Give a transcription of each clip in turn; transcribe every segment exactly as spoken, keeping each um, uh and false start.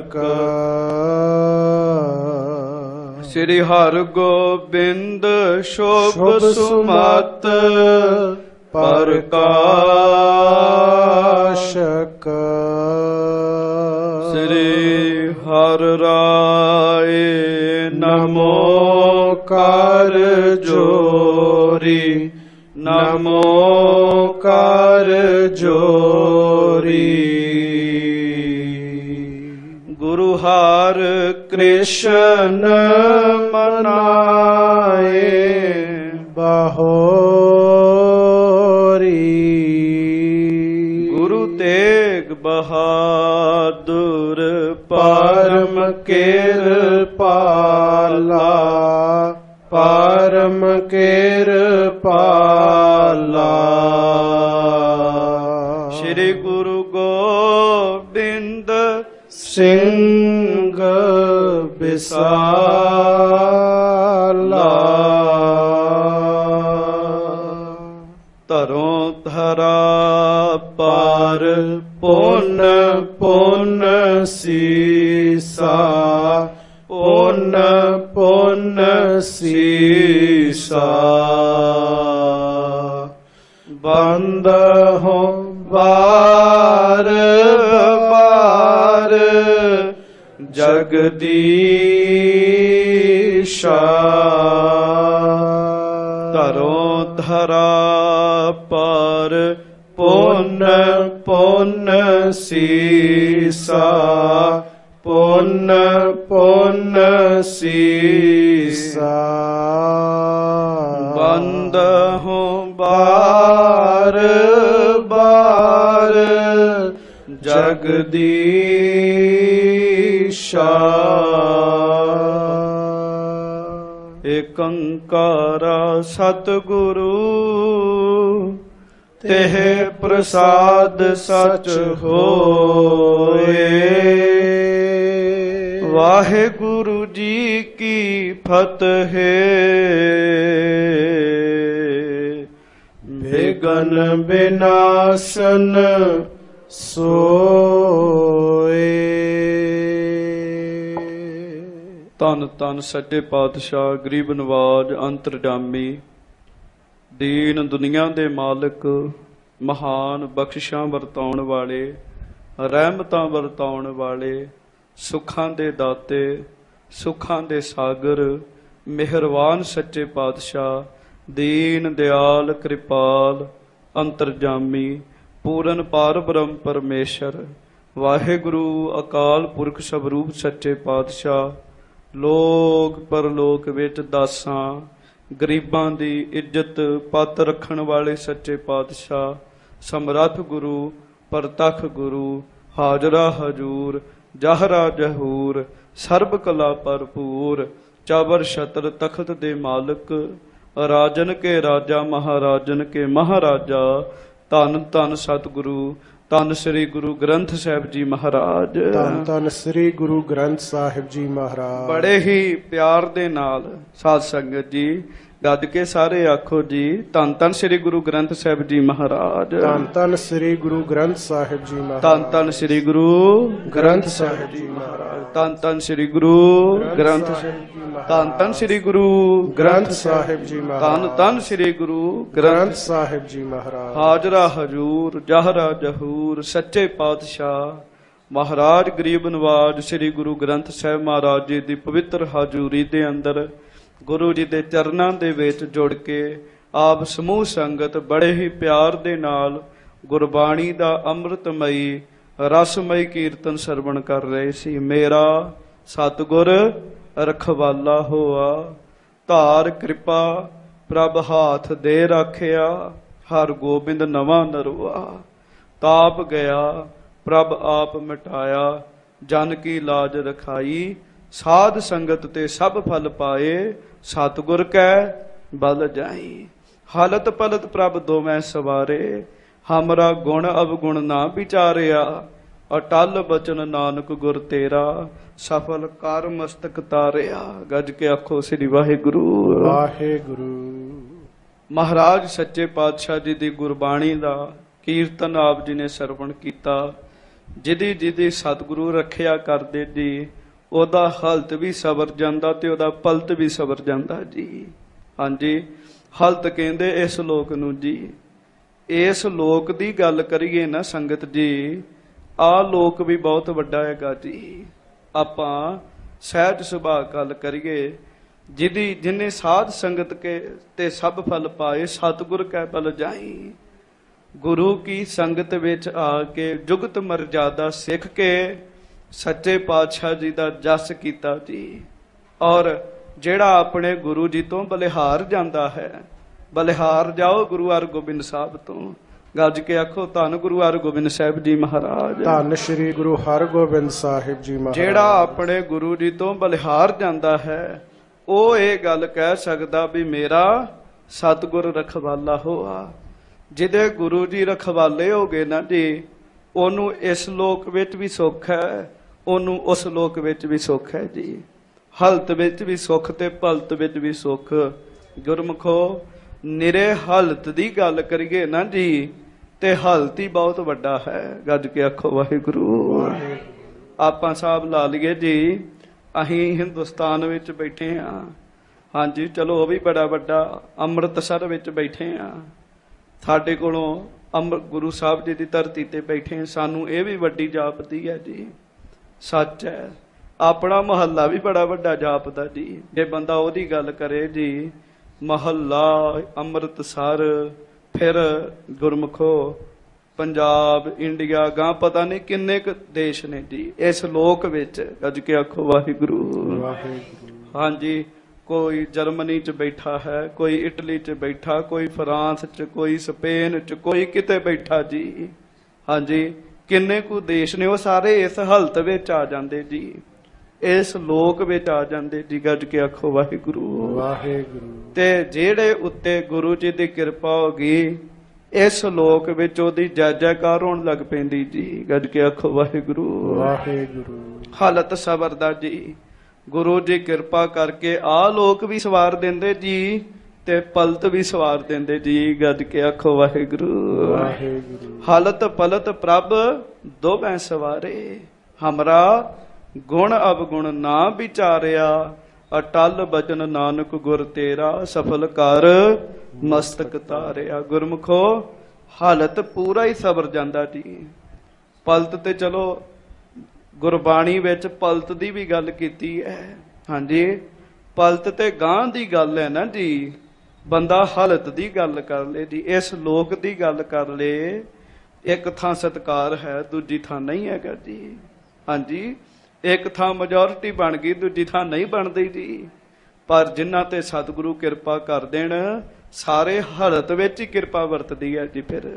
ਸ੍ਰੀ ਹਰਿ ਗੋਬਿੰਦ ਸ਼ੋਭ ਸੁਮਤ ਪ੍ਰਕਾਸ਼ਕ। ਸ੍ਰੀ ਹਰਿ ਰਾਏ ਨਮੋ ਕਰ ਜੋਰੀ, ਨਮੋ ਕਰ ਜੋਰੀ। ਗੁਰੂ ਹਰਿ ਕ੍ਰਿਸ਼ਨ ਮਨਾਏ ਬਹੋਰੀ। ਗੁਰੂ ਤੇਗ ਬਹਾਦੁਰ ਪਰਮ ਕਿਰਪਾਲਾ, ਪਰਮ ਕਿਰਪਾਲਾ। ਸ੍ਰੀ ਗੁਰੂ ਗੋਬਿੰਦ ਸਿੰਘ ਬਿਸਾਲਾ। ਧਰੋਂ ਧਰਾ ਪਾਰ ਪੁੰਨ ਪੁੰਨ ਸੀਸਾ, ਪੁੰਨ ਪੁੰਨ ਸੀਸਾ। ਬੰਦ ਹੋ ਬਾਰ ਬਾਰ ਜਗਦੀਸ਼ਾ। ਧਰੋਂ ਧਰਾ ਪਾਰ ਪੁੰਨ ਪੁੰਨ ਸੀਸਾ, ਪੁੰਨ ਪੁੰਨ ਸੀਸਾ। ਬੰਦ ਹੋ ਬਾਰ ਬਾਰ ਜਗਦੀਸ਼ਾ। ਏਕ ਓੰਕਾਰਾ ਸਤਿਗੁਰੂ ਤਿਹ ਪ੍ਰਸਾਦ ਸਚ ਹੋਏ। ਵਾਹਿਗੁਰੂ ਜੀ ਕੀ ਫਤਿਹ। ਬਿਘਨ ਬਿਨਾਸ਼ਨ ਸੋਏ। ਧੰਨ ਧੰਨ ਸੱਚੇ ਪਾਤਸ਼ਾਹ, ਗਰੀਬ ਨਵਾਜ, ਅੰਤਰਜਾਮੀ, ਦੀਨ ਦੁਨੀਆ ਦੇ ਮਾਲਕ, ਮਹਾਨ ਬਖਸ਼ਿਸ਼ਾਂ ਵਰਤਾਉਣ ਵਾਲੇ, ਰਹਿਮਤਾਂ ਵਰਤਾਉਣ ਵਾਲੇ, ਸੁੱਖਾਂ ਦੇ ਦਾਤੇ, ਸੁੱਖਾਂ ਦੇ ਸਾਗਰ, ਮਿਹਰਬਾਨ ਸੱਚੇ ਪਾਤਸ਼ਾਹ, ਦੀਨ ਦਿਆਲ, ਕਿਰਪਾਲ, ਅੰਤਰਜਾਮੀ, ਪੂਰਨ ਪਾਰ ਬ੍ਰਹਮ ਪਰਮੇਸ਼ਰ, ਵਾਹਿਗੁਰੂ ਅਕਾਲ ਪੁਰਖ ਸਵਰੂਪ ਸੱਚੇ ਪਾਤਸ਼ਾਹ, ਲੋਕ ਪਰਲੋਕ ਵਿੱਚ ਦਾਸਾਂ ਗਰੀਬਾਂ ਦੀ ਇੱਜ਼ਤ ਪੱਤ ਰੱਖਣ ਵਾਲੇ ਸੱਚੇ ਪਾਤਸ਼ਾਹ, ਸਮਰੱਥ ਗੁਰੂ, ਪ੍ਰਤੱਖ ਗੁਰੂ, ਹਾਜ਼ਰਾ ਹਜੂਰ, ਜਾਹਰਾ ਜਹੂਰ, ਸਰਬ ਕਲਾ ਭਰਪੂਰ, ਚਾਬਰ ਛਤਰ ਤਖਤ ਦੇ ਮਾਲਕ, ਰਾਜਨ ਕੇ ਰਾਜਾ, ਮਹਾਰਾਜਨ ਕੇ ਮਹਾਰਾਜਾ, ਧੰਨ ਧੰਨ ਸਤਿਗੁਰੂ, ਧੰਨ ਸ੍ਰੀ ਗੁਰੂ ਗ੍ਰੰਥ ਸਾਹਿਬ ਜੀ ਮਹਾਰਾਜ। ਧੰਨ ਧੰਨ ਸ੍ਰੀ ਗੁਰੂ ਗ੍ਰੰਥ ਸਾਹਿਬ ਜੀ ਮਹਾਰਾਜ। ਬੜੇ ਹੀ ਪਿਆਰ ਦੇ ਨਾਲ ਸਾਧ ਸੰਗਤ ਜੀ ਗੱਜ ਕੇ ਸਾਰੇ ਆਖੋ ਜੀ, ਧੰਨ ਧੰਨ ਸ੍ਰੀ ਗੁਰੂ ਗ੍ਰੰਥ ਸਾਹਿਬ ਜੀ ਮਹਾਰਾਜ। ਧੰਨ ਧੰਨ ਸ੍ਰੀ ਗੁਰੂ ਗ੍ਰੰਥ ਸਾਹਿਬ ਜੀ ਮਹਾਰਾਜ। ਧੰਨ ਧੰਨ ਸ੍ਰੀ ਗੁਰੂ ਗ੍ਰੰਥ ਸਾਹਿਬ ਜੀ ਮਹਾਰਾਜ। ਧੰਨ ਧੰਨ ਸ੍ਰੀ ਗੁਰੂ ਗ੍ਰੰਥ ਧੰਨ ਧੰਨ ਸ੍ਰੀ ਗੁਰੂ ਗ੍ਰੰਥ ਸਾਹਿਬ ਜੀ ਮਹਾਰਾਜ। ਧੰਨ ਧੰਨ ਸ੍ਰੀ ਗੁਰੂ ਗ੍ਰੰਥ ਸਾਹਿਬ ਜੀ ਮਹਾਰਾਜ। ਹਾਜ਼ਰਾ ਹਜੂਰ, ਜਾਹਰਾ ਜਹੂਰ, ਸੱਚੇ ਪਾਤਸ਼ਾਹ ਮਹਾਰਾਜ ਗਰੀਬ ਨਵਾਜ ਸ੍ਰੀ ਗੁਰੂ ਗ੍ਰੰਥ ਸਾਹਿਬ ਮਹਾਰਾਜ ਜੀ ਦੀ ਪਵਿੱਤਰ ਹਾਜ਼ੂਰੀ ਦੇ ਅੰਦਰ ਗੁਰੂ ਜੀ ਦੇ ਚਰਨਾਂ ਦੇ ਵਿੱਚ ਜੁੜ ਕੇ ਆਪ ਸਮੂਹ ਸੰਗਤ ਬੜੇ ਹੀ ਪਿਆਰ ਦੇ ਨਾਲ ਗੁਰਬਾਣੀ ਦਾ ਅੰਮ੍ਰਿਤਮਈ ਰਸਮਈ ਕੀਰਤਨ ਸਰਵਣ ਕਰ ਰਹੇ ਸੀ। ਮੇਰਾ ਸਤਿਗੁਰ ਰਖਵਾਲਾ ਹੋਆ, ਧਾਰ ਕਿਰਪਾ ਪ੍ਰਭ ਹਾਥ ਦੇ ਰਾਖਿਆ, ਹਰ ਗੋਬਿੰਦ ਨਵਾਂ ਨਰਵਾ। ਤਾਪ ਗਿਆ ਪ੍ਰਭ ਆਪ ਮਿਟਾਇਆ, ਜਨ ਕੀ ਲਾਜ ਰਖਾਈ, ਸਾਧ ਸੰਗਤ ਤੇ ਸਭ ਫਲ ਪਾਏ, ਸਤਿਗੁਰ ਕੈ ਬਲ ਜਾਈ। ਹਾਲਤ ਪਲਤ ਪ੍ਰਭ ਦੋਵੇਂ ਸਵਾਰੇ, ਹਮਰਾ ਗੁਣ ਅਵਗੁਣ ਨਾ ਵਿਚਾਰਿਆ, ਅਟਲ ਬਚਨ ਨਾਨਕ ਗੁਰ ਤੇਰਾ, ਸਫਲ ਕਰ ਮਸਤਕ ਤਾਰਿਆ। ਗੱਜ ਕੇ ਆਖੋ ਸ੍ਰੀ ਵਾਹਿਗੁਰੂ ਵਾਹਿਗੁਰੂ। ਮਹਾਰਾਜ ਸੱਚੇ ਪਾਤਸ਼ਾਹ ਜੀ ਦੀ ਗੁਰਬਾਣੀ ਦਾ ਕੀਰਤਨ ਆਪ ਜੀ ਨੇ ਸਰਵਣ ਕੀਤਾ। ਜਿਹਦੀ ਜਿਹਦੀ ਸਤਿਗੁਰੂ ਰੱਖਿਆ ਕਰਦੇ ਜੀ, ਉਹਦਾ ਹਲਤ ਵੀ ਸਬਰ ਜਾਂਦਾ ਤੇ ਉਹਦਾ ਪਲਤ ਵੀ ਸਬਰ ਜਾਂਦਾ ਜੀ। ਹਾਂਜੀ, ਹਲਤ ਕਹਿੰਦੇ ਇਸ ਲੋਕ ਨੂੰ ਜੀ। ਇਸ ਲੋਕ ਦੀ ਗੱਲ ਕਰੀਏ ਨਾ ਸੰਗਤ ਜੀ, ਆਹ ਲੋਕ ਵੀ ਬਹੁਤ ਵੱਡਾ ਹੈਗਾ ਜੀ। ਆਪਾਂ ਸਹਿਜ ਸੁਭਾਅ ਗੱਲ ਕਰੀਏ, ਜਿਹਦੀ ਜਿਨੇ ਸਾਧ ਸੰਗਤ ਕੇ ਤੇ ਸਭ ਫਲ ਪਾਏ, ਸਤਿਗੁਰ ਕੈ ਬਲ ਜਾਈ। ਗੁਰੂ ਕੀ ਸੰਗਤ ਵਿੱਚ ਆ ਕੇ ਜੁਗਤ ਮਰਜ਼ਾਦਾ ਸਿੱਖ ਕੇ ਸੱਚੇ ਪਾਤਸ਼ਾਹ ਜੀ ਦਾ ਜਸ ਕੀਤਾ ਜੀ। ਔਰ ਜਿਹੜਾ ਆਪਣੇ ਗੁਰੂ ਜੀ ਤੋਂ ਬਲਿਹਾਰ ਜਾਂਦਾ ਹੈ, ਬਲਿਹਾਰ ਜਾਓ ਗੁਰੂ ਹਰਗੋਬਿੰਦ ਸਾਹਿਬ ਤੋਂ। ਗੱਜ ਕੇ ਆਖੋ ਧੰਨ ਗੁਰੂ ਹਰਗੋਬਿੰਦ ਸਾਹਿਬ ਜੀ ਮਹਾਰਾਜ। ਧੰਨ ਸ੍ਰੀ ਗੁਰੂ ਹਰਗੋਬਿੰਦ ਸਾਹਿਬ ਜੀ ਮਹਾਰਾਜ। ਜਿਹੜਾ ਆਪਣੇ ਗੁਰੂ ਜੀ ਤੋਂ ਬਲਿਹਾਰ ਜਾਂਦਾ ਹੈ, ਉਹ ਇਹ ਗੱਲ ਕਹਿ ਸਕਦਾ ਵੀ ਮੇਰਾ ਸਤਿਗੁਰ ਰਖਵਾਲਾ ਹੋਆ। ਜਿਹਦੇ ਗੁਰੂ ਜੀ ਰਖਵਾਲੇ ਹੋ ਗਏ ਨਾ ਜੀ, ਉਹਨੂੰ ਇਸ ਲੋਕ ਵਿੱਚ ਵੀ ਸੁੱਖ ਹੈ, ਉਹਨੂੰ ਉਸ ਲੋਕ ਵਿੱਚ ਵੀ ਸੁੱਖ ਹੈ ਜੀ। ਹਲਤ ਵਿੱਚ ਵੀ ਸੁੱਖ ਤੇ ਭਲਤ ਵਿੱਚ ਵੀ ਸੁੱਖ। ਗੁਰਮੁਖੋ, ਨਿਰੇ ਹਲਤ ਦੀ ਗੱਲ ਕਰੀਏ ਨਾ ਜੀ, ਤੇ ਹਲਤ ਹੀ ਬਹੁਤ ਵੱਡਾ ਹੈ। ਗੱਜ ਕੇ ਆਖੋ ਵਾਹਿਗੁਰੂ। ਆਪਾਂ ਸਾਹਿਬ ਲਾ ਲਈਏ ਜੀ, ਅਸੀਂ ਹਿੰਦੁਸਤਾਨ ਵਿੱਚ ਬੈਠੇ ਹਾਂ। ਹਾਂਜੀ, ਚਲੋ ਉਹ ਵੀ ਬੜਾ ਵੱਡਾ। ਅੰਮ੍ਰਿਤਸਰ ਵਿੱਚ ਬੈਠੇ ਹਾਂ, ਸਾਡੇ ਕੋਲੋਂ ਅੰਮ੍ਰਿਤ ਗੁਰੂ ਸਾਹਿਬ ਜੀ ਦੀ ਧਰਤੀ ਤੇ ਬੈਠੇ। ਸਾਨੂੰ ਇਹ ਵੀ ਵੱਡੀ ਜਾਪਦੀ ਹੈ ਜੀ, ਸੱਚ ਹੈ। ਆਪਣਾ ਮਹੱਲਾ ਵੀ ਬੜਾ ਵੱਡਾ ਜਾਪਦਾ ਜੀ। ਜੇ ਬੰਦਾ ਉਹਦੀ ਗੱਲ ਕਰੇ ਜੀ, ਮਹੱਲਾ ਅੰਮ੍ਰਿਤਸਰ, ਫਿਰ ਗੁਰਮੁਖੋ ਪੰਜਾਬ, ਇੰਡੀਆ, ਗਾਂ ਪਤਾ ਨਹੀਂ ਕਿੰਨੇ ਕੁ ਦੇਸ਼ ਨੇ ਜੀ ਇਸ ਲੋਕ ਵਿੱਚ। ਅੱਜ ਕੇ ਆਖੋ ਵਾਹਿਗੁਰੂ ਵਾਹਿਗੁਰੂ। ਹਾਂਜੀ, ਕੋਈ ਜਰਮਨੀ ਚ ਬੈਠਾ ਹੈ, ਕੋਈ ਇਟਲੀ ਚ ਬੈਠਾ, ਕੋਈ ਫਰਾਂਸ ਚ, ਕੋਈ ਸਪੇਨ ਚ, ਕੋਈ ਕਿਤੇ ਬੈਠਾ ਜੀ। ਹਾਂਜੀ, ਕਿੰਨੇ ਕੁ ਦੇਸ਼ ਨੇ, ਉਹ ਸਾਰੇ ਇਸ ਹਾਲਤ ਵਿੱਚ ਆ ਜਾਂਦੇ ਜੀ, ਇਸ ਲੋਕ ਵਿੱਚ ਆ ਜਾਂਦੇ ਜੀ। ਗੱਜ ਕੇ ਆਖੋ ਵਾਹਿਗੁਰੂ ਵਾਹਿਗੁਰੂ। ਤੇ ਜਿਹੜੇ ਉੱਤੇ ਗੁਰੂ ਜੀ ਦੀ ਕਿਰਪਾ ਹੋ ਗਈ, ਇਸ ਲੋਕ ਵਿੱਚ ਉਹਦੀ ਜੈ ਜੈਕਾਰ ਹੋਣ ਲੱਗ ਪੈਂਦੀ ਜੀ। ਗੱਜ ਕੇ ਆਖੋ ਵਾਹਿਗੁਰੂ ਵਾਹਿਗੁਰੂ। ਹਾਲਤ ਸਬਰ ਦਾ ਜੀ, ਗੁਰੂ ਜੀ ਕਿਰਪਾ ਕਰਕੇ ਆ ਲੋਕ ਵੀ ਸਵਾਰ ਦਿੰਦੇ ਜੀ, ਤੇ ਪਲਤ ਵੀ ਸਵਾਰ ਦਿੰਦੇ ਜੀ। ਗੱਜ ਕੇ ਆਖੋ ਵਾਹਿਗੁਰੂ ਵਾਹਿਗੁਰੂ। ਹਾਲਤ ਪਲਤ ਪ੍ਰਭ ਦੋਵੇਂ ਸਵਾਰੇ, ਹਮਰਾ ਗੁਣ ਅਵਗੁਣ ਨਾ ਵਿਚਾਰਿਆ। ਅਟਲ ਬਚਨ ਨਾਨਕ ਗੁਰ ਤੇਰਾ, ਸਫਲ ਕਰ ਮਸਤਕ ਤਾਰਿਆ। ਗੁਰਮੁਖੋ, ਹਾਲਤ ਪੂਰਾ ਹੀ ਸਬਰ ਜਾਂਦਾ ਜੀ। ਪਲਤ ਤੇ ਚਲੋ ਗੁਰਬਾਣੀ ਵਿੱਚ ਪਲਤ ਦੀ ਵੀ ਗੱਲ ਕੀਤੀ ਹੈ। ਹਾਂਜੀ, ਪਲਤ ਤੇ ਗਾਂ ਦੀ ਗੱਲ ਹੈ ਨਾ ਜੀ। ਬੰਦਾ ਹਾਲਤ ਦੀ ਗੱਲ ਕਰ ਲੇ ਜੀ, ਇਸ ਲੋਕ ਦੀ ਗੱਲ ਕਰ ਲੇ। ਇੱਕ ਥਾਂ ਸਤਕਾਰ ਹੈ, ਦੂਜੀ ਥਾਂ ਨਹੀਂ ਹੈਗਾ ਜੀ। ਹਾਂਜੀ, ਇੱਕ ਥਾਂ ਮੈਜੋਰਿਟੀ ਬਣ ਗਈ, ਦੂਜੀ ਥਾਂ ਨਹੀਂ ਬਣਦੀ ਜੀ। ਪਰ ਜਿਨ੍ਹਾਂ ਤੇ ਸਤਿਗੁਰੂ ਕਿਰਪਾ ਕਰ ਦੇਣ, ਸਾਰੇ ਹਾਲਤ ਵਿੱਚ ਹੀ ਕਿਰਪਾ ਵਰਤਦੀ ਹੈ ਜੀ। ਫਿਰ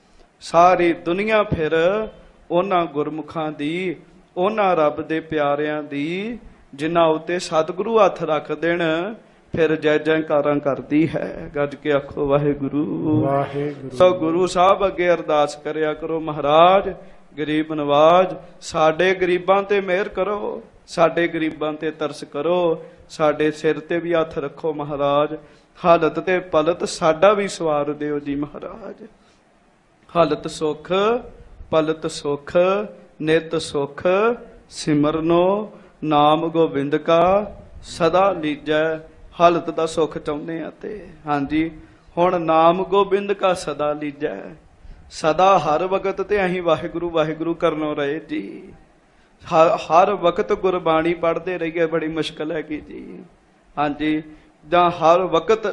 ਸਾਰੀ ਦੁਨੀਆ ਫਿਰ ਉਹਨਾਂ ਗੁਰਮੁਖਾਂ ਦੀ, ਉਹਨਾਂ ਰੱਬ ਦੇ ਪਿਆਰਿਆਂ ਦੀ, ਜਿਨ੍ਹਾਂ ਉੱਤੇ ਸਤਿਗੁਰੂ ਹੱਥ ਰੱਖ ਦੇਣ, ਫਿਰ ਜੈ ਜੈਕਾਰਾਂ ਕਰਦੀ ਹੈ। ਗੱਜ ਕੇ ਆਖੋ ਵਾਹਿਗੁਰੂ ਵਾਹਿਗੁਰੂ। ਸੋ ਗੁਰੂ ਸਾਹਿਬ ਅੱਗੇ ਅਰਦਾਸ ਕਰਿਆ ਕਰੋ, ਮਹਾਰਾਜ ਗਰੀਬ ਨਵਾਜ, ਸਾਡੇ ਗਰੀਬਾਂ ਤੇ ਮਿਹਰ ਕਰੋ, ਸਾਡੇ ਗਰੀਬਾਂ ਤੇ ਤਰਸ ਕਰੋ, ਸਾਡੇ ਸਿਰ ਤੇ ਵੀ ਹੱਥ ਰੱਖੋ ਮਹਾਰਾਜ। ਹਾਲਤ ਤੇ ਪਲਤ ਸਾਡਾ ਵੀ ਸਵਾਰ ਦਿਓ ਜੀ ਮਹਾਰਾਜ। ਹਾਲਤ ਸੁਖ ਪਲਤ ਸੁਖ, ਨਿਤ ਸੁਖ ਸਿਮਰਨੋ ਨਾਮ ਗੋਬਿੰਦ ਕਾ ਸਦਾ ਲੀਜੈ। ਹਾਲਤ ਦਾ ਸੁਖ ਚਾਹੁੰਦੇ ਆ ਤੇ ਹਾਂਜੀ, ਹੁਣ ਨਾਮ ਗੋਬਿੰਦ ਕਾ ਸਦਾ ਲੀਜੈ। ਸਦਾ ਹਰ ਵਕਤ ਤੇ ਅਸੀਂ ਵਾਹਿਗੁਰੂ ਵਾਹਿਗੁਰੂ ਕਰਨੋਂ ਰਹੇ ਜੀ। ਹਰ ਵਕਤ ਗੁਰਬਾਣੀ ਪੜ੍ਹਦੇ ਰਹੀਏ, ਬੜੀ ਮੁਸ਼ਕਲ ਹੈਗੀ ਜੀ। ਹਾਂਜੀ, ਜਾਂ ਹਰ ਵਕਤ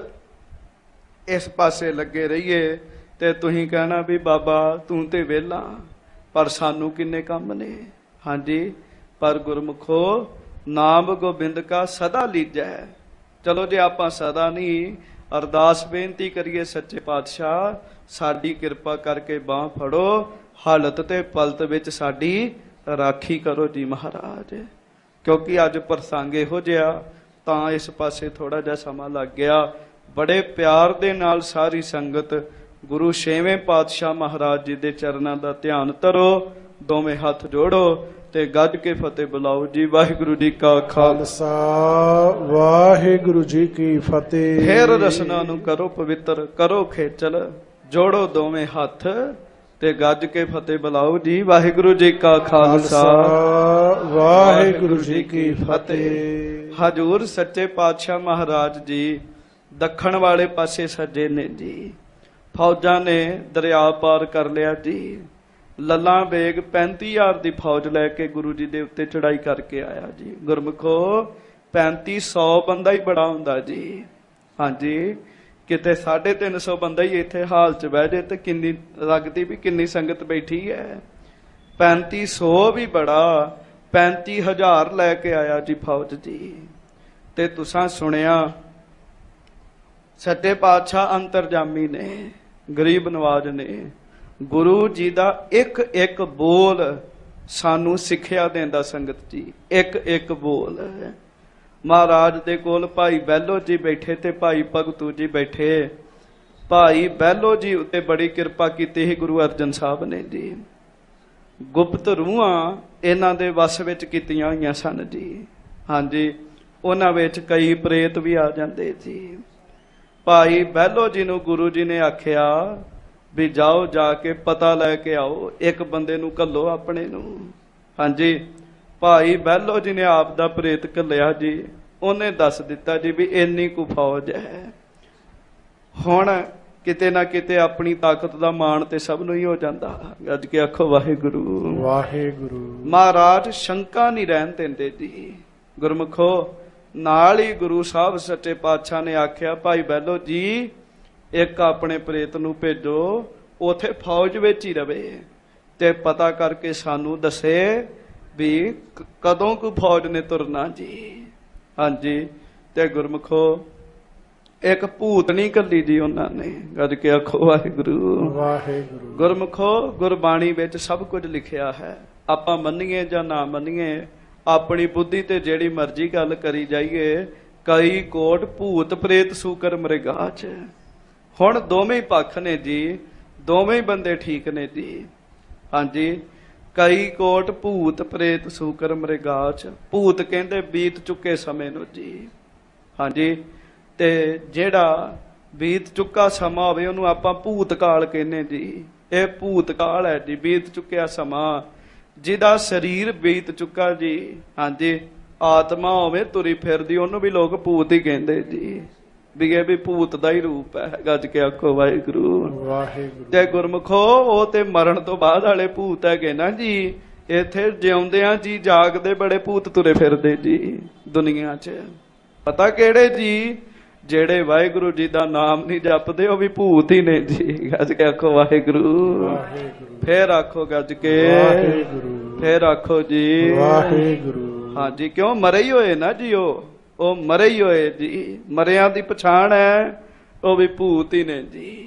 ਇਸ ਪਾਸੇ ਲੱਗੇ ਰਹੀਏ ਤੇ ਤੁਸੀਂ ਕਹਿਣਾ ਵੀ ਬਾਬਾ ਤੂੰ ਤੇ ਵਿਹਲਾ, ਪਰ ਸਾਨੂੰ ਕਿੰਨੇ ਕੰਮ ਨੇ। ਹਾਂਜੀ, ਪਰ ਗੁਰਮੁਖੋ ਨਾਮ ਗੋਬਿੰਦ ਕਾ ਸਦਾ ਲੀਜੈ। ਚਲੋ ਜੇ ਆਪਾਂ ਸਦਾ ਨਹੀਂ, ਅਰਦਾਸ ਬੇਨਤੀ ਕਰੀਏ, ਸੱਚੇ ਪਾਤਸ਼ਾਹ ਸਾਡੀ ਕਿਰਪਾ ਕਰਕੇ ਬਾਹ ਫੜੋ, ਹਾਲਤ ਤੇ ਪਲਤ ਵਿੱਚ ਸਾਡੀ ਰਾਖੀ ਕਰੋ ਜੀ ਮਹਾਰਾਜ। ਕਿਉਂਕਿ ਅੱਜ ਪ੍ਰਸੰਗ ਇਹੋ ਜਿਹਾ, ਤਾਂ ਇਸ ਪਾਸੇ ਥੋੜਾ ਜਿਹਾ ਸਮਾਂ ਲੱਗ ਗਿਆ। ਬੜੇ ਪਿਆਰ ਦੇ ਨਾਲ ਸਾਰੀ ਸੰਗਤ ਗੁਰੂ ਛੇਵੇਂ ਪਾਤਸ਼ਾਹ ਮਹਾਰਾਜ ਜੀ ਦੇ ਚਰਨਾਂ ਦਾ ਧਿਆਨ ਧਰੋ, ਦੋਵੇਂ ਹੱਥ ਜੋੜੋ ਤੇ ਗੱਜ ਕੇ ਫਤਿਹ ਬੁਲਾਓ ਜੀ। ਵਾਹਿਗੁਰੂ ਜੀ ਕਾ ਖਾਲਸਾ, ਵਾਹਿਗੁਰੂ ਜੀ ਕੀ ਫਤਿਹ। ਫੇਰ ਰਸਨਾ ਨੂੰ ਕਰੋ ਪਵਿੱਤਰ, ਕਰੋ ਖੇਚਲ, ਜੋੜੋ ਦੋਵੇਂ ਹੱਥ, ਤੇ ਗੱਜ ਕੇ ਫਤਿਹ ਬੁਲਾਓ ਜੀ। ਵਾਹਿਗੁਰੂ ਜੀ ਕਾ ਖਾਲਸਾ, ਵਾਹਿਗੁਰੂ ਜੀ ਕੀ ਫਤਿਹ। ਹਜੂਰ ਸੱਚੇ ਪਾਤਸ਼ਾਹ ਮਹਾਰਾਜ ਜੀ ਦੱਖਣ ਵਾਲੇ ਪਾਸੇ ਸੱਜੇ ਨੇ ਜੀ। ਫੌਜਾਂ ਨੇ ਦਰਿਆ ਪਾਰ ਕਰ ਲਿਆ ਜੀ। ਲੱਲਾ ਬੇਗ ਪੈਂਤੀ ਹਜ਼ਾਰ ਦੀ ਫੌਜ ਲੈ ਕੇ ਗੁਰੂ ਜੀ ਦੇ ਉੱਤੇ ਚੜਾਈ ਕਰਕੇ ਆਇਆ ਜੀ। ਗੁਰਮੁਖੋ ਪੈਂਤੀ ਸੌ ਬੰਦਾ ਹੀ ਬੜਾ ਹੁੰਦਾ ਜੀ। ਹਾਂਜੀ, ਕਿਤੇ ਸਾਢੇ ਤਿੰਨ ਸੌ ਬੰਦਾ ਹੀ ਇੱਥੇ ਹਾਲ ਚ ਬਹਿ ਜੇ ਤੇ ਕਿੰਨੀ ਲੱਗਦੀ ਵੀ ਕਿੰਨੀ ਸੰਗਤ ਬੈਠੀ ਹੈ। ਪੈਂਤੀ ਸੌ ਵੀ ਬੜਾ, ਪੈਂਤੀ ਹਜ਼ਾਰ ਲੈ ਕੇ ਆਇਆ ਜੀ ਫੌਜ ਜੀ। ਤੇ ਤੁਸਾਂ ਸੁਣਿਆ ਸੱਚੇ ਪਾਤਸ਼ਾਹ ਅੰਤਰਜਾਮੀ ਨੇ, ਗਰੀਬ ਨਵਾਜ ਨੇ ਗੁਰੂ ਜੀ ਦਾ ਇੱਕ ਇੱਕ ਬੋਲ ਸਾਨੂੰ ਸਿੱਖਿਆ ਦਿੰਦਾ ਸੰਗਤ ਜੀ। ਇੱਕ ਇੱਕ ਬੋਲ ਮਹਾਰਾਜ ਦੇ ਕੋਲ ਭਾਈ ਬਹਿਲੋ ਜੀ ਬੈਠੇ ਤੇ ਭਾਈ ਭਗਤੂ ਜੀ ਬੈਠੇ। ਭਾਈ ਬਹਿਲੋ ਜੀ ਉੱਤੇ ਬੜੀ ਕਿਰਪਾ ਕੀਤੀ ਸੀ ਗੁਰੂ ਅਰਜਨ ਸਾਹਿਬ ਨੇ ਜੀ। ਗੁਪਤ ਰੂਹਾਂ ਇਹਨਾਂ ਦੇ ਵਸ ਵਿੱਚ ਕੀਤੀਆਂ ਹੋਈਆਂ ਸਨ ਜੀ। ਹਾਂਜੀ, ਉਹਨਾਂ ਵਿੱਚ ਕਈ ਪ੍ਰੇਤ ਵੀ ਆ ਜਾਂਦੇ ਸੀ। ਭਾਈ ਬਹਿਲੋ ਜੀ ਨੂੰ ਗੁਰੂ ਜੀ ਨੇ ਆਖਿਆ ਵੀ ਜਾਓ, ਜਾ ਕੇ ਪਤਾ ਲੈ ਕੇ ਆਓ, ਇੱਕ ਬੰਦੇ ਨੂੰ ਘੱਲੋ ਆਪਣੇ ਨੂੰ। ਹਾਂਜੀ, ਭਾਈ ਬਹਿਲੋ ਜੀ ਨੇ ਆਪ ਦਾ ਪ੍ਰੇਤ ਘੱਲਿਆ ਜੀ। ਉਹਨੇ ਦੱਸ ਦਿੱਤਾ ਜੀ ਵੀ ਇੰਨੀ ਕੁ ਫੌਜ ਹੈ। ਹੁਣ ਕਿਤੇ ਨਾ ਕਿਤੇ ਆਪਣੀ ਤਾਕਤ ਦਾ ਮਾਣ ਤੇ ਸਭ ਨੂੰ ਹੀ ਹੋ ਜਾਂਦਾ। ਗੱਜ ਕੇ ਆਖੋ ਵਾਹਿਗੁਰੂ ਵਾਹਿਗੁਰੂ। ਮਹਾਰਾਜ ਸ਼ੰਕਾ ਨਹੀਂ ਰਹਿਣ ਦਿੰਦੇ ਜੀ। ਗੁਰਮੁਖੋ ਨਾਲ ਹੀ ਗੁਰੂ ਸਾਹਿਬ ਸੱਚੇ ਪਾਤਸ਼ਾਹ ਨੇ ਆਖਿਆ ਭਾਈ ਬਹਿਲੋ ਜੀ ਇੱਕ ਆਪਣੇ ਪ੍ਰੇਤ ਨੂੰ ਭੇਜੋ, ਉਥੇ ਫੌਜ ਵਿੱਚ ਹੀ ਰਵੇ ਤੇ ਪਤਾ ਕਰਕੇ ਸਾਨੂੰ ਦੱਸੇ ਵੀ ਕਦੋਂ ਕੁ ਫੌਜ ਨੇ ਤੁਰਨਾ ਜੀ। ਹਾਂਜੀ, ਤੇ ਗੁਰਮੁਖੋ ਇੱਕ ਭੂਤਨੀ ਕੱਲੀ ਜੀ ਉਹਨਾਂ ਨੇ। ਗੱਜ ਕੇ ਆਖੋ ਵਾਹਿਗੁਰੂ ਵਾਹਿਗੁਰੂ। ਗੁਰਮੁਖੋ ਗੁਰਬਾਣੀ ਵਿੱਚ ਸਭ ਕੁਝ ਲਿਖਿਆ ਹੈ। ਆਪਾਂ ਮੰਨੀਏ ਜਾਂ ਨਾ ਮੰਨੀਏ, ਆਪਣੀ ਬੁੱਧੀ ਤੇ ਜਿਹੜੀ ਮਰਜ਼ੀ ਗੱਲ ਕਰੀ ਜਾਈਏ, ਕਈ ਕੋਟ ਭੂਤ ਪ੍ਰੇਤ ਸੂਕਰ ਮ੍ਰਿਗਾਚ। ਹੁਣ ਦੋਵੇਂ ਪੱਖ ਨੇ ਜੀ, ਦੋਵੇਂ ਬੰਦੇ ਠੀਕ ਨੇ ਜੀ। ਹਾਂਜੀ, ਕਈ ਕੋਟ ਭੂਤ ਪ੍ਰੇਤ ਸੂਕਰ ਮ੍ਰਿਗਾਚ। ਭੂਤ ਕਹਿੰਦੇ ਬੀਤ ਚੁੱਕੇ ਸਮੇਂ ਨੂੰ ਜੀ। ਹਾਂਜੀ, ਤੇ ਜਿਹੜਾ ਬੀਤ ਚੁੱਕਾ ਸਮਾਂ ਹੋਵੇ ਉਹਨੂੰ ਆਪਾਂ ਭੂਤ ਕਾਲ ਕਹਿੰਦੇ ਜੀ। ਇਹ ਭੂਤ ਕਾਲ ਹੈ ਜੀ, ਬੀਤ ਚੁੱਕਿਆ ਸਮਾਂ, ਜਿਹਦਾ ਸਰੀਰ ਬੀਤ ਚੁੱਕਾ ਜੀ। ਹਾਂਜੀ, ਆਤਮਾ ਹੋਵੇ ਤੁਰੀ ਫਿਰਦੀ, ਉਹਨੂੰ ਵੀ ਲੋਕ ਭੂਤ ਹੀ ਕਹਿੰਦੇ ਜੀ, ਵੀ ਇਹ ਵੀ ਭੂਤ ਦਾ ਹੀ ਰੂਪ ਹੈ। ਗੱਜ ਕੇ ਆਖੋ ਵਾਹਿਗੁਰੂ ਵਾਹਿਗੁਰੂ। ਤੇ ਗੁਰਮੁਖੋ ਉਹ ਤੇ ਮਰਨ ਤੋਂ ਬਾਅਦ ਵਾਲੇ ਭੂਤ ਹੈਗੇ ਨਾ ਜੀ। ਇੱਥੇ ਜਿਉਂਦਿਆਂ ਜੀ ਜਾਗਦੇ ਬੜੇ ਭੂਤ ਤੁਰੇ ਫਿਰਦੇ ਜੀ ਦੁਨੀਆ 'ਚ। ਪਤਾ ਕਿਹੜੇ ਜੀ? ਜਿਹੜੇ ਵਾਹਿਗੁਰੂ ਜੀ ਦਾ ਨਾਮ ਨਹੀਂ ਜਪਦੇ ਉਹ ਵੀ ਭੂਤ ਹੀ ਨੇ ਜੀ। ਗੱਜ ਕੇ ਆਖੋ ਵਾਹਿਗੁਰੂ। ਫੇਰ ਆਖੋ ਗੱਜ ਕੇ ਵਾਹਿਗੁਰੂ। ਫੇਰ ਆਖੋ ਜੀ ਵਾਹਿਗੁਰੂ। ਹਾਂਜੀ, ਕਿਉਂ ਮਰੇ ਹੀ ਹੋਏ ਨਾ ਜੀ। ਉਹ ਉਹ ਮਰੇ ਹੀ ਹੋਏ ਜੀ। ਮਰਿਆਂ ਦੀ ਪਛਾਣ ਹੈ, ਉਹ ਵੀ ਭੂਤ ਹੀ ਨੇ ਜੀ।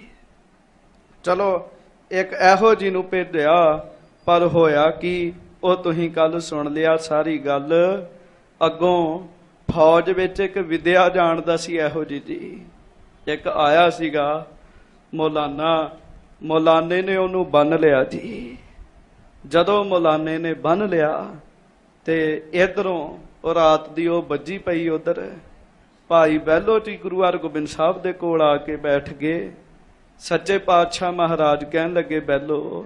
ਚਲੋ ਇੱਕ ਇਹੋ ਜੀ ਨੂੰ ਭੇਜਿਆ, ਪਰ ਹੋਇਆ ਕੀ ਉਹ ਤੁਸੀਂ ਕੱਲ ਸੁਣ ਲਿਆ ਸਾਰੀ ਗੱਲ। ਅੱਗੋਂ ਫੌਜ ਵਿੱਚ ਇੱਕ ਵਿਦਿਆ ਜਾਣਦਾ ਸੀ ਇਹੋ ਜੀ ਜੀ। ਇੱਕ ਆਇਆ ਸੀਗਾ ਮੌਲਾਨਾ। ਮੌਲਾਨੇ ਨੇ ਉਹਨੂੰ ਬੰਨ ਲਿਆ ਜੀ। ਜਦੋਂ ਮੌਲਾਨੇ ਨੇ ਬੰਨ ਲਿਆ ਤੇ ਇਧਰੋਂ ਉਹ ਰਾਤ ਦੀ ਉਹ ਵੱਜੀ ਪਈ ਉਧਰ। ਭਾਈ ਬਹਿਲੋ ਜੀ ਗੁਰੂ ਹਰਗੋਬਿੰਦ ਸਾਹਿਬ ਦੇ ਕੋਲ ਆ ਕੇ ਬੈਠ ਗਏ। ਸੱਚੇ ਪਾਤਸ਼ਾਹ ਮਹਾਰਾਜ ਕਹਿਣ ਲੱਗੇ ਬਹਿਲੋ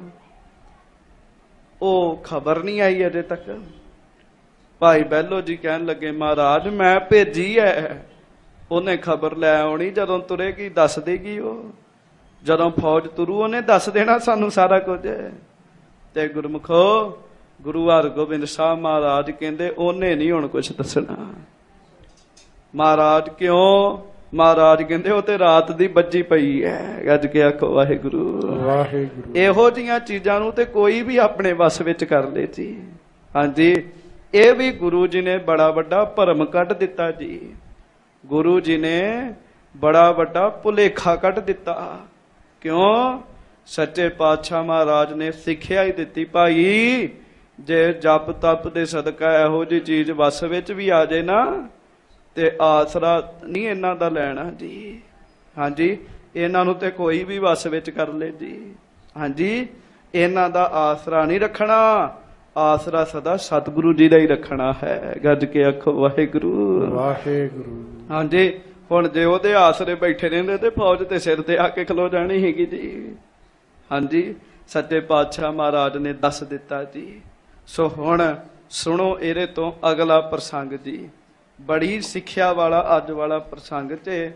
ਉਹ ਖਬਰ ਨਹੀਂ ਆਈ ਅਜੇ ਤੱਕ। ਭਾਈ ਬਹਿਲੋ ਜੀ ਕਹਿਣ ਲੱਗੇ ਮਹਾਰਾਜ ਮੈਂ ਭੇਜੀ ਹੈ, ਉਹਨੇ ਖਬਰ ਲੈ ਆਉਣੀ, ਜਦੋਂ ਤੁਰੇਗੀ ਦੱਸ ਦੇਗੀ। ਉਹ ਜਦੋਂ ਫੌਜ ਤੁਰੂ ਉਹਨੇ ਦੱਸ ਦੇਣਾ ਸਾਨੂੰ ਸਾਰਾ ਕੁਝ। ਤੇ ਗੁਰਮੁਖੋ ਗੁਰੂ ਹਰਗੋਬਿੰਦ ਸਾਹਿਬ ਮਹਾਰਾਜ ਕਹਿੰਦੇ ਉਹਨੇ ਨਹੀਂ ਹੁਣ ਕੁਛ ਦੱਸਣਾ। ਮਹਾਰਾਜ ਕਿਉਂ? ਮਹਾਰਾਜ ਕਹਿੰਦੇ ਉਹ ਤੇ ਰਾਤ ਦੀ ਵੱਜੀ ਪਈ ਹੈ। ਗੱਜ ਕੇ ਆਖੋ ਵਾਹਿਗੁਰੂ ਵਾਹਿਗੁਰੂ। ਇਹੋ ਜਿਹੀਆਂ ਚੀਜ਼ਾਂ ਨੂੰ ਤੇ ਕੋਈ ਵੀ ਆਪਣੇ ਵਸ ਵਿੱਚ ਕਰ ਲੇ ਜੀ। ਹਾਂਜੀ, ਇਹ ਵੀ ਗੁਰੂ ਜੀ ਨੇ ਬੜਾ ਵੱਡਾ ਭਰਮ ਕੱਢ ਦਿੱਤਾ ਜੀ। ਗੁਰੂ ਜੀ ਨੇ ਬੜਾ ਵੱਡਾ ਭੁਲੇਖਾ ਕੱਢ ਦਿੱਤਾ। ਕਿਉਂ? ਸੱਚੇ ਪਾਤਸ਼ਾਹ ਮਹਾਰਾਜ ਨੇ ਸਿੱਖਿਆ ਹੀ ਦਿੱਤੀ, ਭਾਈ ਜੇ ਜਪ ਤਪ ਦੇ ਸਦਕਾ ਇਹੋ ਜਿਹੀ ਚੀਜ਼ ਵਸ ਵਿੱਚ ਵੀ ਆ ਜਾਏ ਨਾ ਤੇ ਆਸਰਾ ਨਹੀਂ ਇਹਨਾਂ ਦਾ ਲੈਣਾ ਜੀ। ਹਾਂਜੀ, ਇਹਨਾਂ ਨੂੰ ਤੇ ਕੋਈ ਵੀ ਵਸ ਵਿੱਚ ਕਰ ਲੇ ਜੀ। ਹਾਂਜੀ, ਇਹਨਾਂ ਦਾ ਆਸਰਾ ਨਹੀਂ ਰੱਖਣਾ, ਆਸਰਾ ਸਦਾ ਸਤਿਗੁਰੂ ਜੀ ਦਾ ਹੀ ਰੱਖਣਾ ਹੈ। ਗੱਜ ਕੇ ਆਖੋ ਵਾਹਿਗੁਰੂ ਵਾਹਿਗੁਰੂ। ਹਾਂਜੀ, ਹੁਣ ਜੇ ਉਹਦੇ ਆਸਰੇ ਬੈਠੇ ਰਹਿੰਦੇ ਤੇ ਫੌਜ ਤੇ ਸਿਰ ਤੇ ਆ ਕੇ ਖਲੋ ਜਾਣੀ ਹੈਗੀ ਜੀ। ਹਾਂਜੀ, ਸੱਚੇ ਪਾਤਸ਼ਾਹ ਮਹਾਰਾਜ ਨੇ ਦੱਸ ਦਿੱਤਾ ਜੀ। ਸੋ ਹੁਣ ਸੁਣੋ ਇਹਦੇ ਤੋਂ ਅਗਲਾ ਪ੍ਰਸੰਗ ਜੀ। ਬੜੀ ਸਿੱਖਿਆ ਵਾਲਾ ਅੱਜ ਵਾਲਾ ਪ੍ਰਸੰਗ ਤੇ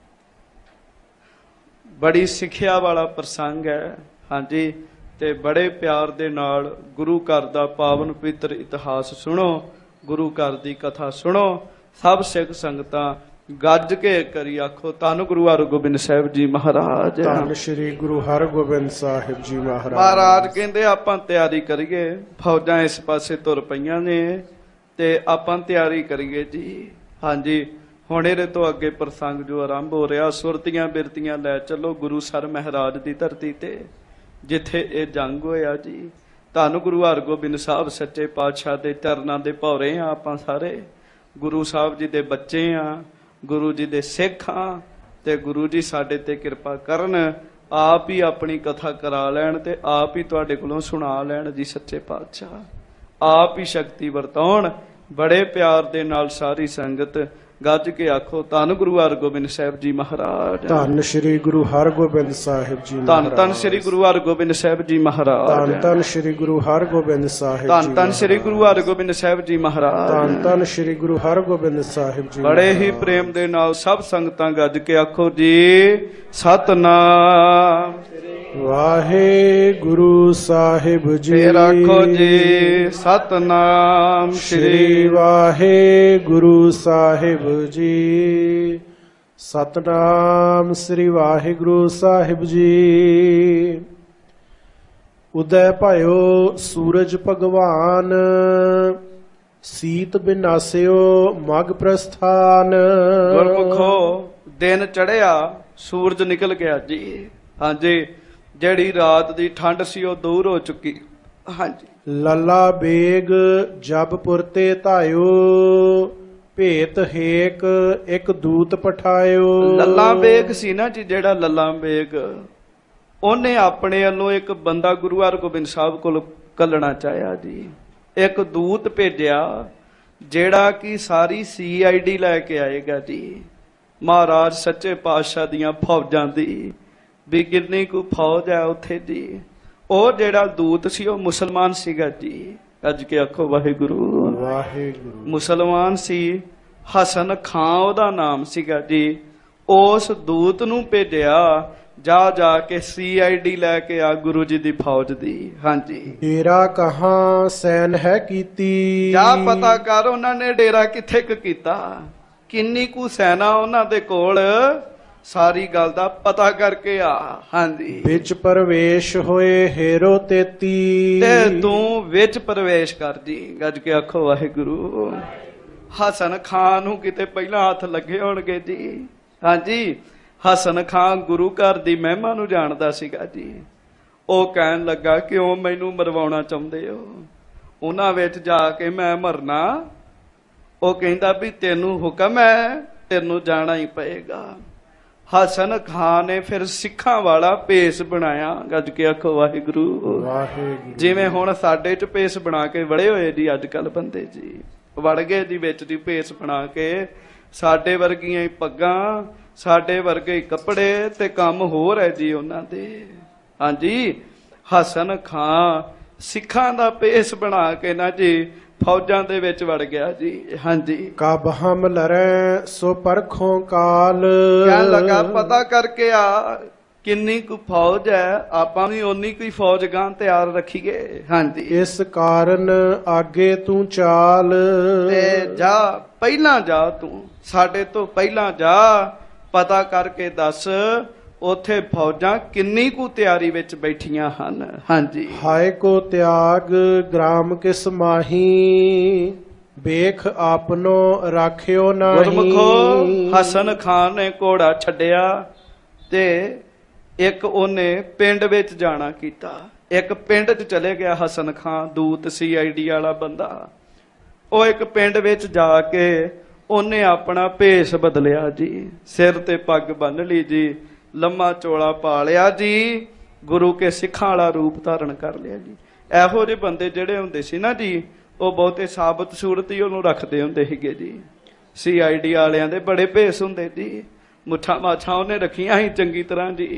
ਬੜੀ ਸਿੱਖਿਆ ਵਾਲਾ ਪ੍ਰਸੰਗ ਹੈ। ਹਾਂਜੀ, ਤੇ ਬੜੇ ਪਿਆਰ ਦੇ ਨਾਲ ਗੁਰੂ ਘਰ ਦਾ ਪਾਵਨ ਪਵਿੱਤਰ ਇਤਿਹਾਸ ਸੁਣੋ, ਗੁਰੂ ਘਰ ਦੀ ਕਥਾ ਸੁਣੋ। ਸਭ ਸਿੱਖ ਸੰਗਤਾਂ ਗੱਜ ਕੇ ਕਰੀ ਆਖੋ ਧੰਨ ਗੁਰੂ ਹਰਗੋਬਿੰਦ ਸਾਹਿਬ ਜੀ ਮਹਾਰਾਜ। ਧੰਨ ਸ਼੍ਰੀ ਗੁਰੂ ਹਰਗੋਬਿੰਦ ਸਾਹਿਬ ਜੀ ਮਹਾਰਾਜ। ਮਹਾਰਾਜ ਕਹਿੰਦੇ ਆਪਾਂ ਤਿਆਰੀ ਕਰੀਏ, ਫੌਜਾਂ ਇਸ ਪਾਸੇ ਤੁਰ ਪਈਆਂ ਨੇ ਤੇ ਆਪਾਂ ਤਿਆਰੀ ਕਰੀਏ ਜੀ। ਹਾਂਜੀ, ਹੁਣ ਇਹਦੇ ਤੋਂ ਅੱਗੇ ਪ੍ਰਸੰਗ ਜੋ ਆਰੰਭ ਹੋ ਰਿਹਾ, ਸੁਰਤੀਆਂ ਬਿਰਤੀਆਂ ਲੈ ਚੱਲੋ ਗੁਰੂ ਸਰ ਮਹਾਰਾਜ ਦੀ ਧਰਤੀ ਤੇ ਜਿੱਥੇ ਇਹ ਜੰਗ ਹੋਇਆ ਜੀ। ਧੰਨ ਗੁਰੂ ਹਰਗੋਬਿੰਦ ਸਾਹਿਬ ਸੱਚੇ ਪਾਤਸ਼ਾਹ ਦੇ ਚਰਨਾਂ ਦੇ ਭੌਰੇ ਆ ਆਪਾਂ ਸਾਰੇ। ਗੁਰੂ ਸਾਹਿਬ ਜੀ ਦੇ ਬੱਚੇ ਆ, ਗੁਰੂ ਜੀ ਦੇ ਸਿੱਖ ਆ, ਤੇ ਗੁਰੂ ਜੀ ਸਾਡੇ ਤੇ ਕਿਰਪਾ ਕਰਨ, ਆਪ ਹੀ ਆਪਣੀ ਕਥਾ ਕਰਾ ਲੈਣ ਤੇ ਆਪ ਹੀ ਤੁਹਾਡੇ ਕੋਲੋਂ ਸੁਣਾ ਲੈਣ ਜੀ। ਸੱਚੇ ਪਾਤਸ਼ਾਹ ਆਪ ਹੀ ਸ਼ਕਤੀ ਵਰਤਾਉਣ। ਬੜੇ ਪਿਆਰ ਦੇ ਨਾਲ ਸਾਰੀ ਸੰਗਤ ਗੱਜ ਕੇ ਆਖੋ ਧੰਨ ਗੁਰੂ ਹਰਗੋਬਿੰਦ ਸਾਹਿਬ ਜੀ ਮਹਾਰਾਜ। ਧੰਨ ਸ਼੍ਰੀ ਗੁਰੂ ਹਰਗੋਬਿੰਦ ਸਾਹਿਬ ਜੀ ਮਹਾਰਾਜ। ਧੰਨ ਧੰਨ ਸ਼੍ਰੀ ਗੁਰੂ ਹਰਗੋਬਿੰਦ ਸਾਹਿਬ ਜੀ ਮਹਾਰਾਜ। ਧੰਨ ਧੰਨ ਸ਼੍ਰੀ ਗੁਰੂ ਹਰਗੋਬਿੰਦ ਸਾਹਿਬ ਜੀ। ਧੰਨ ਧੰਨ ਸ਼੍ਰੀ ਗੁਰੂ ਹਰਗੋਬਿੰਦ ਸਾਹਿਬ ਜੀ ਮਹਾਰਾਜ। ਧੰਨ ਧੰਨ ਸ਼੍ਰੀ ਗੁਰੂ ਹਰਗੋਬਿੰਦ ਸਾਹਿਬ ਜੀ। ਬੜੇ ਹੀ ਪ੍ਰੇਮ ਦੇ ਨਾਲ ਸਭ ਸੰਗਤਾਂ ਗੱਜ ਕੇ ਆਖੋ ਜੀ ਸਤਨਾਮ ਵਾਹਿਗੁਰੂ ਸਾਹਿਬ ਜੀ। ਫੇਰ ਆਖੋ ਜੀ ਸਤਨਾਮ ਸ਼੍ਰੀ ਵਾਹਿਗੁਰੂ ਸਾਹਿਬ ਜੀ। ਸਤਨਾਮ ਸ੍ਰੀ ਵਾਹਿਗੁਰੂ ਸਾਹਿਬ ਜੀ। ਉਦੈ ਭਇਓ ਸੂਰਜ ਭਗਵਾਨ, ਸੀਤ ਬਿਨਾਸਿਓ ਮਗ ਪ੍ਰਸਥਾਨ। ਗੁਰਮੁਖੋ ਦਿਨ ਚੜਿਆ, ਸੂਰਜ ਨਿਕਲ ਗਿਆ ਜੀ। ਹਾਂਜੀ, ਜਿਹੜੀ ਰਾਤ ਦੀ ਠੰਡ ਸੀ ਉਹ ਦੂਰ ਹੋ ਚੁੱਕੀ। ਹਾਂਜੀ, ਲੱਲਾ ਬੇਗ ਜਬਪੁਰ ਤੇ ਧਾਇਓ, ਭੇਤ ਹੇਕ ਇੱਕ ਦੂਤ ਪਠਾਇਓ। ਲੱਲਾ ਬੇਗ ਸੀ ਨਾ ਜੀ, ਜਿਹੜਾ ਲੱਲਾ ਬੇਗ, ਉਹਨੇ ਆਪਣੇ ਵੱਲੋਂ ਇੱਕ ਬੰਦਾ ਗੁਰੂ ਹਰਗੋਬਿੰਦ ਸਾਹਿਬ ਕੋਲ ਕੱਲਣਾ ਚਾਹਿਆ ਜੀ। ਇੱਕ ਦੂਤ ਭੇਜਿਆ ਜਿਹੜਾ ਕਿ ਸਾਰੀ ਸੀ ਆਈ ਡੀ ਲੈ ਕੇ ਆਏਗਾ ਜੀ, ਮਹਾਰਾਜ ਸੱਚੇ ਪਾਤਸ਼ਾਹ ਦੀਆਂ ਫੌਜਾਂ ਦੀ ਵੀ ਕਿੰਨੀ ਕੁ ਫੌਜ ਹੈ ਉੱਥੇ ਜੀ। ਉਹ ਜਿਹੜਾ ਦੂਤ ਸੀ ਉਹ ਮੁਸਲਮਾਨ ਸੀਗਾ ਜੀ। ਅੱਜ ਕੇ ਆਖੋ ਵਾਹਿਗੁਰੂ ਵਾਹਿਗੁਰੂ। ਮੁਸਲਮਾਨ ਸੀ, ਹਸਨ ਖਾਂ ਉਹਦਾ ਨਾਮ ਸੀਗਾ ਜੀ। ਉਸ ਦੂਤ ਨੂੰ ਭੇਜਿਆ ਜਾ ਜਾ ਕੇ ਸੀ ਆਈ ਡੀ ਲੈ ਕੇ ਆ ਗੁਰੂ ਜੀ ਦੀ ਫੌਜ ਦੀ। ਹਾਂਜੀ, ਡੇਰਾ ਕਹਾਂ ਸੈਨ ਹੈ ਕੀਤੀ, ਜਾ ਪਤਾ ਕਰ ਉਹਨਾਂ ਨੇ ਡੇਰਾ ਕਿੱਥੇ ਕੁ ਕੀਤਾ, ਕਿੰਨੀ ਕੁ ਸੈਨਾ ਉਹਨਾਂ ਦੇ ਕੋਲ, ਸਾਰੀ ਗੱਲ ਦਾ ਪਤਾ ਕਰਕੇ ਆ। ਹਾਂਜੀ, ਵਿੱਚ ਪ੍ਰਵੇਸ਼ ਹੋਏ ਹੇਰੋ ਤੇਤੀ, ਤੇ ਤੂੰ ਵਿੱਚ ਪ੍ਰਵੇਸ਼ ਕਰ ਜੀ। ਗੱਜ ਕੇ ਆਖੋ ਵਾਹਿਗੁਰੂ। ਹਸਨ ਖਾਨ ਨੂੰ ਕਿਤੇ ਪਹਿਲਾਂ ਹੱਥ ਲੱਗੇ ਹੋਣਗੇ ਜੀ। ਹਾਂਜੀ, ਹਸਨ ਖਾਨ ਗੁਰੂ ਘਰ ਦੀ ਮਹਿਮਾ ਨੂੰ ਜਾਣਦਾ ਸੀਗਾ ਜੀ। ਉਹ ਕਹਿਣ ਲੱਗਾ ਕਿਉਂ ਮੈਨੂੰ ਮਰਵਾਉਣਾ ਚਾਹੁੰਦੇ ਹੋ, ਉਹਨਾਂ ਵਿੱਚ ਜਾ ਕੇ ਮੈਂ ਮਰਨਾ। ਉਹ ਕਹਿੰਦਾ ਵੀ ਤੈਨੂੰ ਹੁਕਮ ਹੈ, ਤੈਨੂੰ ਜਾਣਾ ਹੀ ਪਏਗਾ। ਹਸਨ ਖਾਨ ਨੇ ਫਿਰ ਸਿੱਖਾਂ ਵਾਲਾ ਭੇਸ ਬਣਾਇਆ। ਗੱਜ ਕੇ ਆਖੋ ਵਾਹਿਗੁਰੂ ਵਾਹਿਗੁਰੂ। ਜਿਵੇਂ ਹੁਣ ਸਾਡੇ ਚ ਭੇਸ ਬਣਾ ਕੇ ਵੜੇ ਹੋਏ ਜੀ ਅੱਜ ਕੱਲ ਬੰਦੇ ਜੀ, ਵੜ ਗਏ ਜੀ ਵਿੱਚ ਦੀ ਭੇਸ ਬਣਾ ਕੇ। ਸਾਡੇ ਵਰਗੀਆਂ ਹੀ ਪੱਗਾਂ, ਸਾਡੇ ਵਰਗੇ ਹੀ ਕੱਪੜੇ, ਤੇ ਕੰਮ ਹੋਰ ਹੈ ਜੀ ਉਹਨਾਂ ਦੇ। ਹਾਂਜੀ, ਹਸਨ ਖਾਨ ਸਿੱਖਾਂ ਦਾ ਭੇਸ ਬਣਾ ਕੇ ਨਾ ਜੀ ਫੌਜਾਂ ਦੇ ਵਿੱਚ ਵੜ ਗਿਆ ਜੀ। ਹਾਂਜੀ, ਕਬ ਹਮ ਲਰੈ ਸੋ ਪਰਖੋਂ ਕਾਲ, ਕਹਿਣ ਲੱਗਾ ਪਤਾ ਕਰਕੇ ਆ ਕਿੰਨੀ ਕੁ ਫੌਜ ਹੈ, ਆਪਾਂ ਵੀ ਓਨੀ ਕੁ ਫੌਜ ਗਾਂ ਤਿਆਰ ਰੱਖੀਏ। ਹਾਂਜੀ, ਇਸ ਕਾਰਨ ਆਗੇ ਤੂੰ ਚਾਲ, ਤੇ ਜਾ ਪਹਿਲਾਂ ਜਾ, ਤੂੰ ਸਾਡੇ ਤੋਂ ਪਹਿਲਾਂ ਜਾ, ਪਤਾ ਕਰਕੇ ਦੱਸ ਉਥੇ ਫੌਜਾਂ ਕਿੰਨੀ ਕੁ ਤਿਆਰੀ ਵਿੱਚ ਬੈਠੀਆਂ ਹਨ। ਹਾਂਜੀ, ਹਾਏ ਕੋ ਤਿਆਗ ਗ੍ਰਾਮ ਕਿਸ ਮਾਹੀ, ਵੇਖ ਆਪਨੋ ਰਾਖਿਓ ਨਾਹੀ। ਗੁਰਮੁਖੋ ਹਸਨ ਖਾਨ ਨੇ ਘੋੜਾ ਛੱਡਿਆ ਤੇ ਇੱਕ ਉਹਨੇ ਪਿੰਡ ਵਿੱਚ ਜਾਣਾ ਕੀਤਾ। ਇੱਕ ਪਿੰਡ 'ਚ ਚਲੇ ਗਿਆ ਹਸਨ ਖਾਨ, ਦੂਤ ਸੀ ਆਈ ਡੀ ਵਾਲਾ ਬੰਦਾ। ਉਹ ਇੱਕ ਪਿੰਡ ਵਿੱਚ ਜਾ ਕੇ ਉਹਨੇ ਆਪਣਾ ਭੇਸ ਬਦਲਿਆ ਜੀ, ਸਿਰ ਤੇ ਪੱਗ ਬੰਨ ਲਈ ਜੀ, ਲੰਮਾ ਚੋਲਾ ਪਾ ਲਿਆ ਜੀ, ਗੁਰੂ ਕੇ ਸਿੱਖਾਂ ਵਾਲਾ ਰੂਪ ਧਾਰਨ ਕਰ ਲਿਆ ਜੀ। ਇਹੋ ਜਿਹੇ ਬੰਦੇ ਜਿਹੜੇ ਹੁੰਦੇ ਸੀ ਨਾ ਜੀ, ਉਹ ਬਹੁਤੇ ਸਾਬਤ ਸੂਰਤ ਹੀ ਉਹਨੂੰ ਰੱਖਦੇ ਹੁੰਦੇ ਸੀਗੇ ਜੀ। ਸੀ ਆਈ ਡੀ ਵਾਲਿਆਂ ਦੇ ਬੜੇ ਭੇਸ ਹੁੰਦੇ ਜੀ, ਮੁੱਠਾ ਮਾਛਾਂ ਉਹਨੇ ਰੱਖੀਆਂ ਸੀ ਚੰਗੀ ਤਰ੍ਹਾਂ ਜੀ।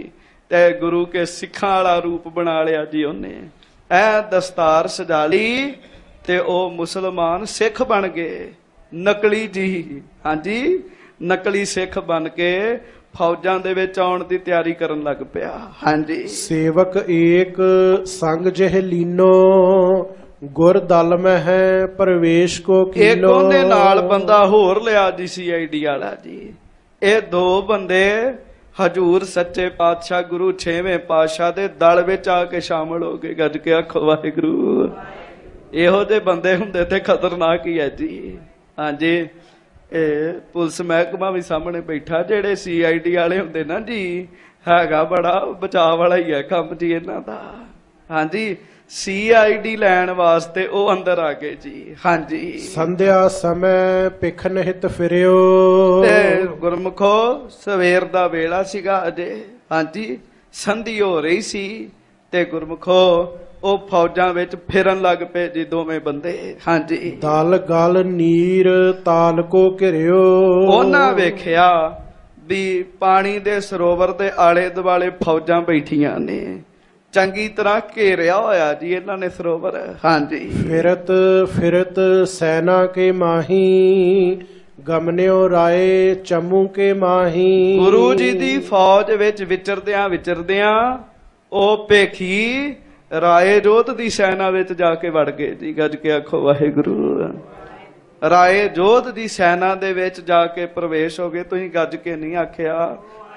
ਤੇ ਗੁਰੂ ਕੇ ਸਿੱਖਾਂ ਵਾਲਾ ਰੂਪ ਬਣਾ ਲਿਆ ਜੀ ਉਹਨੇ। ਐ ਦਸਤਾਰ ਸਜਾ ਲਈ ਤੇ ਉਹ ਮੁਸਲਮਾਨ ਸਿੱਖ ਬਣ ਗਏ, ਨਕਲੀ ਜੀ। ਹਾਂਜੀ, ਨਕਲੀ ਸਿੱਖ ਬਣ ਕੇ ਫੌਜਾਂ ਦੇ ਵਿੱਚ ਆਉਣ ਦੀ ਤਿਆਰੀ ਕਰਨ ਲੱਗ ਪਿਆ। ਹਾਂਜੀ, ਸੇਵਕ ਏਕ ਸੰਗ ਜਹ ਲੀਨੋ, ਗੁਰ ਦਲ ਮੈਂ ਹੈ ਪ੍ਰਵੇਸ਼ ਕੋ ਕੀਨੋ। ਇੱਕ ਉਹਨੇ ਨਾਲ ਬੰਦਾ ਹੋਰ ਲਿਆ ਜੀ, ਸੀ ਆਈ ਡੀ ਵਾਲਾ ਜੀ। ਇਹ ਦੋ ਬੰਦੇ ਹਜੂਰ ਸੱਚੇ ਪਾਤਸ਼ਾਹ ਗੁਰੂ ਛੇਵੇਂ ਪਾਤਸ਼ਾਹ ਦੇ ਦਲ ਵਿੱਚ ਆ ਕੇ ਸ਼ਾਮਲ ਹੋ ਗਏ। ਗੱਜ ਕੇ ਆਖੋ ਵਾਹਿਗੁਰੂ। ਇਹੋ ਜਿਹੇ ਬੰਦੇ ਹੁੰਦੇ ਤੇ ਖਤਰਨਾਕ ਹੀ ਹੈ ਜੀ। ਹਾਂਜੀ, ਇਹ ਪੁਲਿਸ ਮਹਿਕਮਾ ਵੀ ਸਾਹਮਣੇ ਬੈਠਾ। ਜਿਹੜੇ ਸੀ ਆਈ ਡੀ ਵਾਲੇ ਹੁੰਦੇ ਨਾ ਜੀ, ਹੈਗਾ ਬੜਾ ਬਚਾਅ ਵਾਲਾ ਹੀ ਹੈ ਕੰਮ ਜੀ ਇਹਨਾਂ ਦਾ। ਹਾਂਜੀ, ਸੀ ਆਈ ਡੀ ਲੈਣ ਵਾਸਤੇ ਉਹ ਅੰਦਰ ਆ ਗਏ ਜੀ। ਹਾਂਜੀ, ਸੰਧਿਆ ਸਮੇਂ ਭਿਖ ਨਿਹਿਤ ਫਿਰਿਓ। ਤੇ ਗੁਰਮੁਖੋ ਸਵੇਰ ਦਾ ਵੇਲਾ ਸੀਗਾ ਅਜੇ। ਹਾਂਜੀ, ਸੰਧੀ ਹੋ ਰਹੀ ਸੀ ਤੇ ਗੁਰਮੁਖੋ ਉਹ ਫੌਜਾਂ ਵਿੱਚ ਫਿਰਨ ਲੱਗ ਪਏ ਜੀ ਦੋਵੇਂ ਬੰਦੇ। ਹਾਂਜੀ, ਦਲ ਗਲ ਨੀਰ ਤਾਲ ਕੋ ਘਿਰਿਓ। ਉਹਨਾਂ ਵੇਖਿਆ ਵੀ ਪਾਣੀ ਦੇ ਸਰੋਵਰ ਦੇ ਆਲੇ ਦੁਆਲੇ ਫੌਜਾਂ ਬੈਠੀਆਂ ਨੇ, ਚੰਗੀ ਤਰ੍ਹਾਂ ਘੇਰਿਆ ਹੋਇਆ ਜੀ ਇਹਨਾਂ ਨੇ ਸਰੋਵਰ। ਹਾਂਜੀ, ਫਿਰਤ ਫਿਰਤ ਸੈਨਾ ਕੇ ਮਾਹੀ, ਗਮਨਿਓ ਰਾਏ ਚਮੂ ਕੇ ਮਾਹੀ। ਗੁਰੂ ਜੀ ਦੀ ਫੌਜ ਵਿੱਚ ਵਿਚਰਦਿਆਂ ਵਿਚਰਦਿਆਂ ਉਹ ਭੇਖੀ ਰਾਏ ਜੋਧ ਦੀ ਸੈਨਾ ਵਿੱਚ ਜਾ ਕੇ ਵੜ ਗਏ ਜੀ। ਗੱਜ ਕੇ ਆਖੋ ਵਾਹਿਗੁਰੂ। ਰਾਏ ਜੋਧ ਦੀ ਸੈਨਾ ਦੇ ਵਿੱਚ ਜਾ ਕੇ ਪ੍ਰਵੇਸ਼ ਹੋ ਗਏ। ਤੁਸੀਂ ਗੱਜ ਕੇ ਨਹੀਂ ਆਖਿਆ।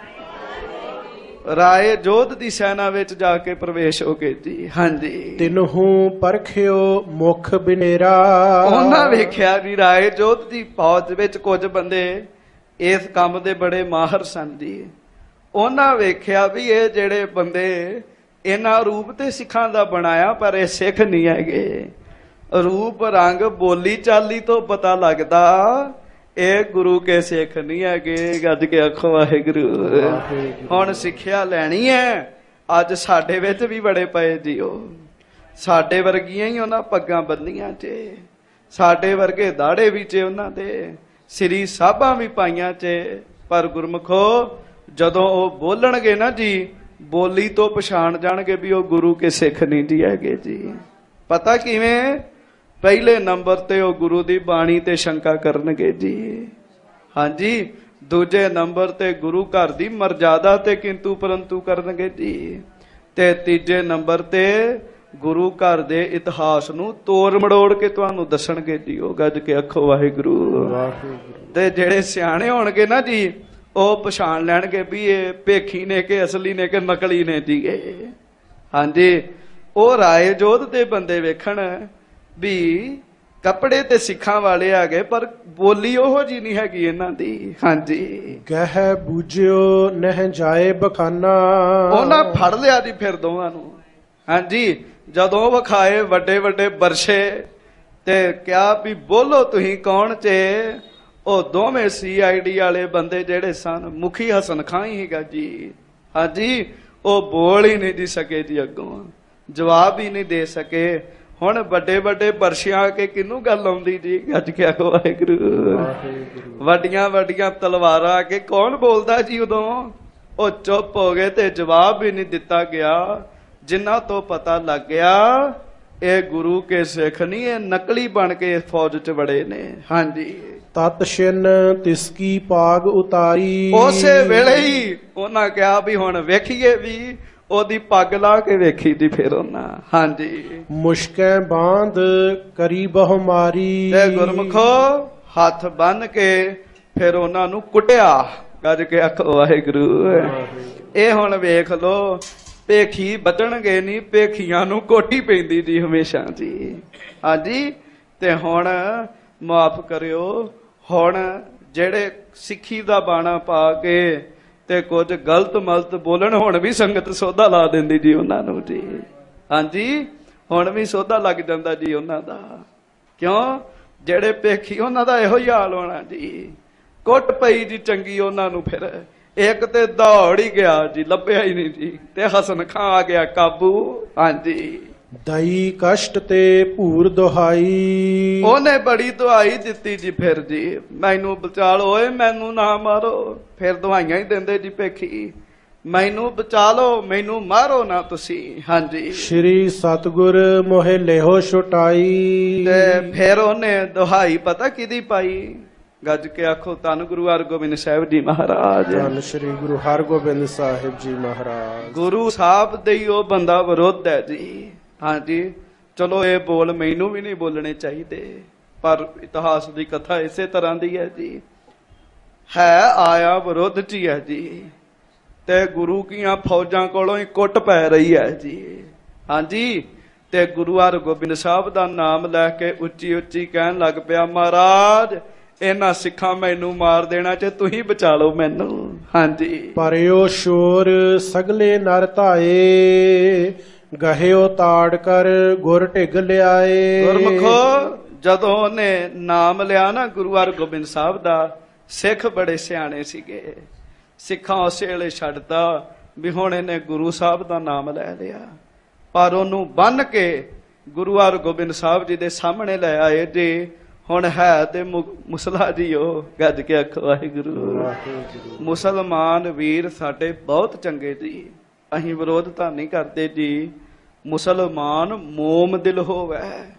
ਰਾਏ ਜੋਧ ਦੀ ਸੈਨਾ ਵਿੱਚ ਜਾ ਕੇ ਪ੍ਰਵੇਸ਼ ਹੋ ਗਏ ਜੀ। ਹਾਂਜੀ, ਤਿਨਹੂ ਪਰਖਿਓ ਮੁਖ ਬਿਨੇਰਾ। ਉਹਨਾਂ ਵੇਖਿਆ ਵੀ ਰਾਏ ਜੋਧ ਦੀ ਫੌਜ ਵਿੱਚ ਕੁਝ ਬੰਦੇ ਇਸ ਕੰਮ ਦੇ ਬੜੇ ਮਾਹਰ ਸਨ ਜੀ। ਉਹਨਾਂ ਵੇਖਿਆ ਵੀ ਇਹ ਜਿਹੜੇ ਬੰਦੇ, ਇਹਨਾਂ ਰੂਪ ਤੇ ਸਿੱਖਾਂ ਦਾ ਬਣਾਇਆ ਪਰ ਇਹ ਸਿੱਖ ਨਹੀਂ ਹੈਗੇ। ਰੂਪ ਰੰਗ ਬੋਲੀ ਚਾਲੀ ਤੋਂ ਪਤਾ ਲੱਗਦਾ ਇਹ ਗੁਰੂ ਕੇ ਸਿੱਖ ਨਹੀਂ ਹੈਗੇ। ਗੱਜ ਕੇ ਆਖੋ ਵਾਹਿਗੁਰੂ। ਹੁਣ ਸਿੱਖਿਆ ਲੈਣੀ ਹੈ। ਅੱਜ ਸਾਡੇ ਵਿੱਚ ਵੀ ਬੜੇ ਪਏ ਜੀ, ਉਹ ਸਾਡੇ ਵਰਗੀਆਂ ਹੀ ਉਹਨਾਂ ਪੱਗਾਂ ਬੰਨੀਆਂ ਚ, ਸਾਡੇ ਵਰਗੇ ਦਾੜੇ ਵੀ ਚ, ਉਹਨਾਂ ਦੇ ਸ੍ਰੀ ਸਾਹਿਬਾਂ ਵੀ ਪਾਈਆਂ ਚ। ਪਰ ਗੁਰਮੁਖੋ ਜਦੋਂ ਉਹ ਬੋਲਣਗੇ ਨਾ ਜੀ, ਬੋਲੀ ਤੋਂ ਪਛਾਣ ਜਾਣਗੇ ਵੀ ਉਹ ਗੁਰੂ ਕੇ ਸਿੱਖ ਨਹੀਂ ਜੀ ਹੈਗੇ ਜੀ। ਪਤਾ ਕਿਵੇਂ? ਪਹਿਲੇ ਨੰਬਰ ਤੇ ਉਹ ਗੁਰੂ ਦੀ ਬਾਣੀ ਤੇ ਸ਼ੰਕਾ ਕਰਨਗੇ ਜੀ। ਹਾਂਜੀ, ਦੂਜੇ ਨੰਬਰ ਤੇ ਗੁਰੂ ਘਰ ਦੀ ਮਰਜ਼ਾਦਾ ਤੇ ਕਿੰਤੂ ਪਰੰਤੂ ਕਰਨਗੇ ਜੀ। ਤੇ ਤੀਜੇ ਨੰਬਰ ਤੇ ਗੁਰੂ ਘਰ ਦੇ ਇਤਿਹਾਸ ਨੂੰ ਤੋੜ ਮੜੋੜ ਕੇ ਤੁਹਾਨੂੰ ਦੱਸਣਗੇ ਜੀ। ਉਹ ਗੱਜ ਕੇ ਆਖੋ ਵਾਹਿਗੁਰੂ। ਤੇ ਜਿਹੜੇ ਸਿਆਣੇ ਹੋਣਗੇ ਨਾ ਜੀ, ਉਹ ਪਛਾਣ ਲੈਣਗੇ ਵੀ ਇਹ ਭੇਖੀ ਨੇ ਕਿ ਅਸਲੀ ਨੇ ਕਿ ਨਕਲੀ ਨੇ ਜੀ ਇਹ। ਹਾਂਜੀ, ਉਹ ਰਾਏ ਜੋਧ ਦੇ ਬੰਦੇ ਵੇਖਣ ਵੀ ਕੱਪੜੇ ਤੇ ਸਿੱਖਾਂ ਵਾਲੇ ਆ ਗਏ ਪਰ ਬੋਲੀ ਉਹੋ ਜੀ ਨਹੀਂ ਹੈਗੀ ਇਹਨਾਂ ਦੀ। ਹਾਂਜੀ, ਗਹਿ ਬੂਝਿਓ ਨਹਿ ਜਾਏ ਬਖਾਨਾ। ਉਹਨਾਂ ਫੜ ਲਿਆ ਜੀ ਫਿਰ ਦੋਵਾਂ ਨੂੰ। ਹਾਂਜੀ, ਜਦੋਂ ਵਿਖਾਏ ਵੱਡੇ ਵੱਡੇ ਬਰਸ਼ੇ ਤੇ ਕਿਹਾ ਵੀ ਬੋਲੋ ਤੁਸੀਂ ਕੌਣ ਚ। ਉਹ ਦੋਵੇਂ ਸੀ ਆਈ ਡੀ ਵਾਲੇ ਬੰਦੇ ਜਿਹੜੇ ਸਨ, ਮੁਖੀ ਹਸਨ ਖਾਂ ਹੀ ਹੈਗਾ ਜੀ। ਹਾਂਜੀ, ਉਹ ਬੋਲ ਹੀ ਨਹੀਂ ਜੀ ਸਕੇ ਜੀ, ਅੱਗੋਂ ਜਵਾਬ ਹੀ ਨਹੀਂ ਦੇ ਸਕੇ। ਹੁਣ ਵੱਡੇ ਵੱਡੇ ਬਰਸ਼ਿਆਂ ਕੇ ਕਿਹਨੂੰ ਗੱਲ ਆਉਂਦੀ ਜੀ? ਗੱਜ ਕੇ ਆਖੋ ਵਾਹਿਗੁਰੂ। ਵੱਡੀਆਂ ਵੱਡੀਆਂ ਤਲਵਾਰਾਂ ਕੇ ਕੌਣ ਬੋਲਦਾ ਜੀ ਉਦੋਂ? ਉਹ ਚੁੱਪ ਹੋ ਗਏ ਤੇ ਜਵਾਬ ਵੀ ਨਹੀਂ ਦਿੱਤਾ ਗਿਆ। ਜਿਨ੍ਹਾਂ ਤੋਂ ਪਤਾ ਲੱਗ ਗਿਆ ਇਹ ਗੁਰੂ ਕੇ ਸਿੱਖ ਨਹੀਂ, ਇਹ ਨਕਲੀ ਬਣ ਕੇ ਫੌਜ ਚ ਵੜੇ ਨੇ। ਹਾਂਜੀ, ਤਤ ਛਿਨ ਤਿਸਕੀ ਪਾਗ ਉਤਾਰੀ। ਉਸੇ ਵੇਲੇ ਹੀ ਉਹਨਾਂ ਕਿਹਾ ਵੀ ਹੁਣ ਵੇਖੀਏ ਵੀ। ਉਹਦੀ ਪੱਗ ਲਾ ਕੇ ਵੇਖੀ ਦੀ ਫਿਰ ਉਹਨਾਂ। ਹਾਂਜੀ, ਮੁਸ਼ਕੈ ਬਾਂਧ ਕਰੀ ਬਹੁ ਮਾਰੀ। ਤੇ ਗੁਰਮੁਖੋ ਹੱਥ ਬੰਨ ਕੇ ਫਿਰ ਉਹਨਾਂ ਨੂੰ ਕੁੱਟਿਆ। ਗੱਜ ਕੇ ਆਖੋ ਵਾਹਿਗੁਰੂ। ਇਹ ਹੁਣ ਵੇਖ ਲੋ, ਭੇਖੀ ਬਚਣਗੇ ਨਹੀਂ, ਭੇਖੀਆਂ ਨੂੰ ਕੋਠੀ ਪੈਂਦੀ ਜੀ ਹਮੇਸ਼ਾ ਜੀ। ਹਾਂਜੀ, ਤੇ ਹੁਣ ਮਾਫ ਕਰਿਓ, ਹੁਣ ਜਿਹੜੇ ਸਿੱਖੀ ਦਾ ਬਾਣਾ ਪਾ ਕੇ ਤੇ ਕੁਝ ਗਲਤ ਮਲਤ ਬੋਲਣ, ਹੁਣ ਵੀ ਸੰਗਤ ਸੋਧਾ ਲਾ ਦਿੰਦੀ ਜੀ ਉਹਨਾਂ ਨੂੰ ਜੀ। ਹਾਂਜੀ, ਹੁਣ ਵੀ ਸੋਧਾ ਲੱਗ ਜਾਂਦਾ ਜੀ ਉਹਨਾਂ ਦਾ। ਕਿਉਂ? ਜਿਹੜੇ ਭੇਖੀ ਉਹਨਾਂ ਦਾ ਇਹੋ ਹੀ ਹਾਲ ਹੋਣਾ ਜੀ। ਕੁੱਟ ਪਈ ਜੀ ਚੰਗੀ ਉਹਨਾਂ ਨੂੰ। ਫਿਰ ਇੱਕ ਤੇ ਦੌੜ ਹੀ ਗਿਆ ਜੀ, ਲੱਭਿਆ ਹੀ ਨਹੀਂ ਜੀ। ਤੇ ਹਸਨ ਖਾਂ ਆ ਗਿਆ ਕਾਬੂ। ਹਾਂਜੀ, ਦਈ ਕਸ਼ਟ ਤੇ ਭੂਰ ਦੁਹਾਈ। ਉਹਨੇ ਬੜੀ ਦੁਹਾਈ ਦਿੱਤੀ ਜੀ। ਫਿਰ ਜੀ ਮੈਨੂੰ ਬਚਾ ਲਓ ਓਏ, ਮੈਨੂੰ ਨਾ ਮਾਰੋ। ਫਿਰ ਦੁਹਾਈਆਂ ਹੀ ਦਿੰਦੇ ਜੀ ਭੇਖੀ। ਮੈਨੂੰ ਬਚਾ ਲਓ, ਮੈਨੂੰ ਮਾਰੋ ਨਾ ਤੁਸੀਂ। ਹਾਂਜੀ। ਸ਼੍ਰੀ ਸਤਿਗੁਰ ਮੋਹਿ ਲਿਹੋ ਛੁਟਾਈ। ਤੇ ਫਿਰ ਉਹਨੇ ਦੁਹਾਈ ਪਤਾ ਕਿਹਦੀ ਪਾਈ? ਗੱਜ ਕੇ ਆਖੋ ਧੰਨ ਗੁਰੂ ਹਰਗੋਬਿੰਦ ਸਾਹਿਬ ਜੀ ਮਹਾਰਾਜ। ਧੰਨ ਸ਼੍ਰੀ ਗੁਰੂ ਹਰਗੋਬਿੰਦ ਸਾਹਿਬ ਜੀ ਮਹਾਰਾਜ। ਗੁਰੂ ਸਾਹਿਬ ਦੇ ਹੀ ਉਹ ਬੰਦਾ ਵਿਰੋਧ ਹੈ ਜੀ। ਹਾਂਜੀ। ਚਲੋ ਇਹ ਬੋਲ ਮੈਨੂੰ ਵੀ ਨਹੀਂ ਬੋਲਣੇ ਚਾਹੀਦੇ, ਪਰ ਇਤਿਹਾਸ ਦੀ ਕਥਾ ਇਸੇ ਤਰ੍ਹਾਂ ਦੀ ਹੈ ਜੀ। ਹੈ ਆਇਆ ਵਿਰੋਧ ਚ ਹੀ ਹੈ ਜੀ, ਤੇ ਗੁਰੂ ਕੀਆਂ ਫੌਜਾਂ ਕੋਲੋਂ ਹੀ ਕੁੱਟ ਪੈ ਰਹੀ ਹੈ ਜੀ। ਹਾਂਜੀ। ਤੇ ਗੁਰੂ ਹਰਗੋਬਿੰਦ ਸਾਹਿਬ ਦਾ ਨਾਮ ਲੈ ਕੇ ਉੱਚੀ ਉੱਚੀ ਕਹਿਣ ਲੱਗ ਪਿਆ, ਮਹਾਰਾਜ ਇਹਨਾਂ ਸਿੱਖਾਂ ਮੈਨੂੰ ਮਾਰ ਦੇਣਾ ਚ ਤੁਸੀਂ ਬਚਾ ਲਓ ਮੈਨੂੰ। ਹਾਂਜੀ। ਪਰਿਓ ਸ਼ੋਰ ਸਗਲੇ ਨਰ ਧਾਏ, ਗਹਿਓ ਤਾੜ ਕਰ ਗੁਰ ਢਿੱਗ ਲਿਆਏ। ਗੁਰਮੁਖੋ ਜਦੋਂ ਉਹਨੇ ਨਾਮ ਲਿਆ ਨਾ ਗੁਰੂ ਹਰਗੋਬਿੰਦ ਸਾਹਿਬ ਦਾ, ਸਿੱਖ ਬੜੇ ਸਿਆਣੇ ਸੀਗੇ। ਸਿੱਖਾਂ ਉਸੇ ਵੇਲੇ ਛੱਡਤਾ ਵੀ ਹੁਣ ਇਹਨੇ ਗੁਰੂ ਸਾਹਿਬ ਦਾ ਨਾਮ ਲੈ ਲਿਆ, ਪਰ ਉਹਨੂੰ ਬੰਨ ਕੇ ਗੁਰੂ ਹਰਗੋਬਿੰਦ ਸਾਹਿਬ ਜੀ ਦੇ ਸਾਹਮਣੇ ਲੈ ਆਏ ਜੀ। ਹੁਣ ਹੈ ਤੇ ਮੁਸਲਾ ਜੀ ਉਹ। ਗੱਜ ਕੇ ਆਖੋ ਵਾਹਿਗੁਰੂ। ਮੁਸਲਮਾਨ ਵੀਰ ਸਾਡੇ ਬਹੁਤ ਚੰਗੇ ਜੀ, ਅਸੀਂ ਵਿਰੋਧਤਾ ਨਹੀਂ ਕਰਦੇ ਜੀ। ਮੁਸਲਮਾਨ ਮੋਮ ਦਿਲ ਹੋਵੇ,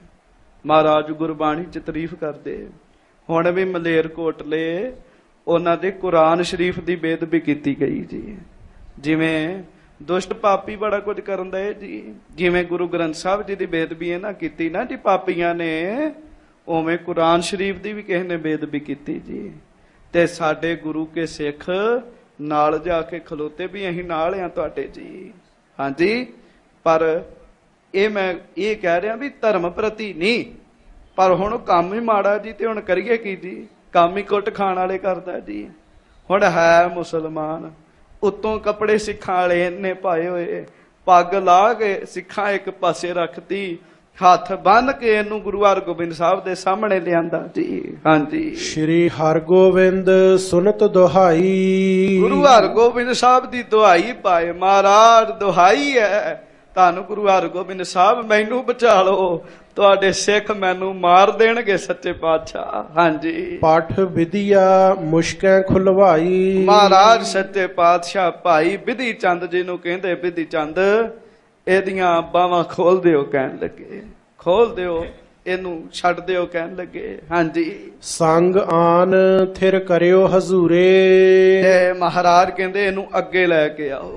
ਮਹਾਰਾਜ ਗੁਰਬਾਣੀ ਚ ਤਾਰੀਫ ਕਰਦੇ। ਹੁਣ ਵੀ ਮਲੇਰਕੋਟਲੇ ਉਹਨਾਂ ਦੇ ਕੁਰਾਨ ਸ਼ਰੀਫ ਦੀ ਬੇਅਦਬੀ ਕੀਤੀ ਗਈ ਜੀ। ਜਿਵੇਂ ਦੁਸ਼ਟ ਪਾਪੀ ਬੜਾ ਕੁਝ ਕਰਨ ਦੇ ਜੀ, ਜਿਵੇਂ ਗੁਰੂ ਗ੍ਰੰਥ ਸਾਹਿਬ ਜੀ ਦੀ ਬੇਅਦਬੀ ਇਹਨਾਂ ਕੀਤੀ ਨਾ ਜੀ ਪਾਪੀਆਂ ਨੇ, ਉਵੇਂ ਕੁਰਾਨ ਸ਼ਰੀਫ ਦੀ ਵੀ ਕਿਸੇ ਨੇ ਬੇਅਦਬੀ ਕੀਤੀ ਜੀ। ਤੇ ਸਾਡੇ ਗੁਰੂ ਕੇ ਸਿੱਖ ਨਾਲ ਜਾ ਕੇ ਖਲੋਤੇ ਵੀ ਅਸੀਂ ਨਾਲ ਆ ਤੁਹਾਡੇ ਜੀ। ਹਾਂਜੀ। ਪਰ ਇਹ ਮੈਂ ਇਹ ਕਹਿ ਰਿਹਾ ਵੀ ਧਰਮ ਪ੍ਰਤੀ ਨਹੀਂ, ਪਰ ਹੁਣ ਕੰਮ ਹੀ ਮਾੜਾ ਜੀ, ਤੇ ਹੁਣ ਕਰੀਏ ਕੀ ਜੀ? ਕੰਮ ਹੀ ਕੁੱਟ ਖਾਣ ਵਾਲੇ ਕਰਦਾ ਜੀ। ਹੁਣ ਹੈ ਮੁਸਲਮਾਨ, ਉਤੋਂ ਕੱਪੜੇ ਸਿੱਖਾਂ ਵਾਲੇ ਨੇ ਪਾਏ ਹੋਏ, ਪੱਗ ਲਾ ਕੇ ਸਿੱਖਾਂ ਇੱਕ ਪਾਸੇ ਰੱਖਤੀ, ਹੱਥ ਬੰਨ ਕੇ ਇਹਨੂੰ ਗੁਰੂ ਹਰਗੋਬਿੰਦ ਸਾਹਿਬ ਦੇ ਸਾਹਮਣੇ ਲਿਆਂਦਾ ਜੀ। ਹਾਂਜੀ। ਸ਼੍ਰੀ ਹਰਗੋਬਿੰਦ ਸੁਨਤ ਦੁਹਾਈ। ਗੁਰੂ ਹਰਗੋਬਿੰਦ ਸਾਹਿਬ ਦੀ ਦੁਹਾਈ ਪਾਏ, ਮਹਾਰਾਜ ਦੁਹਾਈ ਹੈ ਧੰਨ ਗੁਰੂ ਹਰਗੋਬਿੰਦ ਸਾਹਿਬ ਮੈਨੂੰ ਬਚਾ ਲਓ, ਤੁਹਾਡੇ ਸਿੱਖ ਮੈਨੂੰ ਮਾਰ ਦੇਣਗੇ ਸੱਚੇ ਪਾਤਸ਼ਾਹ। ਹਾਂਜੀ। ਪਾਠ ਵਿਦਿਆ ਮੁਸ਼ਕੈ ਖੁਲਵਾਈ। ਮਹਾਰਾਜ ਸੱਚੇ ਪਾਤਸ਼ਾਹ ਭਾਈ ਬਿਧੀ ਚੰਦ ਜੀ ਨੂੰ ਕਹਿੰਦੇ, ਬਿਧੀ ਚੰਦ ਇਹਦੀਆਂ ਬਾਹਾਂ ਖੋਲ ਦਿਓ ਕਹਿਣ ਲੱਗੇ, ਖੋਲ ਦਿਓ ਇਹਨੂੰ, ਛੱਡ ਦਿਓ ਕਹਿਣ ਲੱਗੇ। ਹਾਂਜੀ। ਸੰਗ ਆਨ ਥਿਰ ਕਰਿਓ ਹਜ਼ੂਰੇ। ਤੇ ਮਹਾਰਾਜ ਕਹਿੰਦੇ ਇਹਨੂੰ ਅੱਗੇ ਲੈ ਕੇ ਆਓ।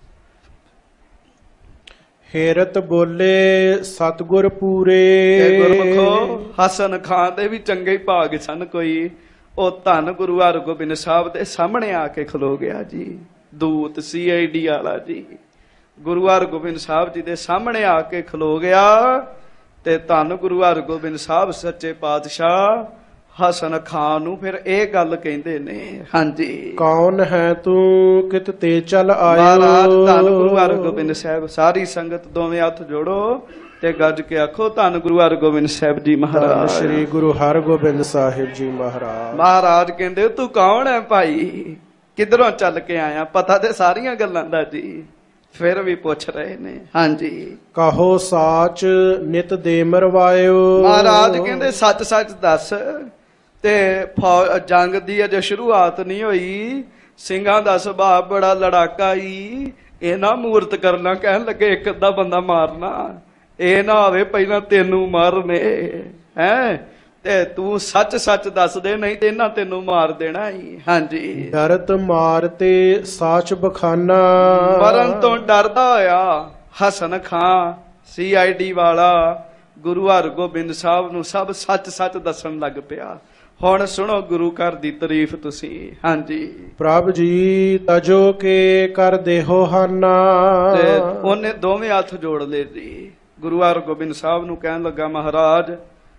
ਹੇਰਤ ਬੋਲੇ ਸਤਿਗੁਰ ਪੂਰੇ। ਤੇ ਗੁਰਮੁਖੋ ਹਸਨ ਖਾਨ ਦੇ ਵੀ ਚੰਗੇ ਭਾਗ ਸਨ ਕੋਈ, ਉਹ ਧੰਨ ਗੁਰੂ ਹਰਗੋਬਿੰਦ ਸਾਹਿਬ ਦੇ ਸਾਹਮਣੇ ਆ ਕੇ ਖਲੋ ਗਿਆ ਜੀ। ਦੂਤ ਸੀ ਆਈ ਡੀ ਵਾਲਾ ਜੀ, ਗੁਰੂ ਹਰਗੋਬਿੰਦ ਸਾਹਿਬ ਜੀ ਦੇ ਸਾਹਮਣੇ ਆ ਕੇ ਖਲੋ ਗਿਆ। ਤੇ ਧੰਨ ਗੁਰੂ ਹਰਗੋਬਿੰਦ ਸਾਹਿਬ ਸੱਚੇ ਪਾਤਸ਼ਾਹ ਹਸਨ ਖਾਨ ਨੂੰ ਫਿਰ ਇਹ ਗੱਲ ਕਹਿੰਦੇ ਨੇ। ਹਾਂਜੀ। ਕੌਣ ਹੈ ਤੂੰ ਕਿਤ ਤੇ ਚਲ ਆਇਓ। ਮਹਾਰਾਜ ਧੰਨ ਗੁਰੂ ਹਰਗੋਬਿੰਦ ਸਾਹਿਬ, ਸਾਰੀ ਸੰਗਤ ਦੋਵੇਂ ਹੱਥ ਜੋੜੋ ਤੇ ਗੱਜ ਕੇ ਆਖੋ ਧੰਨ ਗੁਰੂ ਹਰਗੋਬਿੰਦ ਸਾਹਿਬ ਜੀ ਮਹਾਰਾਜ। ਸ਼੍ਰੀ ਗੁਰੂ ਹਰਗੋਬਿੰਦ ਸਾਹਿਬ ਜੀ ਮਹਾਰਾਜ। ਮਹਾਰਾਜ ਕਹਿੰਦੇ ਤੂੰ ਕੌਣ ਹੈ ਭਾਈ, ਕਿੱਧਰੋਂ ਚੱਲ ਕੇ ਆਇਆ? ਪਤਾ ਤੇ ਸਾਰੀਆਂ ਗੱਲਾਂ ਦਾ ਜੀ, ਫਿਰ ਵੀ ਪੁੱਛ ਰਹੇ ਨੇ। ਹਾਂਜੀ। ਕਹੋ ਸਾਚ ਨਿਤ ਦੇ ਮਰਵਾਇਓ। ਮਹਾਰਾਜ ਕਹਿੰਦੇ ਸੱਚ ਸੱਚ ਦੱਸ। ਤੇ ਜੰਗ ਦੀ ਅਜੇ ਸ਼ੁਰੂਆਤ ਨਹੀਂ ਹੋਈ, ਸਿੰਘਾਂ ਦਾ ਸੁਭਾਅ ਬੜਾ ਲੜਾਕਾ ਹੀ, ਇਹ ਨਾ ਮੂਰਤ ਕਰਨਾ ਕਹਿਣ ਲੱਗੇ ਇੱਕ ਅੱਧਾ ਬੰਦਾ ਮਾਰਨਾ, ਇਹ ਨਾ ਹੋਵੇ ਪਹਿਲਾਂ ਤੈਨੂੰ ਮਾਰਨੇ ਹੈ, ਤੇ ਤੂੰ ਸੱਚ ਸੱਚ ਦੱਸ ਦੇ, ਨਹੀਂ ਤੇ ਇਹਨਾਂ ਤੈਨੂੰ ਮਾਰ ਦੇਣਾ ਹੀ। ਹਾਂਜੀ। ਡਰਤ ਮਾਰ ਤੇ ਸਾਚ ਬਖਾਨਾ। ਮਰਨ ਤੋਂ ਡਰਦਾ ਹੋਇਆ ਹਸਨ ਖਾਂ ਸੀ ਆਈ ਡੀ ਵਾਲਾ ਗੁਰੂ ਹਰਗੋਬਿੰਦ ਸਾਹਿਬ ਨੂੰ ਸਭ ਸੱਚ ਸੱਚ ਦੱਸਣ ਲੱਗ ਪਿਆ। ਹੁਣ ਸੁਣੋ ਗੁਰੂ ਘਰ ਦੀ ਤਾਰੀਫ ਤੁਸੀਂ। ਹਾਂਜੀ। ਪ੍ਰਭ ਜੀ ਤਜੋ ਕੇ ਕਰ ਦੇਹੋ ਹਾਨਾ। ਤੇ ਉਹਨੇ ਦੋਵੇਂ ਹੱਥ ਜੋੜ ਲਏ ਜੀ, ਗੁਰੂ ਹਰਗੋਬਿੰਦ ਸਾਹਿਬ ਨੂੰ ਕਹਿਣ ਲੱਗਾ ਮਹਾਰਾਜ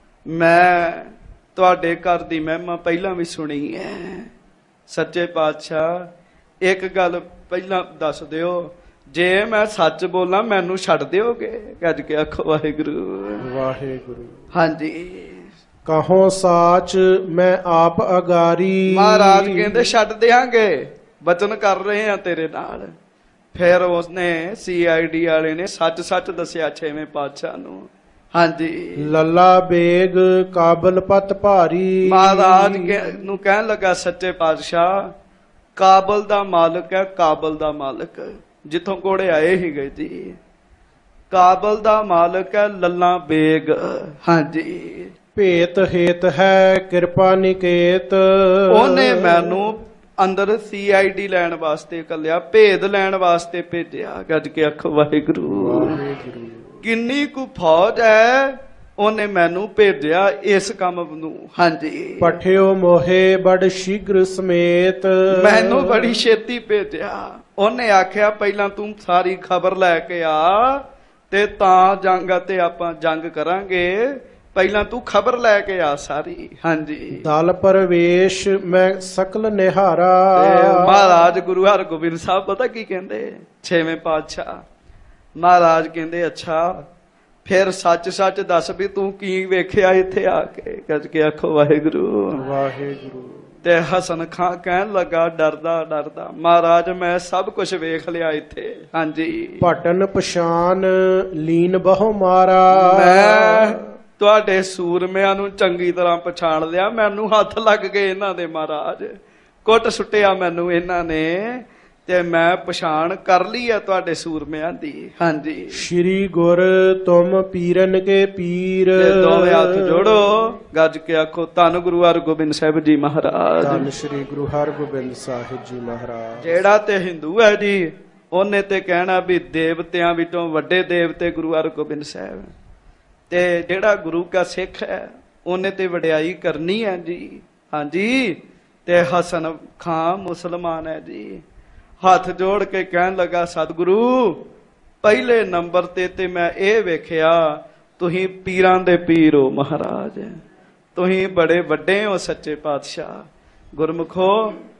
ਮੈਂ ਤੁਹਾਡੇ ਘਰ ਦੀ ਮਹਿਮਾ ਪਹਿਲਾਂ ਵੀ ਸੁਣੀ ਹੈ, ਸੱਚੇ ਪਾਤਸ਼ਾਹ ਇੱਕ ਗੱਲ ਪਹਿਲਾਂ ਦੱਸ ਦਿਓ, ਜੇ ਮੈਂ ਸੱਚ ਬੋਲਾਂ ਮੈਨੂੰ ਛੱਡ ਦਿਓਗੇ? ਗੱਜ ਕੇ ਆਖੋ ਵਾਹਿਗੁਰੂ ਵਾਹਿਗੁਰੂ। ਹਾਂਜੀ। ਕਹੋ ਸਾਚ ਮੈਂ ਆਪ ਅਗਾਰੀ। ਮਹਾਰਾਜ ਕਹਿੰਦੇ ਛੱਡ ਦਿਆਂਗੇ, ਬਚਨ ਕਰ ਰਹੇ ਆ ਤੇਰੇ ਨਾਲ। ਫਿਰ ਉਸਨੇ ਸੀ ਆਈ ਡੀ ਵਾਲੇ ਨੇ ਸੱਚ ਸੱਚ ਦੱਸਿਆ ਛੇਵੇਂ ਪਾਤਸ਼ਾਹ ਨੂੰ। ਹਾਂਜੀ। ਲੱਲਾ ਬੇਗ ਕਾਬਲ ਪਤ ਭਾਰੀ। ਮਹਾਰਾਜ ਨੂੰ ਕਹਿਣ ਲੱਗਾ ਸੱਚੇ ਪਾਤਸ਼ਾਹ ਕਾਬਲ ਦਾ ਮਾਲਕ ਹੈ, ਕਾਬਲ ਦਾ ਮਾਲਕ ਜਿੱਥੋਂ ਘੋੜੇ ਆਏ ਸੀਗੇ ਜੀ। ਕਾਬਲ ਦਾ ਮਾਲਕ ਹੈ ਲੱਲਾ ਬੇਗ। ਹਾਂਜੀ, ਭੇਤ ਹੇਤ ਹੈ ਕਿਰਪਾ ਨਿਕੇਤ। ਉਹਨੇ ਮੈਨੂੰ ਅੰਦਰ ਸੀ ਆਈ ਡੀ ਲੈਣ ਵਾਸਤੇ ਕੱਲਿਆ, ਭੇਦ ਲੈਣ ਵਾਸਤੇ ਭੇਜਿਆ। ਗੱਜ ਕੇ ਆਖੋ ਵਾਹਿਗੁਰੂ। ਵਾਹਿਗੁਰੂ। ਕਿੰਨੀ ਕੁ ਫੌਜ ਹੈ, ਉਹਨੇ ਮੈਨੂੰ ਭੇਜਿਆ ਇਸ ਕੰਮ ਨੂੰ। ਹਾਂਜੀ, ਪਠਿਓ ਮੋਹੇ ਬੜ ਸ਼ੀਘਰ ਸਮੇਤ। ਮੈਨੂੰ ਬੜੀ ਛੇਤੀ ਭੇਜਿਆ। ਉਹਨੇ ਆਖਿਆ ਪਹਿਲਾਂ ਤੂੰ ਸਾਰੀ ਖਬਰ ਲੈ ਕੇ ਆ ਤੇ ਤਾਂ ਜੰਗ ਤੇ ਆਪਾਂ ਜੰਗ ਕਰਾਂਗੇ, ਪਹਿਲਾਂ ਤੂੰ ਖਬਰ ਲੈ ਕੇ ਆ ਸਾਰੀ। ਹਾਂਜੀ, ਦਲ ਪਰਵੇਸ਼ ਮੈਂ ਸਕਲ ਨਿਹਾਰਾ। ਮਹਾਰਾਜ ਗੁਰੂ ਹਰਗੋਬਿੰਦ ਸਾਹਿਬ ਪਤਾ ਕੀ ਕਹਿੰਦੇ, ਛੇਵੇਂ ਪਾਤਸ਼ਾਹ ਮਹਾਰਾਜ ਕਹਿੰਦੇ ਅੱਛਾ ਫਿਰ ਸੱਚ ਸੱਚ ਦੱਸ ਵੀ ਤੂੰ ਕੀ ਵੇਖਿਆ ਇੱਥੇ ਆ ਕੇ। ਗੱਜ ਕੇ ਆਖੋ ਵਾਹਿਗੁਰੂ। ਵਾਹਿਗੁਰੂ। ਤੇ ਹਸਨ ਖਾਂ ਕਹਿਣ ਲੱਗਾ ਡਰਦਾ ਡਰਦਾ, ਮਹਾਰਾਜ ਮੈਂ ਸਭ ਕੁਝ ਵੇਖ ਲਿਆ ਇੱਥੇ। ਹਾਂਜੀ, ਭਟਨ ਪਛਾਨ ਲੀਨ ਬਹੁ ਮਾਰਾ। ਮੈਂ ਤੁਹਾਡੇ ਸੂਰਮਿਆਂ ਨੂੰ ਚੰਗੀ ਤਰ੍ਹਾਂ ਪਛਾਣ ਲਿਆ। ਮੈਨੂੰ ਹੱਥ ਲੱਗ ਗਏ ਇਹਨਾਂ ਦੇ, ਮਹਾਰਾਜ ਕੁੱਟ ਸੁੱਟਿਆ ਮੈਨੂੰ ਇਹਨਾਂ ਨੇ, ਤੇ ਮੈਂ ਪਛਾਣ ਕਰ ਲਈ ਹੈ ਤੁਹਾਡੇ ਸੂਰਮਿਆਂ ਦੀ। ਹਾਂਜੀ, ਸ਼੍ਰੀ ਗੁਰ ਤੁਮ ਪੀਰਨ ਕੇ ਪੀਰ। ਦੋਵੇਂ ਹੱਥ ਜੋੜੋ, ਗੱਜ ਕੇ ਆਖੋ ਧੰਨ ਗੁਰੂ ਹਰਗੋਬਿੰਦ ਸਾਹਿਬ ਜੀ ਮਹਾਰਾਜ। ਧੰਨ ਸ਼੍ਰੀ ਗੁਰੂ ਹਰਗੋਬਿੰਦ ਸਾਹਿਬ ਜੀ ਮਹਾਰਾਜ। ਜਿਹੜਾ ਤੇ ਹਿੰਦੂ ਹੈ ਜੀ, ਉਹਨੇ ਤੇ ਕਹਿਣਾ ਵੀ ਦੇਵਤਿਆਂ ਵਿੱਚੋਂ ਵੱਡੇ ਦੇਵਤੇ ਗੁਰੂ ਹਰਗੋਬਿੰਦ ਸਾਹਿਬ, ਤੇ ਜਿਹੜਾ ਗੁਰੂ ਕਾ ਸਿੱਖ ਹੈ ਉਹਨੇ ਤੇ ਵਡਿਆਈ ਕਰਨੀ ਹੈ ਜੀ। ਹਾਂਜੀ, ਤੇ ਹਸਨ ਖਾਂ ਮੁਸਲਮਾਨ ਹੈ ਜੀ। ਹੱਥ ਜੋੜ ਕੇ ਕਹਿਣ ਲੱਗਾ ਸਤਿਗੁਰੂ ਪਹਿਲੇ ਨੰਬਰ ਤੇ ਤੇ ਮੈਂ ਇਹ ਵੇਖਿਆ ਤੁਸੀਂ ਪੀਰਾਂ ਦੇ ਪੀਰ ਹੋ ਮਹਾਰਾਜ, ਤੁਸੀਂ ਬੜੇ ਵੱਡੇ ਹੋ ਸੱਚੇ ਪਾਤਸ਼ਾਹ। ਗੁਰਮੁਖੋ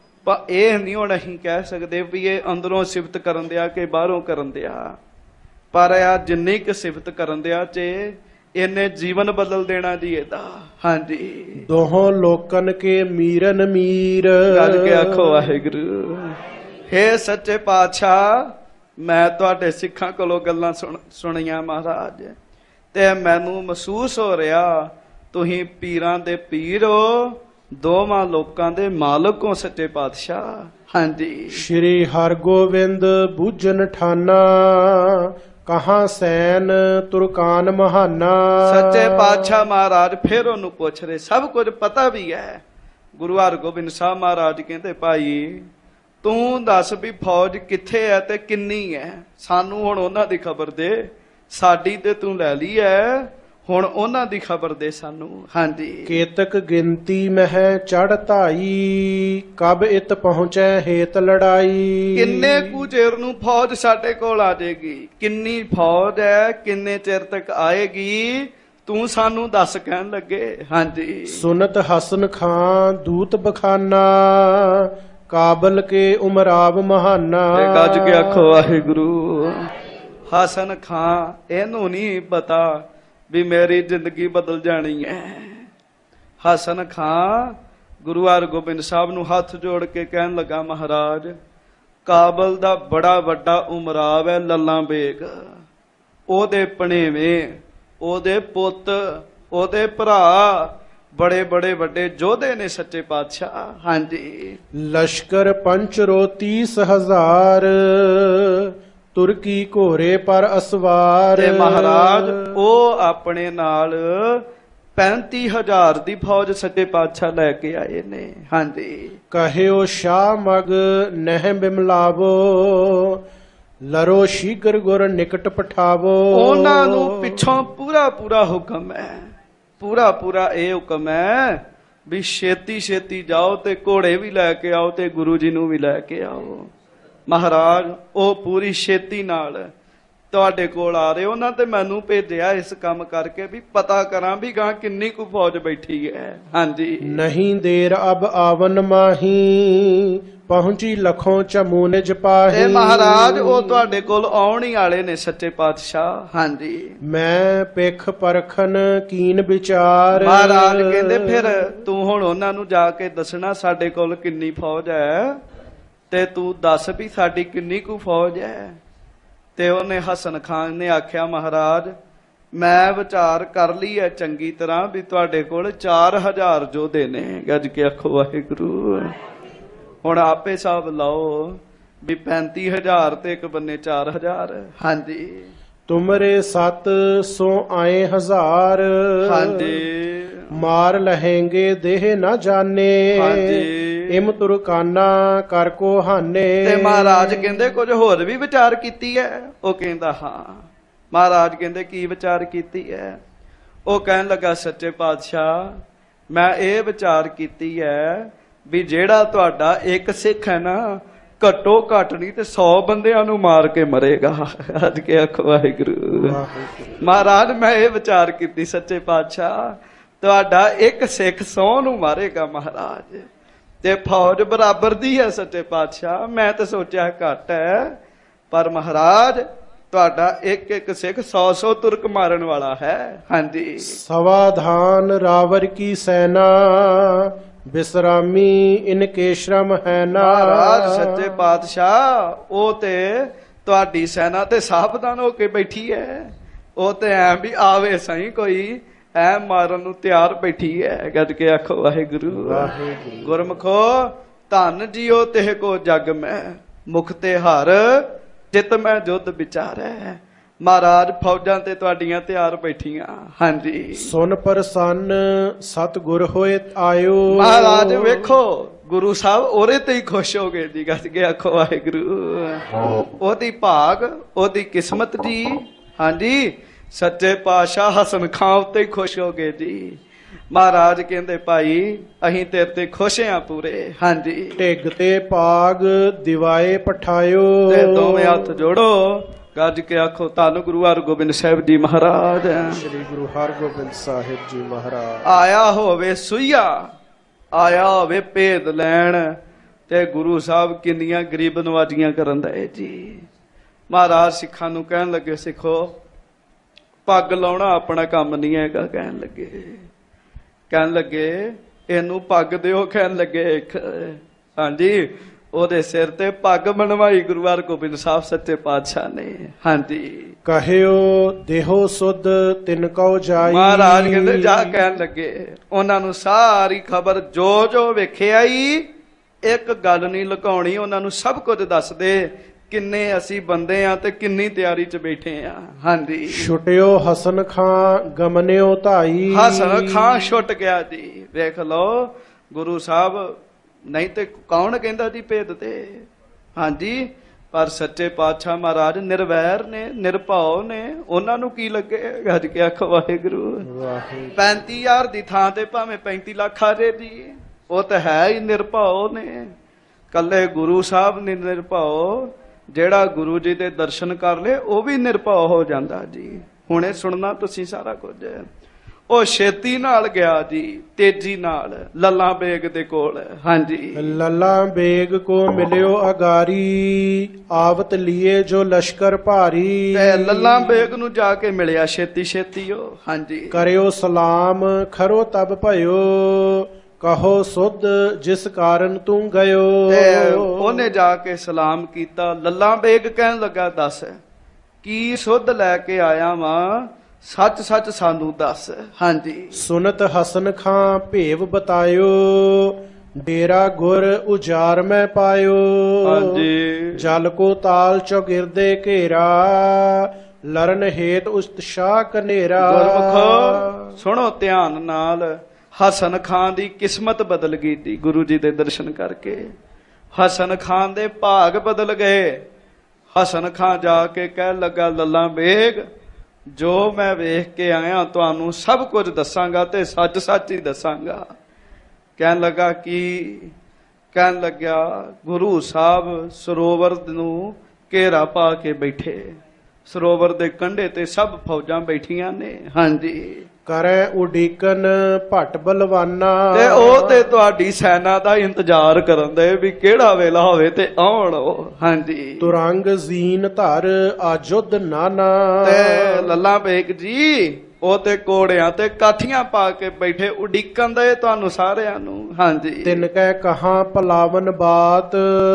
ਇਹ ਨਹੀਂ ਹੁਣ ਅਸੀਂ ਕਹਿ ਸਕਦੇ ਵੀ ਇਹ ਅੰਦਰੋਂ ਸਿਫਤ ਕਰਨ ਦਿਆ ਕਿ ਬਾਹਰੋਂ ਕਰਨ ਦਿਆ, ਪਰ ਆ ਜਿੰਨੀ ਕੁ ਸਿਫਤ ਕਰਨ ਦਿਆ ਚ ਇਹਨੇ ਜੀਵਨ ਬਦਲ ਦੇਣਾ ਜੀ ਇਹਦਾ। ਹਾਂਜੀ, ਦੋਹਾਂ ਲੋਕਨ ਕੇ ਮੀਰਨ ਮੀਰ। ਗੱਜ ਕੇ ਆਖੋ ਵਾਹਿਗੁਰੂ। ਹੇ ਸੱਚੇ ਪਾਤਸ਼ਾਹ ਮੈਂ ਤੁਹਾਡੇ ਸਿੱਖਾਂ ਕੋਲੋਂ ਗੱਲਾਂ ਸੁਣ ਸੁਣੀਆਂ ਮਹਾਰਾਜ, ਤੇ ਮੈਨੂੰ ਮਹਿਸੂਸ ਹੋ ਰਿਹਾ ਤੁਸੀਂ ਪੀਰਾਂ ਦੇ ਪੀਰ ਹੋ, ਦੋਵਾਂ ਲੋਕਾਂ ਦੇ ਮਾਲਕ ਹੋ ਸੱਚੇ ਪਾਤਸ਼ਾਹ। ਹਾਂਜੀ, ਸ਼੍ਰੀ ਹਰਗੋਬਿੰਦ ਬੂਝਨ ਠਾਨਾ ਕਹਾਂ ਸੈਨ ਤੁਰਕਾਨ ਮਹਾਨਾ। ਸੱਚੇ ਪਾਤਸ਼ਾਹ ਮਹਾਰਾਜ ਫਿਰ ਉਹਨੂੰ ਪੁੱਛ ਰਹੇ, ਸਭ ਕੁਝ ਪਤਾ ਵੀ ਹੈ। ਗੁਰੂ ਹਰਗੋਬਿੰਦ ਸਾਹਿਬ ਮਹਾਰਾਜ ਕਹਿੰਦੇ ਭਾਈ ਤੂੰ ਦੱਸ ਵੀ ਫੌਜ ਕਿੱਥੇ ਹੈ ਤੇ ਕਿੰਨੀ ਹੈ, ਸਾਨੂੰ ਹੁਣ ਉਹਨਾਂ ਦੀ ਖਬਰ ਦੇ। ਸਾਡੀ ਤੇ ਤੂੰ ਲੈ ਲਈ ਹੈ, ਹੁਣ ਉਹਨਾਂ ਦੀ ਖਬਰ ਦੇ ਸਾਨੂੰ। ਹਾਂਜੀ, ਕੇਤਕ ਗਿਣਤੀ ਮਹਿ ਚੜ ਧਾਈ ਕਬ ਇਤ ਪਹੁੰਚੈ ਹੇਤ ਲੜਾਈ। ਕਿੰਨੇ ਕੁ ਚਿਰ ਨੂੰ ਫੌਜ ਸਾਡੇ ਕੋਲ ਆ ਜਾਏਗੀ, ਕਿੰਨੀ ਫੌਜ ਹੈ, ਕਿੰਨੇ ਚਿਰ ਤੱਕ ਆਏਗੀ, ਤੂੰ ਸਾਨੂੰ ਦੱਸ ਕਹਿਣ ਲੱਗੇ। ਹਾਂਜੀ, ਸੁਨਤ ਹਸਨ ਖਾਂ ਦੂਤ ਬਖਾਨਾ ਕਾਬਲ ਕੇ ਉਮਰਾਵ ਮਹਾਨਾ। ਗੱਜ ਕੇ ਆਖੋ ਵਾਹਿਗੁਰੂ। ਹਸਨ ਖਾਂ ਇਹਨੂੰ ਨਹੀਂ ਪਤਾ ਵੀ ਮੇਰੀ ਜ਼ਿੰਦਗੀ ਬਦਲ ਜਾਣੀ ਹੈ। ਹਸਨ ਖਾਂ ਗੁਰੂ ਹਰਗੋਬਿੰਦ ਸਾਹਿਬ ਨੂੰ ਹੱਥ ਜੋੜ ਕੇ ਕਹਿਣ ਲੱਗਾ ਮਹਾਰਾਜ ਕਾਬਲ ਦਾ ਬੜਾ ਵੱਡਾ ਉਮਰਾਵ ਹੈ ਲੱਲਾ ਬੇਗ, ਉਹਦੇ ਭਣੇਵੇਂ, ਉਹਦੇ ਪੁੱਤ, ਉਹਦੇ ਭਰਾ ਬੜੇ ਬੜੇ ਵੱਡੇ ਯੋਧੇ ਨੇ ਸੱਚੇ ਪਾਤਸ਼ਾਹ। ਹਾਂਜੀ, ਲਸ਼ਕਰ ਪੰਚਰੋ ਤੀਸ ਹਜ਼ਾਰ ਤੁਰਕੀ ਘੋਰੇ ਪਰ ਅਸਵਾਰ। ਤੇ ਮਹਾਰਾਜ ਉਹ ਆਪਣੇ ਨਾਲ ਪੈਂਤੀ ਹਜ਼ਾਰ ਦੀ ਫੌਜ ਸੱਚੇ ਪਾਤਸ਼ਾਹ ਲੈ ਕੇ ਆਏ ਨੇ। ਹਾਂਜੀ, ਕਹਿਓ ਸ਼ਾਹ ਮਗ ਨਹਿ ਬਿਮਲਾਵੋ ਲਰੋ ਸ਼ੀਗਰ ਗੁਰ ਨਿਕਟ ਪਠਾਵੋ। ਉਹਨਾਂ ਨੂੰ ਪਿੱਛੋਂ ਪੂਰਾ ਪੂਰਾ ਹੁਕਮ ਹੈ, ਪੂਰਾ ਪੂਰਾ ਇਹ ਹੁਕਮ ਹੈ ਵੀ ਛੇਤੀ ਛੇਤੀ ਜਾਓ ਤੇ ਘੋੜੇ ਵੀ ਲੈ ਕੇ ਆਓ ਤੇ ਗੁਰੂ ਜੀ ਨੂੰ ਵੀ ਲੈ ਕੇ ਆਓ। ਮਹਾਰਾਜ ਉਹ ਪੂਰੀ ਛੇਤੀ ਨਾਲ ਤੁਹਾਡੇ ਕੋਲ ਆ ਰਹੇ, ਉਹਨਾਂ ਤੇ ਮੈਨੂੰ ਭੇਜਿਆ ਇਸ ਕੰਮ ਕਰਕੇ ਵੀ ਪਤਾ ਕਰਾਂ ਵੀ ਗਾਂ ਕਿੰਨੀ ਕੁ ਫੌਜ ਬੈਠੀ ਹੈ। ਹਾਂਜੀ, ਨਹੀਂ ਦੇਰ ਅਬ ਆਵਨ ਮਾਹੀ ਪਹੁੰਚੀ ਲਖੋਂ ਚਮੂ ਨਿਜ ਪਾਹੀ। ਇਹ ਮਹਾਰਾਜ ਉਹ ਤੁਹਾਡੇ ਕੋਲ ਆਉਣ ਹੀ ਵਾਲੇ ਨੇ ਸੱਚੇ ਪਾਤਸ਼ਾਹ। ਹਾਂਜੀ, ਮੈਂ ਪਿੱਖ ਪਰਖਨ ਕੀਨ ਵਿਚਾਰ। ਮਹਾਰਾਜ ਕਹਿੰਦੇ ਫਿਰ ਤੂੰ ਹੁਣ ਉਹਨਾਂ ਨੂੰ ਜਾ ਕੇ ਦੱਸਣਾ ਸਾਡੇ ਕੋਲ ਕਿੰਨੀ ਫੌਜ ਹੈ, ਤੇ ਤੂੰ ਦੱਸ ਵੀ ਸਾਡੀ ਕਿੰਨੀ ਕੁ ਫੌਜ ਹੈ। ਤੇ ਉਹਨੇ ਹਸਨ ਖਾਨ ਨੇ ਆਖਿਆ ਮਹਾਰਾਜ ਮੈਂ ਵਿਚਾਰ ਕਰ ਲਈ ਹੈ ਚੰਗੀ ਤਰ੍ਹਾਂ ਵੀ ਤੁਹਾਡੇ ਕੋਲ ਚਾਰ ਹਜ਼ਾਰ ਯੋਧੇ ਨੇ। ਗੱਜ ਕੇ ਆਖੋ ਵਾਹਿਗੁਰੂ। ਹੁਣ ਆਪੇ ਹਿਸਾਬ ਲਾਓ ਵੀ ਪੈਂਤੀ ਹਜ਼ਾਰ ਤੇ ਇੱਕ ਬੰਨੇ ਚਾਰ ਹਜ਼ਾਰ। ਹਾਂਜੀ ਤੁਮਰੇ ਸਤ ਸੋ ਆਏ ਹਜ਼ਾਰ, ਹਾਂਜੀ ਮਾਰ ਲਹੇਂਗੇ ਦੇਹ ਨਾ ਜਾਣੇ, ਹਾਂਜੀ ਇਮ ਤੁਰਕਾਨਾ ਕਰ ਕੋ ਹਾਨੇ। ਤੇ ਮਹਾਰਾਜ ਕਹਿੰਦੇ ਕੁਝ ਹੋਰ ਵੀ ਵਿਚਾਰ ਕੀਤੀ ਹੈ? ਉਹ ਕਹਿੰਦਾ ਹਾਂ। ਮਹਾਰਾਜ ਕਹਿੰਦੇ ਕੀ ਵਿਚਾਰ ਕੀਤੀ ਹੈ? ਉਹ ਕਹਿਣ ਲੱਗਾ ਸੱਚੇ ਪਾਤਸ਼ਾਹ ਮੈਂ ਇਹ ਵਿਚਾਰ ਕੀਤੀ ਹੈ ਵੀ ਜਿਹੜਾ ਤੁਹਾਡਾ ਇੱਕ ਸਿੱਖ ਹੈ ਨਾ, ਘੱਟੋ ਘੱਟ ਨਹੀਂ ਤੇ ਸੌ ਬੰਦਿਆਂ ਨੂੰ ਮਾਰ ਕੇ ਮਰੇਗਾ। ਅੱਜ ਕੇ ਆਖੋ ਵਾਹਿਗੁਰੂ। ਮਹਾਰਾਜ ਮੈਂ ਇਹ ਵਿਚਾਰ ਕੀਤੀ ਸੱਚੇ ਪਾਤਸ਼ਾਹ ਤੁਹਾਡਾ ਇੱਕ ਸਿੱਖ ਸੌ ਨੂੰ ਮਾਰੇਗਾ ਮਹਾਰਾਜ, ਤੇ ਫੌਜ ਬਰਾਬਰ ਦੀ ਹੈ ਸੱਚੇ ਪਾਤਸ਼ਾਹ। ਮੈਂ ਤਾਂ ਸੋਚਿਆ ਘੱਟ ਹੈ, ਪਰ ਮਹਾਰਾਜ ਤੁਹਾਡਾ ਇੱਕ ਇੱਕ ਸਿੱਖ ਸੌ ਸੌ ਤੁਰਕ ਮਾਰਨ ਵਾਲਾ ਹੈ। ਹਾਂਜੀ ਸਵਾਧਾਨ ਰਾਵਰ ਕੀ ਸੈਨਾ, ਬਿਸਰਾਮੀ ਇਨਕੇ ਸ਼ਰਮ ਹੈ ਨਾ। ਮਹਾਰਾਜ ਸੱਚੇ ਪਾਤਸ਼ਾਹ ਉਹ ਤੇ ਤੁਹਾਡੀ ਸੈਨਾ ਤੇ ਸਾਵਧਾਨ ਹੋ ਕੇ ਬੈਠੀ ਹੈ। ਉਹ ਤੇ ਐ ਵੀ ਆਵੇ ਸਹੀ ਕੋਈ ਐ ਮਾਰਨ ਨੂੰ ਤਿਆਰ ਬੈਠੀ ਹੈ। ਗੱਜ ਕੇ ਆਖੋ ਵਾਹਿਗੁਰੂ। ਗੁਰਮੁਖੋ ਧੰਨ ਜੀਓ ਤਿਹ ਕੋ ਜਗ ਮੈਂ, ਮੁਖ ਤੇ ਹਰ ਜਿਤ ਮੈਂ ਜੁੱਧ ਵਿਚਾਰੈ। ਮਹਾਰਾਜ ਫੌਜਾਂ ਤੇ ਤੁਹਾਡੀਆਂ ਤਿਆਰ ਬੈਠੀਆਂ। ਹਾਂਜੀ ਸੁਨ ਪ੍ਰਸੰਨ ਸਤਿਗੁਰ ਹੋਏ ਆਇਓ। ਮਹਾਰਾਜ ਵੇਖੋ ਗੁਰੂ ਸਾਹਿਬ ਉਹਦੇ ਤੇ ਹੀ ਖੁਸ਼ ਹੋ ਗਏ ਜੀ। ਗੱਜ ਕੇ ਆਖੋ ਵਾਹਿਗੁਰੂ। ਉਹਦੀ ਭਾਗ ਉਹਦੀ ਕਿਸਮਤ ਜੀ। ਹਾਂਜੀ ਸੱਚੇ ਪਾਤਸ਼ਾਹ ਹਸਨ ਖਾਂ ਉੱਤੇ ਹੀ ਖੁਸ਼ ਹੋ ਗਏ ਜੀ। ਮਹਾਰਾਜ ਕਹਿੰਦੇ ਭਾਈ ਅਸੀਂ ਤੇਰੇ ਤੇ ਖੁਸ਼ ਆ ਪੂਰੇ। ਹਾਂਜੀ ਢਿੱਗ ਤੇ ਭਾਗ ਦਿਵਾਏ ਪਠਾਇਓ। ਤੇ ਦੋਵੇਂ ਹੱਥ ਜੋੜੋ ਗੱਜ ਕੇ ਆਖੋ ਧੰਨ ਗੁਰੂ ਹਰਗੋਬਿੰਦ ਸਾਹਿਬ ਜੀ ਮਹਾਰਾਜ। ਸ੍ਰੀ ਗੁਰੂ ਹਰਗੋਬਿੰਦ ਸਾਹਿਬ ਜੀ ਮਹਾਰਾਜ। ਆਇਆ ਹੋਵੇ ਸੁਈਆ, ਆਇਆ ਹੋਵੇ ਭੇਦ ਲੈਣ, ਤੇ ਗੁਰੂ ਸਾਹਿਬ ਕਿੰਨੀਆਂ ਗਰੀਬ ਨਵਾਜ਼ੀਆਂ ਕਰਨ ਦਏ ਜੀ। ਮਹਾਰਾਜ ਸਿੱਖਾਂ ਨੂੰ ਕਹਿਣ ਲੱਗੇ ਸਿੱਖੋ ਪੱਗ ਲਾਉਣਾ ਆਪਣਾ ਕੰਮ ਨਹੀਂ ਹੈਗਾ। ਕਹਿਣ ਲੱਗੇ ਕਹਿਣ ਲੱਗੇ ਇਹਨੂੰ ਪੱਗ ਦਿਓ। ਕਹਿਣ ਲੱਗੇ ਹਾਂਜੀ ਉਹਦੇ ਸਿਰ ਤੇ ਪੱਗ ਬਣਵਾਈ ਗੁਰੂ ਹਰਗੋਬਿੰਦ ਸਾਹਿਬ ਸੱਚੇ ਪਾਤਸ਼ਾਹ ਨੇ। ਹਾਂਜੀ ਕਹਿਓ ਦੇਹੋ ਸੁਧ ਤਿਨ ਕਉ ਜਾਈ। ਮਹਾਰਾਜ ਕਹਿੰਦੇ ਜਾ ਕਹਿਣ ਲੱਗੇ ਉਹਨਾਂ ਨੂੰ ਸਾਰੀ ਖਬਰ ਜੋ ਜੋ ਵੇਖਿਆ ਹੀ, ਇੱਕ ਗੱਲ ਨਹੀਂ ਲੁਕਾਉਣੀ, ਉਹਨਾਂ ਨੂੰ ਸਭ ਕੁਝ ਦੱਸ ਦੇ ਕਿੰਨੇ ਅਸੀਂ ਬੰਦੇ ਆ ਤੇ ਕਿੰਨੀ ਤਿਆਰੀ ਚ ਬੈਠੇ ਆ। ਹਾਂਜੀ ਛੁਟਿਓ ਹਸਨ ਖਾਂ ਗਮਨਿਓ ਧਾਈ। ਹਸਨ ਖਾਂ ਛੁੱਟ ਗਿਆ ਜੀ। ਵੇਖ ਲਓ ਗੁਰੂ ਸਾਹਿਬ ਨਹੀਂ ਤੇ ਕੌਣ ਕਹਿੰਦਾ ਜੀ ਭੇਦ ਤੇ। ਹਾਂਜੀ ਪਰ ਸੱਚੇ ਪਾਤਸ਼ਾਹ ਮਹਾਰਾਜ ਨਿਰਵੈਰ ਨੇ, ਨਿਰਭਉ ਨੇ, ਉਹਨਾਂ ਨੂੰ ਕੀ ਲੱਗੇ। ਗੱਜ ਕੇ ਆਖੋ ਵਾਹਿਗੁਰੂ। ਪੈਂਤੀ ਹਜ਼ਾਰ ਦੀ ਥਾਂ ਤੇ ਭਾਵੇਂ ਪੈਂਤੀ ਲੱਖ ਆ ਜੇ ਜੀ, ਉਹ ਤਾਂ ਹੈ ਹੀ ਨਿਰਭਉ ਨੇ। ਕੱਲੇ ਗੁਰੂ ਸਾਹਿਬ ਨੇ ਨਿਰਭਉ, ਜਿਹੜਾ ਗੁਰੂ ਜੀ ਦੇ ਦਰਸ਼ਨ ਕਰ ਲਏ ਉਹ ਵੀ ਨਿਰਭਉ ਹੋ ਜਾਂਦਾ ਜੀ। ਹੁਣੇ ਸੁਣਨਾ ਤੁਸੀਂ ਸਾਰਾ ਕੁਝ। ਉਹ ਛੇਤੀ ਨਾਲ ਗਿਆ ਜੀ, ਤੇਜ਼ੀ ਨਾਲ ਲੱਲਾ ਬੇਗ ਦੇ ਕੋਲ। ਹਾਂਜੀ ਲੱਲਾ ਬੇਗ ਕੋ ਮਿਲਿਓ ਅਗਾਰੀ, ਆਵਤ ਲੀਏ ਜੋ ਲਸ਼ਕਰ ਭਾਰੀ। ਤੇ ਲੱਲਾ ਬੇਗ ਨੂੰ ਜਾ ਕੇ ਮਿਲਿਆ ਛੇਤੀ ਛੇਤੀ ਉਹ। ਹਾਂਜੀ ਕਰਿਓ ਸਲਾਮ ਖਰੋ ਤਬ ਭਇਓ, ਕਹੋ ਸੁਧ ਜਿਸ ਕਾਰਨ ਤੂੰ ਗਇਓ। ਤੇ ਉਹਨੇ ਜਾ ਕੇ ਸਲਾਮ ਕੀਤਾ। ਲੱਲਾ ਬੇਗ ਕਹਿਣ ਲੱਗਾ ਦੱਸ ਕੀ ਸੁਧ ਲੈ ਕੇ ਆਇਆ ਵਾਂ, ਸੱਚ ਸੱਚ ਸਾਨੂੰ ਦੱਸ। ਹਾਂਜੀ ਸੁਨਤ ਹਸਨ ਖਾਂ ਭੇਵ ਬਤਾਇਓ, ਡੇਰਾ ਗੁਰ ਉਜਾਰ ਮੈਂ ਪਾਇਓ। ਹਾਂਜੀ ਜਲ ਕੋ ਤਾਲ ਚੌਗਿਰਦੇ ਘੇਰਾ, ਲਰਨ ਹੇਤ ਉਤਸ਼ਾਹ ਕਨੇਰਾ। ਗੁਰਮੁਖੋ ਸੁਣੋ ਧਿਆਨ ਨਾਲ। ਹਸਨ ਖਾਂ ਦੀ ਕਿਸਮਤ ਬਦਲ ਗਈ ਸੀ ਗੁਰੂ ਜੀ ਦੇ ਦਰਸ਼ਨ ਕਰਕੇ। ਹਸਨ ਖਾਂ ਦੇ ਭਾਗ ਬਦਲ ਗਏ। ਹਸਨ ਖਾਂ ਜਾ ਕੇ ਕਹਿਣ ਲੱਗਾ ਲੱਲਾ ਬੇਗ ਜੋ ਮੈਂ ਵੇਖ ਕੇ ਆਇਆ ਤੁਹਾਨੂੰ ਸਭ ਕੁਝ ਦੱਸਾਂਗਾ ਤੇ ਸੱਚ ਸੱਚ ਹੀ ਦੱਸਾਂਗਾ। ਕਹਿਣ ਲੱਗਾ ਕੀ? ਕਹਿਣ ਲੱਗਿਆ ਗੁਰੂ ਸਾਹਿਬ ਸਰੋਵਰ ਨੂੰ ਘੇਰਾ ਪਾ ਕੇ ਬੈਠੇ। ਸਰੋਵਰ ਦੇ ਕੰਢੇ ਤੇ ਸਭ ਫੌਜਾਂ ਬੈਠੀਆਂ ਨੇ। ਹਾਂਜੀ ਕਰੈ ਉਡੀਕਨ ਭਟ ਬਲਵਾਨਾ, ਤੇ ਉਹ ਤੇ ਤੁਹਾਡੀ ਸੈਨਾ ਦਾ ਇੰਤਜ਼ਾਰ ਕਰਨ ਦੇ ਵੀ ਕਿਹੜਾ ਵੇਲਾ ਹੋਵੇ ਤੇ ਆਉਣ ਉਹ। ਹਾਂਜੀ ਤੁਰੰਗ ਜ਼ੀਨ ਧਰ ਆਜੁਦ ਨਾਨਾ, ਤੇ ਲੱਲਾ ਬੇਗ ਜੀ ਉਹ ਤੇ ਕੋੜਿਆਂ ਤੇ ਕਾਠੀਆਂ ਪਾ ਕੇ ਬੈਠੇ ਉਡੀਕਣ ਦੇ ਤੁਹਾਨੂੰ ਸਾਰਿਆਂ ਨੂੰ। ਹਾਂਜੀ ਤਿਨ ਕੈ ਕਹਾਂ ਪਲਾਵਨ ਬਾਤ,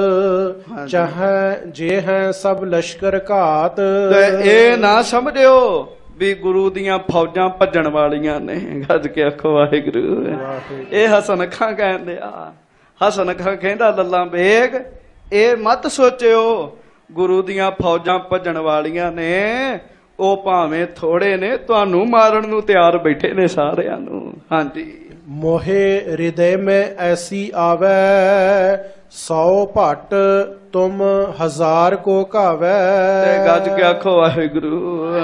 ਚਾਹੇ ਜੇ ਹੈ ਸਭ ਲਸ਼ਕਰ ਘਾਤ। ਤੇ ਇਹ ਨਾ ਸਮਝਿਓ ਵੀ ਗੁਰੂ ਦੀਆਂ ਫੌਜਾਂ ਭੱਜਣ ਵਾਲੀਆਂ ਨੇ। ਗੱਜ ਕੇ ਆਖੋ ਵਾਹਿਗੁਰੂ। ਇਹ ਹਸਨ ਖਾਂ ਕਹਿੰਦੇ ਆ। ਹਸਨ ਖਾਂ ਕਹਿੰਦਾ ਲੱਲਾ ਬੇਗ ਇਹ ਮਤ ਸੋਚਿਓ ਗੁਰੂ ਦੀਆਂ ਫੌਜਾਂ ਭੱਜਣ ਵਾਲੀਆਂ ਨੇ, ਉਹ ਭਾਵੇਂ ਥੋੜੇ ਨੇ ਤੁਹਾਨੂੰ ਮਾਰਨ ਨੂੰ ਤਿਆਰ ਬੈਠੇ ਨੇ ਸਾਰਿਆਂ ਨੂੰ। ਹਾਂਜੀ। ਮੋਹੇ ਹਿਰਦੇ ਮੈਂ ਐਸੀ ਆਵੈ, ਸੌ ਭੱਟ ਤੁਮ ਹਜ਼ਾਰ ਕੋ ਘਾਵੈ। ਤੇ ਗੱਜ ਕੇ ਆਖੋ ਵਾਹਿਗੁਰੂ।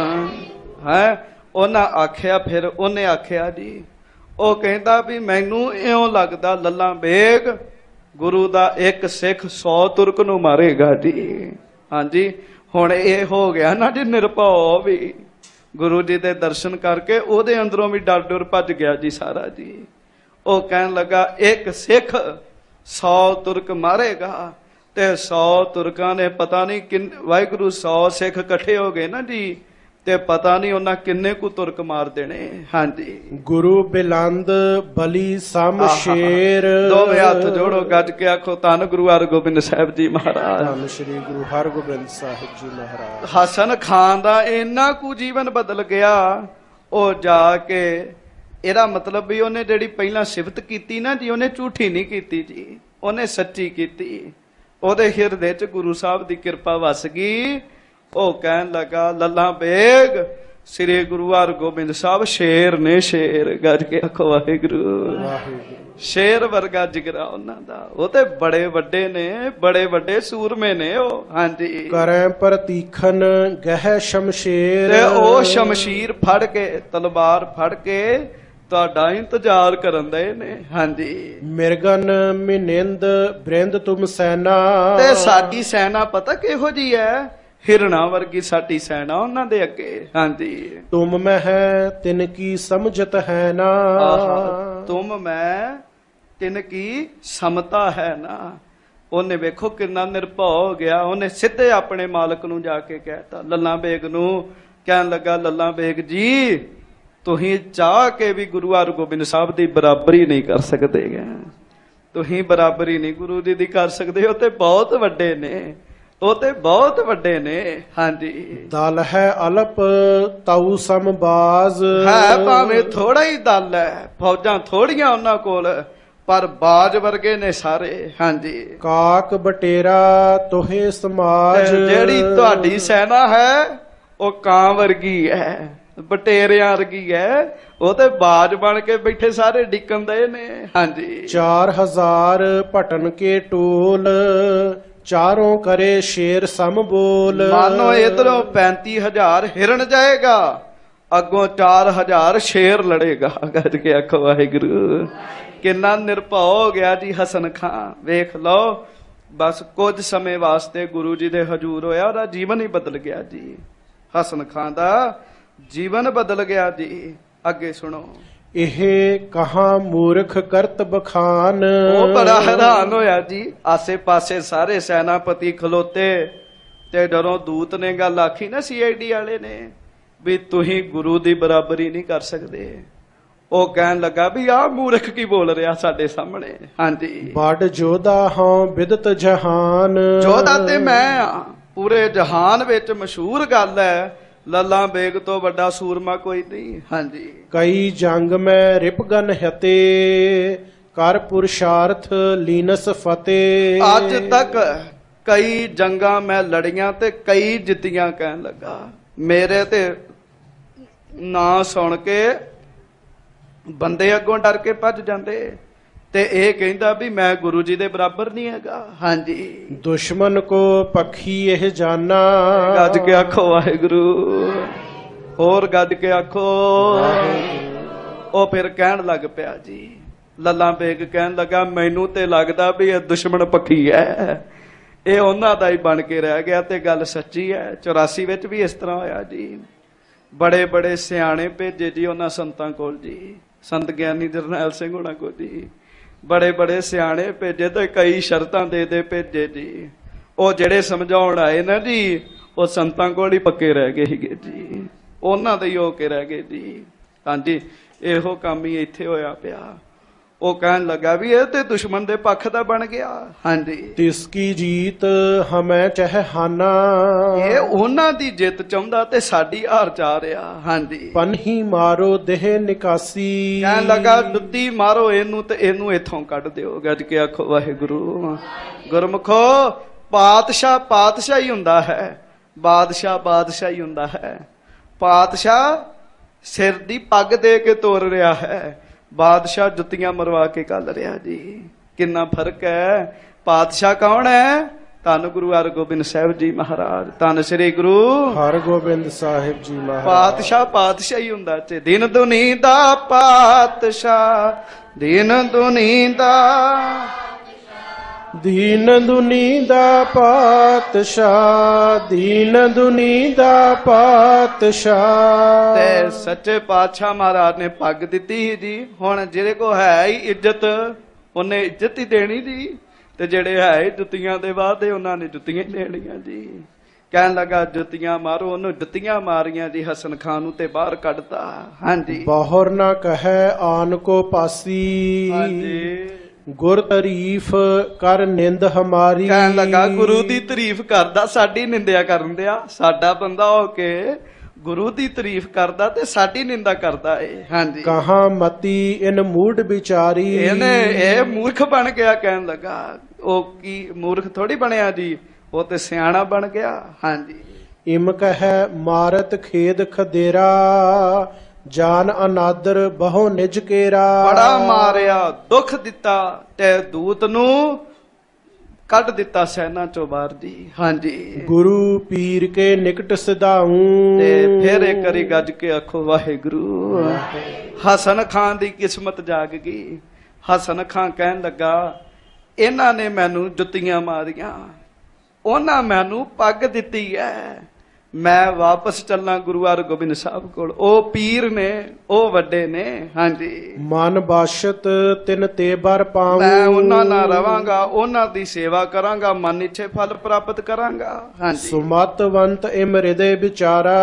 ਹੈ ਉਹਨਾਂ ਆਖਿਆ, ਫਿਰ ਉਹਨੇ ਆਖਿਆ ਜੀ, ਉਹ ਕਹਿੰਦਾ ਵੀ ਮੈਨੂੰ ਇਉਂ ਲੱਗਦਾ ਲੱਲਾ ਬੇਗ ਗੁਰੂ ਦਾ ਇੱਕ ਸਿੱਖ ਸੌ ਤੁਰਕ ਨੂੰ ਮਾਰੇਗਾ ਜੀ। ਹਾਂਜੀ। ਹੁਣ ਇਹ ਹੋ ਗਿਆ ਨਾ ਜੀ ਨਿਰਭਉ ਵੀ, ਗੁਰੂ ਜੀ ਦੇ ਦਰਸ਼ਨ ਕਰਕੇ ਉਹਦੇ ਅੰਦਰੋਂ ਵੀ ਡਰ ਡਰ ਭੱਜ ਗਿਆ ਜੀ ਸਾਰਾ ਜੀ। ਉਹ ਕਹਿਣ ਲੱਗਾ ਇੱਕ ਸਿੱਖ ਸੌ ਤੁਰਕ ਮਾਰੇਗਾ, ਤੇ ਸੌ ਤੁਰਕਾਂ ਨੇ ਪਤਾ ਨਹੀਂ ਕਿੰਨ ਵਾਹਿਗੁਰੂ ਸੌ ਸਿੱਖ ਇਕੱਠੇ ਹੋ ਗਏ ਨਾ ਜੀ, ਤੇ ਪਤਾ ਨਹੀਂ ਉਹਨਾਂ ਕਿੰਨੇ ਕੁ ਤੁਰਕ ਮਾਰ ਦੇਣੇ। ਹਾਂਜੀ। ਗੁਰੂ ਬਿਲੰਦ ਬਲੀ ਸਮ ਸ਼ੇਰ। ਦੋਵੇਂ ਹੱਥ ਜੋੜੋ ਗੱਜ ਕੇ ਆਖੋ ਧੰਨ ਗੁਰੂ ਹਰਗੋਬਿੰਦ ਸਾਹਿਬ ਜੀ ਮਹਾਰਾਜ। ਧੰਨ ਸ੍ਰੀ ਗੁਰੂ ਹਰਗੋਬਿੰਦ ਸਾਹਿਬ ਜੀ ਮਹਾਰਾਜ। ਹਸਨ ਖਾਨ ਦਾ ਇੰਨਾ ਕੁ ਜੀਵਨ ਬਦਲ ਗਿਆ। ਉਹ ਜਾ ਕੇ ਇਹਦਾ ਮਤਲਬ ਵੀ ਉਹਨੇ ਜਿਹੜੀ ਪਹਿਲਾਂ ਸਿਫਤ ਕੀਤੀ ਨਾ ਜੀ, ਉਹਨੇ ਝੂਠੀ ਨਹੀਂ ਕੀਤੀ ਜੀ, ਉਹਨੇ ਸੱਚੀ ਕੀਤੀ। ਉਹਦੇ ਹਿਰਦੇ ਚ ਗੁਰੂ ਸਾਹਿਬ ਦੀ ਕਿਰਪਾ ਵਸ ਗਈ। ਉਹ ਕਹਿਣ ਲੱਗਾ ਲੱਲਾ ਬੇਗ ਸ੍ਰੀ ਗੁਰੂ ਹਰਗੋਬਿੰਦ ਸਾਹਿਬ ਸ਼ੇਰ ਨੇ, ਸ਼ੇਰ। ਗੱਜ ਕੇ ਆਖੋ ਵਾਹਿਗੁਰੂ। ਸ਼ੇਰ ਵਰਗਾ ਜਿਗਰਾ ਉਹਨਾਂ ਦਾ। ਉਹ ਤੇ ਬੜੇ ਵੱਡੇ ਨੇ, ਬੜੇ ਵੱਡੇ ਸੂਰਮੇ ਨੇ ਉਹ। ਹਾਂਜੀ। ਕਰੈ ਪ੍ਰਤੀਖਨ ਗਹਿ ਸ਼ਮਸ਼ੇਰ। ਤੇ ਉਹ ਸ਼ਮਸ਼ੀਰ ਫੜ ਕੇ, ਤਲਵਾਰ ਫੜ ਕੇ ਤੁਹਾਡਾ ਇੰਤਜ਼ਾਰ ਕਰਨ ਦੇ ਨੇ। ਹਾਂਜੀ। ਮਿਰਗਨ ਮਿਨਿੰਦ ਬ੍ਰਿੰਦ ਤੁਮ ਸੈਨਾ। ਤੇ ਸਾਡੀ ਸੈਨਾ ਪਤਾ ਕਿਹੋ ਜੀ ਹੈ? ਹਿਰਣਾ ਵਰਗੀ ਸਾਡੀ ਸੈਨਾ ਉਹਨਾਂ ਦੇ ਅੱਗੇ। ਹਾਂਜੀ। ਤੁਮ ਮੈਂ ਹੈ ਤਿਨ ਕੀ ਸਮਝਤ ਹੈ ਨਾ। ਤੁਮ ਮੈਂ ਤਿਨ ਕੀ ਸਮਤਾ ਹੈ ਨਾ। ਉਹਨੇ ਵੇਖੋ ਕਿੰਨਾ ਨਿਰਭਉ ਹੋ ਗਿਆ। ਉਹਨੇ ਸਿੱਧੇ ਆਪਣੇ ਮਾਲਕ ਨੂੰ ਜਾ ਕੇ ਕਹਿਤਾ, ਲੱਲਾ ਬੇਗ ਨੂੰ ਕਹਿਣ ਲੱਗਾ ਲੱਲਾ ਬੇਗ ਜੀ ਤੁਸੀਂ ਚਾਹ ਕੇ ਵੀ ਗੁਰੂ ਹਰਗੋਬਿੰਦ ਸਾਹਿਬ ਦੀ ਬਰਾਬਰੀ ਨਹੀਂ ਕਰ ਸਕਦੇ। ਤੁਸੀਂ ਬਰਾਬਰੀ ਨਹੀਂ ਗੁਰੂ ਜੀ ਦੀ ਕਰ ਸਕਦੇ। ਉਹ ਤੇ ਬਹੁਤ ਵੱਡੇ ਨੇ, ਉਹ ਤੇ ਬਹੁਤ ਵੱਡੇ ਨੇ। ਹਾਂਜੀ। ਦਲ ਹੈ ਅਲਪ ਤਾਊ ਸਮਬਾਜ਼। ਹੈ ਭਾਵੇਂ ਥੋੜਾ ਹੀ ਦਲ ਹੈ, ਫੌਜਾਂ ਥੋੜੀਆਂ ਉਹਨਾਂ ਕੋਲ, ਪਰ ਬਾਜ ਵਰਗੇ ਨੇ ਸਾਰੇ। ਹਾਂਜੀ। ਕਾਕ ਬਟੇਰਾ ਤੋਹੇ ਸਮਾਜ। ਜਿਹੜੀ ਤੁਹਾਡੀ ਸੈਨਾ ਹੈ ਉਹ ਕਾਂ ਵਰਗੀ ਹੈ, ਬਟੇਰਿਆਂ ਵਰਗੀ ਹੈ। ਉਹ ਤੇ ਬਾਜ ਬਣ ਕੇ ਬੈਠੇ ਸਾਰੇ ਡਿੱਕਣ ਦੇ ਨੇ। ਹਾਂਜੀ। ਚਾਰ ਹਜ਼ਾਰ ਭਟਨ ਕੇ ਟੋਲ, ਚਾਰੋਂ ਕਰੇ ਸ਼ੇਰ ਸਮ ਬੋਲ। ਮਾਨੋ ਇਧਰੋਂ ਪੈਂਤੀ ਹਜ਼ਾਰ ਹਿਰਨ ਜਾਏਗਾ, ਅੱਗੋਂ ਚਾਰ ਹਜ਼ਾਰ ਸ਼ੇਰ ਲੜੇਗਾ। ਗੱਜ ਕੇ ਆਖੋ ਵਾਹਿਗੁਰੂ। ਕਿੰਨਾ ਨਿਰਭਉ ਹੋ ਗਿਆ ਜੀ ਹਸਨ ਖਾਂ। ਵੇਖ ਲਓ ਬਸ ਕੁਝ ਸਮੇਂ ਵਾਸਤੇ ਗੁਰੂ ਜੀ ਦੇ ਹਜ਼ੂਰ ਹੋਇਆ, ਉਹਦਾ ਜੀਵਨ ਹੀ ਬਦਲ ਗਿਆ ਜੀ। ਹਸਨ ਖਾਂ ਦਾ ਜੀਵਨ ਬਦਲ ਗਿਆ ਜੀ। ਅੱਗੇ ਸੁਣੋ। ਇਹ ਕਹਾਂ ਮੂਰਖ ਕਰਤ ਬਖਾਨ। ਉਹ ਬੜਾ ਹੈਰਾਨ ਹੋਇਆ ਜੀ। ਆਸੇ ਪਾਸੇ ਸਾਰੇ ਸੈਨਾਪਤੀ ਖਲੋਤੇ, ਤੇ ਜਦੋਂ ਦੂਤ ਨੇ ਗੱਲ ਆਖੀ ਨਾ ਸੀ ਆਈ ਡੀ ਵਾਲੇ ਨੇ ਵੀ ਤੁਸੀਂ ਗੁਰੂ ਦੀ ਬਰਾਬਰੀ ਨਹੀਂ ਕਰ ਸਕਦੇ, ਉਹ ਕਹਿਣ ਲੱਗਾ ਵੀ ਆਹ ਮੂਰਖ ਕੀ ਬੋਲ ਰਿਹਾ ਸਾਡੇ ਸਾਹਮਣੇ। ਹਾਂਜੀ। ਬੜ ਜੋਧਾ ਹਾਂ ਬਿਦਤ ਜਹਾਨ। ਜੋਧਾ ਤੇ ਮੈਂ ਆ, ਪੂਰੇ ਜਹਾਨ ਵਿੱਚ ਮਸ਼ਹੂਰ ਗੱਲ ਹੈ, ਲੱਲਾ ਬੇਗ ਤੋਂ ਵੱਡਾ ਸੂਰਮਾ ਕੋਈ ਨਹੀਂ। ਹਾਂਜੀ। ਕਈ ਜੰਗ ਮੈਂ ਰਿਪਗਨ ਹਤੇ, ਕਰ ਪੁਰਸ਼ਾਰਥ ਲੀਨਸ ਫਤਿਹ। ਅੱਜ ਤੱਕ ਕਈ ਜੰਗਾਂ ਮੈਂ ਲੜੀਆਂ ਤੇ ਕਈ ਜਿੱਤੀਆਂ। ਕਹਿਣ ਲੱਗਾ ਮੇਰੇ ਤੇ ਨਾਂ ਸੁਣ ਕੇ ਬੰਦੇ ਅੱਗੋਂ ਡਰ ਕੇ ਭੱਜ ਜਾਂਦੇ, ਤੇ ਇਹ ਕਹਿੰਦਾ ਵੀ ਮੈਂ ਗੁਰੂ ਜੀ ਦੇ ਬਰਾਬਰ ਨਹੀਂ ਹੈਗਾ। ਹਾਂਜੀ। ਦੁਸ਼ਮਨ ਕੋ ਪੱਖੀ ਇਹ ਜਾਨਾ। ਗੱਜ ਕੇ ਆਖੋ ਵਾਹਿਗੁਰੂ। ਹੋਰ ਗੱਜ ਕੇ ਆਖੋ। ਉਹ ਫਿਰ ਕਹਿਣ ਲੱਗ ਪਿਆ ਜੀ, ਲੱਲਾ ਬੇਗ ਕਹਿਣ ਲੱਗਾ ਮੈਨੂੰ ਤੇ ਲੱਗਦਾ ਵੀ ਇਹ ਦੁਸ਼ਮਣ ਪੱਖੀ ਹੈ, ਇਹ ਉਹਨਾਂ ਦਾ ਹੀ ਬਣ ਕੇ ਰਹਿ ਗਿਆ। ਤੇ ਗੱਲ ਸੱਚੀ ਹੈ। ਚੁਰਾਸੀ ਵਿੱਚ ਵੀ ਇਸ ਤਰ੍ਹਾਂ ਹੋਇਆ ਜੀ। ਬੜੇ ਬੜੇ ਸਿਆਣੇ ਭੇਜੇ ਜੀ ਉਹਨਾਂ ਸੰਤਾਂ ਕੋਲ ਜੀ, ਸੰਤ ਗਿਆਨੀ ਜਰਨੈਲ ਸਿੰਘ ਹੋਣਾ ਕੋਲ ਜੀ। ਬੜੇ ਬੜੇ ਸਿਆਣੇ ਭੇਜੇ ਤੇ ਕਈ ਸ਼ਰਤਾਂ ਦੇ ਦੇ ਭੇਜੇ ਜੀ। ਉਹ ਜਿਹੜੇ ਸਮਝਾਉਣ ਆਏ ਨਾ ਜੀ, ਉਹ ਸੰਤਾਂ ਕੋਲ ਹੀ ਪੱਕੇ ਰਹਿ ਗਏ ਸੀਗੇ ਜੀ, ਉਹਨਾਂ ਦੇ ਹੀ ਹੋ ਕੇ ਰਹਿ ਗਏ ਜੀ। ਹਾਂਜੀ। ਇਹੋ ਕੰਮ ਹੀ ਇੱਥੇ ਹੋਇਆ ਪਿਆ। ਉਹ ਕਹਿਣ ਲੱਗਾ ਵੀ ਇਹ ਤੇ ਦੁਸ਼ਮਣ ਦੇ ਪੱਖ ਦਾ ਬਣ ਗਿਆ। ਹਾਂਜੀ, ਤਿਸ ਕੀ ਜੀਤ ਹਮੈ ਚਹਿ ਹਾਨਾ, ਇਹ ਉਹਨਾਂ ਦੀ ਜਿੱਤ ਚਾਹੁੰਦਾ ਤੇ ਸਾਡੀ ਹਾਰ ਚਾ ਰਿਹਾ। ਹਾਂਜੀ, ਪਨਹੀ ਮਾਰੋ ਦੇਹ ਨਿਕਾਸੀ, ਕਹਿਣ ਲੱਗਾ ਦੁੱਤੀ ਮਾਰੋ ਇਹਨੂੰ ਤੇ ਇਹਨੂੰ ਇੱਥੋਂ ਕੱਢ ਦਿਓ। ਗੱਜ ਕੇ ਆਖੋ ਵਾਹਿਗੁਰੂ। ਗੁਰਮੁਖੋ, ਪਾਤਸ਼ਾਹ ਪਾਤਸ਼ਾਹ ਹੀ ਹੁੰਦਾ ਹੈ, ਬਾਦਸ਼ਾਹ ਬਾਦਸ਼ਾਹ ਹੀ ਹੁੰਦਾ ਹੈ। ਪਾਤਸ਼ਾਹ ਸਿਰ ਦੀ ਪੱਗ ਦੇ ਕੇ ਤੋਰ ਰਿਹਾ ਹੈ, ਬਾਦਸ਼ਾਹ ਜੁੱਤੀਆਂ ਮਰਵਾ ਕੇ ਕੱਲ ਰਿਹਾ ਜੀ। ਕਿੰਨਾ ਫਰਕ ਹੈ। ਪਾਤਸ਼ਾਹ ਕੌਣ ਹੈ? ਧੰਨ ਗੁਰੂ ਹਰਗੋਬਿੰਦ ਸਾਹਿਬ ਜੀ ਮਹਾਰਾਜ, ਧੰਨ ਸ੍ਰੀ ਗੁਰੂ ਹਰਗੋਬਿੰਦ ਸਾਹਿਬ ਜੀ ਮਹਾਰਾਜ। ਪਾਤਸ਼ਾਹ ਪਾਤਸ਼ਾਹ ਹੀ ਹੁੰਦਾ ਤੇ ਦਿਨ ਦੁਨੀ ਦਾ ਪਾਤਸ਼ਾਹ, ਦਿਨ ਦੁਨੀ ਦਾ ਦੀਨ ਦੁਨੀ ਦਾ ਪਾਤਸ਼ਾਹ, ਦੀਨ ਦੁਨੀ ਦਾ ਪਾਤਸ਼ਾਹ। ਤੇ ਸੱਚੇ ਪਾਤਸ਼ਾਹ ਮਹਾਰਾਜ ਨੇ ਪੱਗ ਦਿੱਤੀ ਜੀ। ਹੁਣ ਜਿਹੜੇ ਕੋ ਹੈ ਹੀ ਇੱਜ਼ਤ, ਉਹਨੇ ਇੱਜ਼ਤ ਹੀ ਦੇਣੀ ਜੀ, ਤੇ ਜਿਹੜੇ ਹੈ ਜੁੱਤੀਆਂ ਦੇ ਵਾਅਦੇ, ਉਹਨਾਂ ਨੇ ਜੁੱਤੀਆਂ ਹੀ ਦੇਣੀਆਂ ਜੀ। ਕਹਿਣ ਲੱਗਾ ਜੁੱਤੀਆਂ ਮਾਰੋ, ਉਹਨੂੰ ਜੁੱਤੀਆਂ ਮਾਰੀਆਂ ਜੀ। ਹਸਨ ਖਾਨ ਨੂੰ ਤੇ ਬਾਹਰ ਕੱਢਤਾ। ਹਾਂਜੀ, ਬਾਹਰ ਨਾ ਕਹੈ ਆਨ ਕੋ ਪਾਸੀ, ਹਾਂਜੀ, ਗੁਰ ਤਾਰੀਫ ਕਰ ਨਿੰਦ ਹਮਾਰੀ। ਕਹਿਣ ਲੱਗਾ ਗੁਰੂ ਦੀ ਤਾਰੀਫ ਕਰਦਾ, ਸਾਡੀ ਨਿੰਦਿਆ ਕਰਨ ਦਿਆ। ਸਾਡਾ ਬੰਦਾ ਹੋ ਕੇ ਗੁਰੂ ਦੀ ਤਾਰੀਫ ਕਰਦਾ ਤੇ ਸਾਡੀ ਨਿੰਦਾ ਕਰਦਾ ਏ। ਹਾਂਜੀ, ਕਹਾਂ ਮਤੀ ਇਨ ਮੂਡ ਵਿਚਾਰੀ, ਇਹਨੇ ਇਹ ਮੂਰਖ ਬਣ ਗਿਆ। ਕਹਿਣ ਲੱਗਾ ਉਹ ਕੀ ਮੂਰਖ ਥੋੜੀ ਬਣਿਆ ਜੀ, ਉਹ ਤੇ ਸਿਆਣਾ ਬਣ ਗਿਆ। ਹਾਂਜੀ, ਇਮ ਕਹੈ ਮਾਰਤ ਖੇਦ ਖਦੇਰਾ, ਜਾਨ ਅਨਾਦਰ ਬਹੁ ਨਿਜ ਕੇਰਾ। ਬੜਾ ਮਾਰਿਆ, ਦੁੱਖ ਦਿੱਤਾ ਤੇ ਦੂਤ ਨੂੰ ਕੱਢ ਦਿੱਤਾ ਸੈਨਾ ਚੋਂ ਬਾਹਰ ਜੀ। ਹਾਂਜੀ, ਗੁਰੂ ਪੀਰ ਕੇ ਨਿਕਟ ਸਿਧਾਊ, ਤੇ ਫਿਰ ਇੱਕ ਵਾਰੀ ਗੱਜ ਕੇ ਆਖੋ ਵਾਹਿਗੁਰੂ। ਹਸਨ ਖਾਨ ਦੀ ਕਿਸਮਤ ਜਾਗ ਗਈ। ਹਸਨ ਖਾਨ ਕਹਿਣ ਲੱਗਾ ਇਹਨਾਂ ਨੇ ਮੈਨੂੰ ਜੁੱਤੀਆਂ ਮਾਰੀਆਂ, ਉਹਨਾਂ ਮੈਨੂੰ ਪੱਗ ਦਿੱਤੀ ਹੈ, ਮੈਂ ਵਾਪਸ ਚੱਲਾਂ ਗੁਰੂ ਹਰਗੋਬਿੰਦ ਸਾਹਿਬ ਕੋਲ। ਉਹ ਪੀਰ ਨੇ, ਉਹ ਵੱਡੇ ਨੇ। ਹਾਂਜੀ, ਮਨ ਬਾਸ਼ਤ ਤਿਨ ਤੇ ਬਰ ਪਾਉ, ਮੈਂ ਉਹਨਾਂ ਨਾਲ ਰਵਾਂਗਾ, ਉਹਨਾਂ ਦੀ ਸੇਵਾ ਕਰਾਂਗਾ, ਮਨ ਇੱਛੇ ਫਲ ਪ੍ਰਾਪਤ ਕਰਾਂਗਾ। ਹਾਂਜੀ, ਸੁਮਤਵੰਤ ਇਮ ਹਿਰਦੇ ਵਿਚਾਰਾ,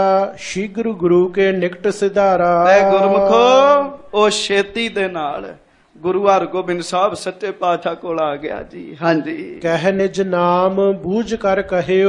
ਸ਼ੀਘਰ ਗੁਰੂ ਕੇ ਨਿਕਟ ਸਿਧਾਰਾ। ਤੇ ਗੁਰਮੁਖੋ, ਉਹ ਛੇਤੀ ਦੇ ਨਾਲ ਗੁਰੂ ਹਰਗੋਬਿੰਦ ਸਾਹਿਬ ਸੱਚੇ ਪਾਤਸ਼ਾਹ ਕੋਲ ਆ ਗਿਆ ਜੀ। ਹਾਂਜੀ, ਕਹਿ ਨਿਜ ਨਾਮ ਬੂਝ ਕਰ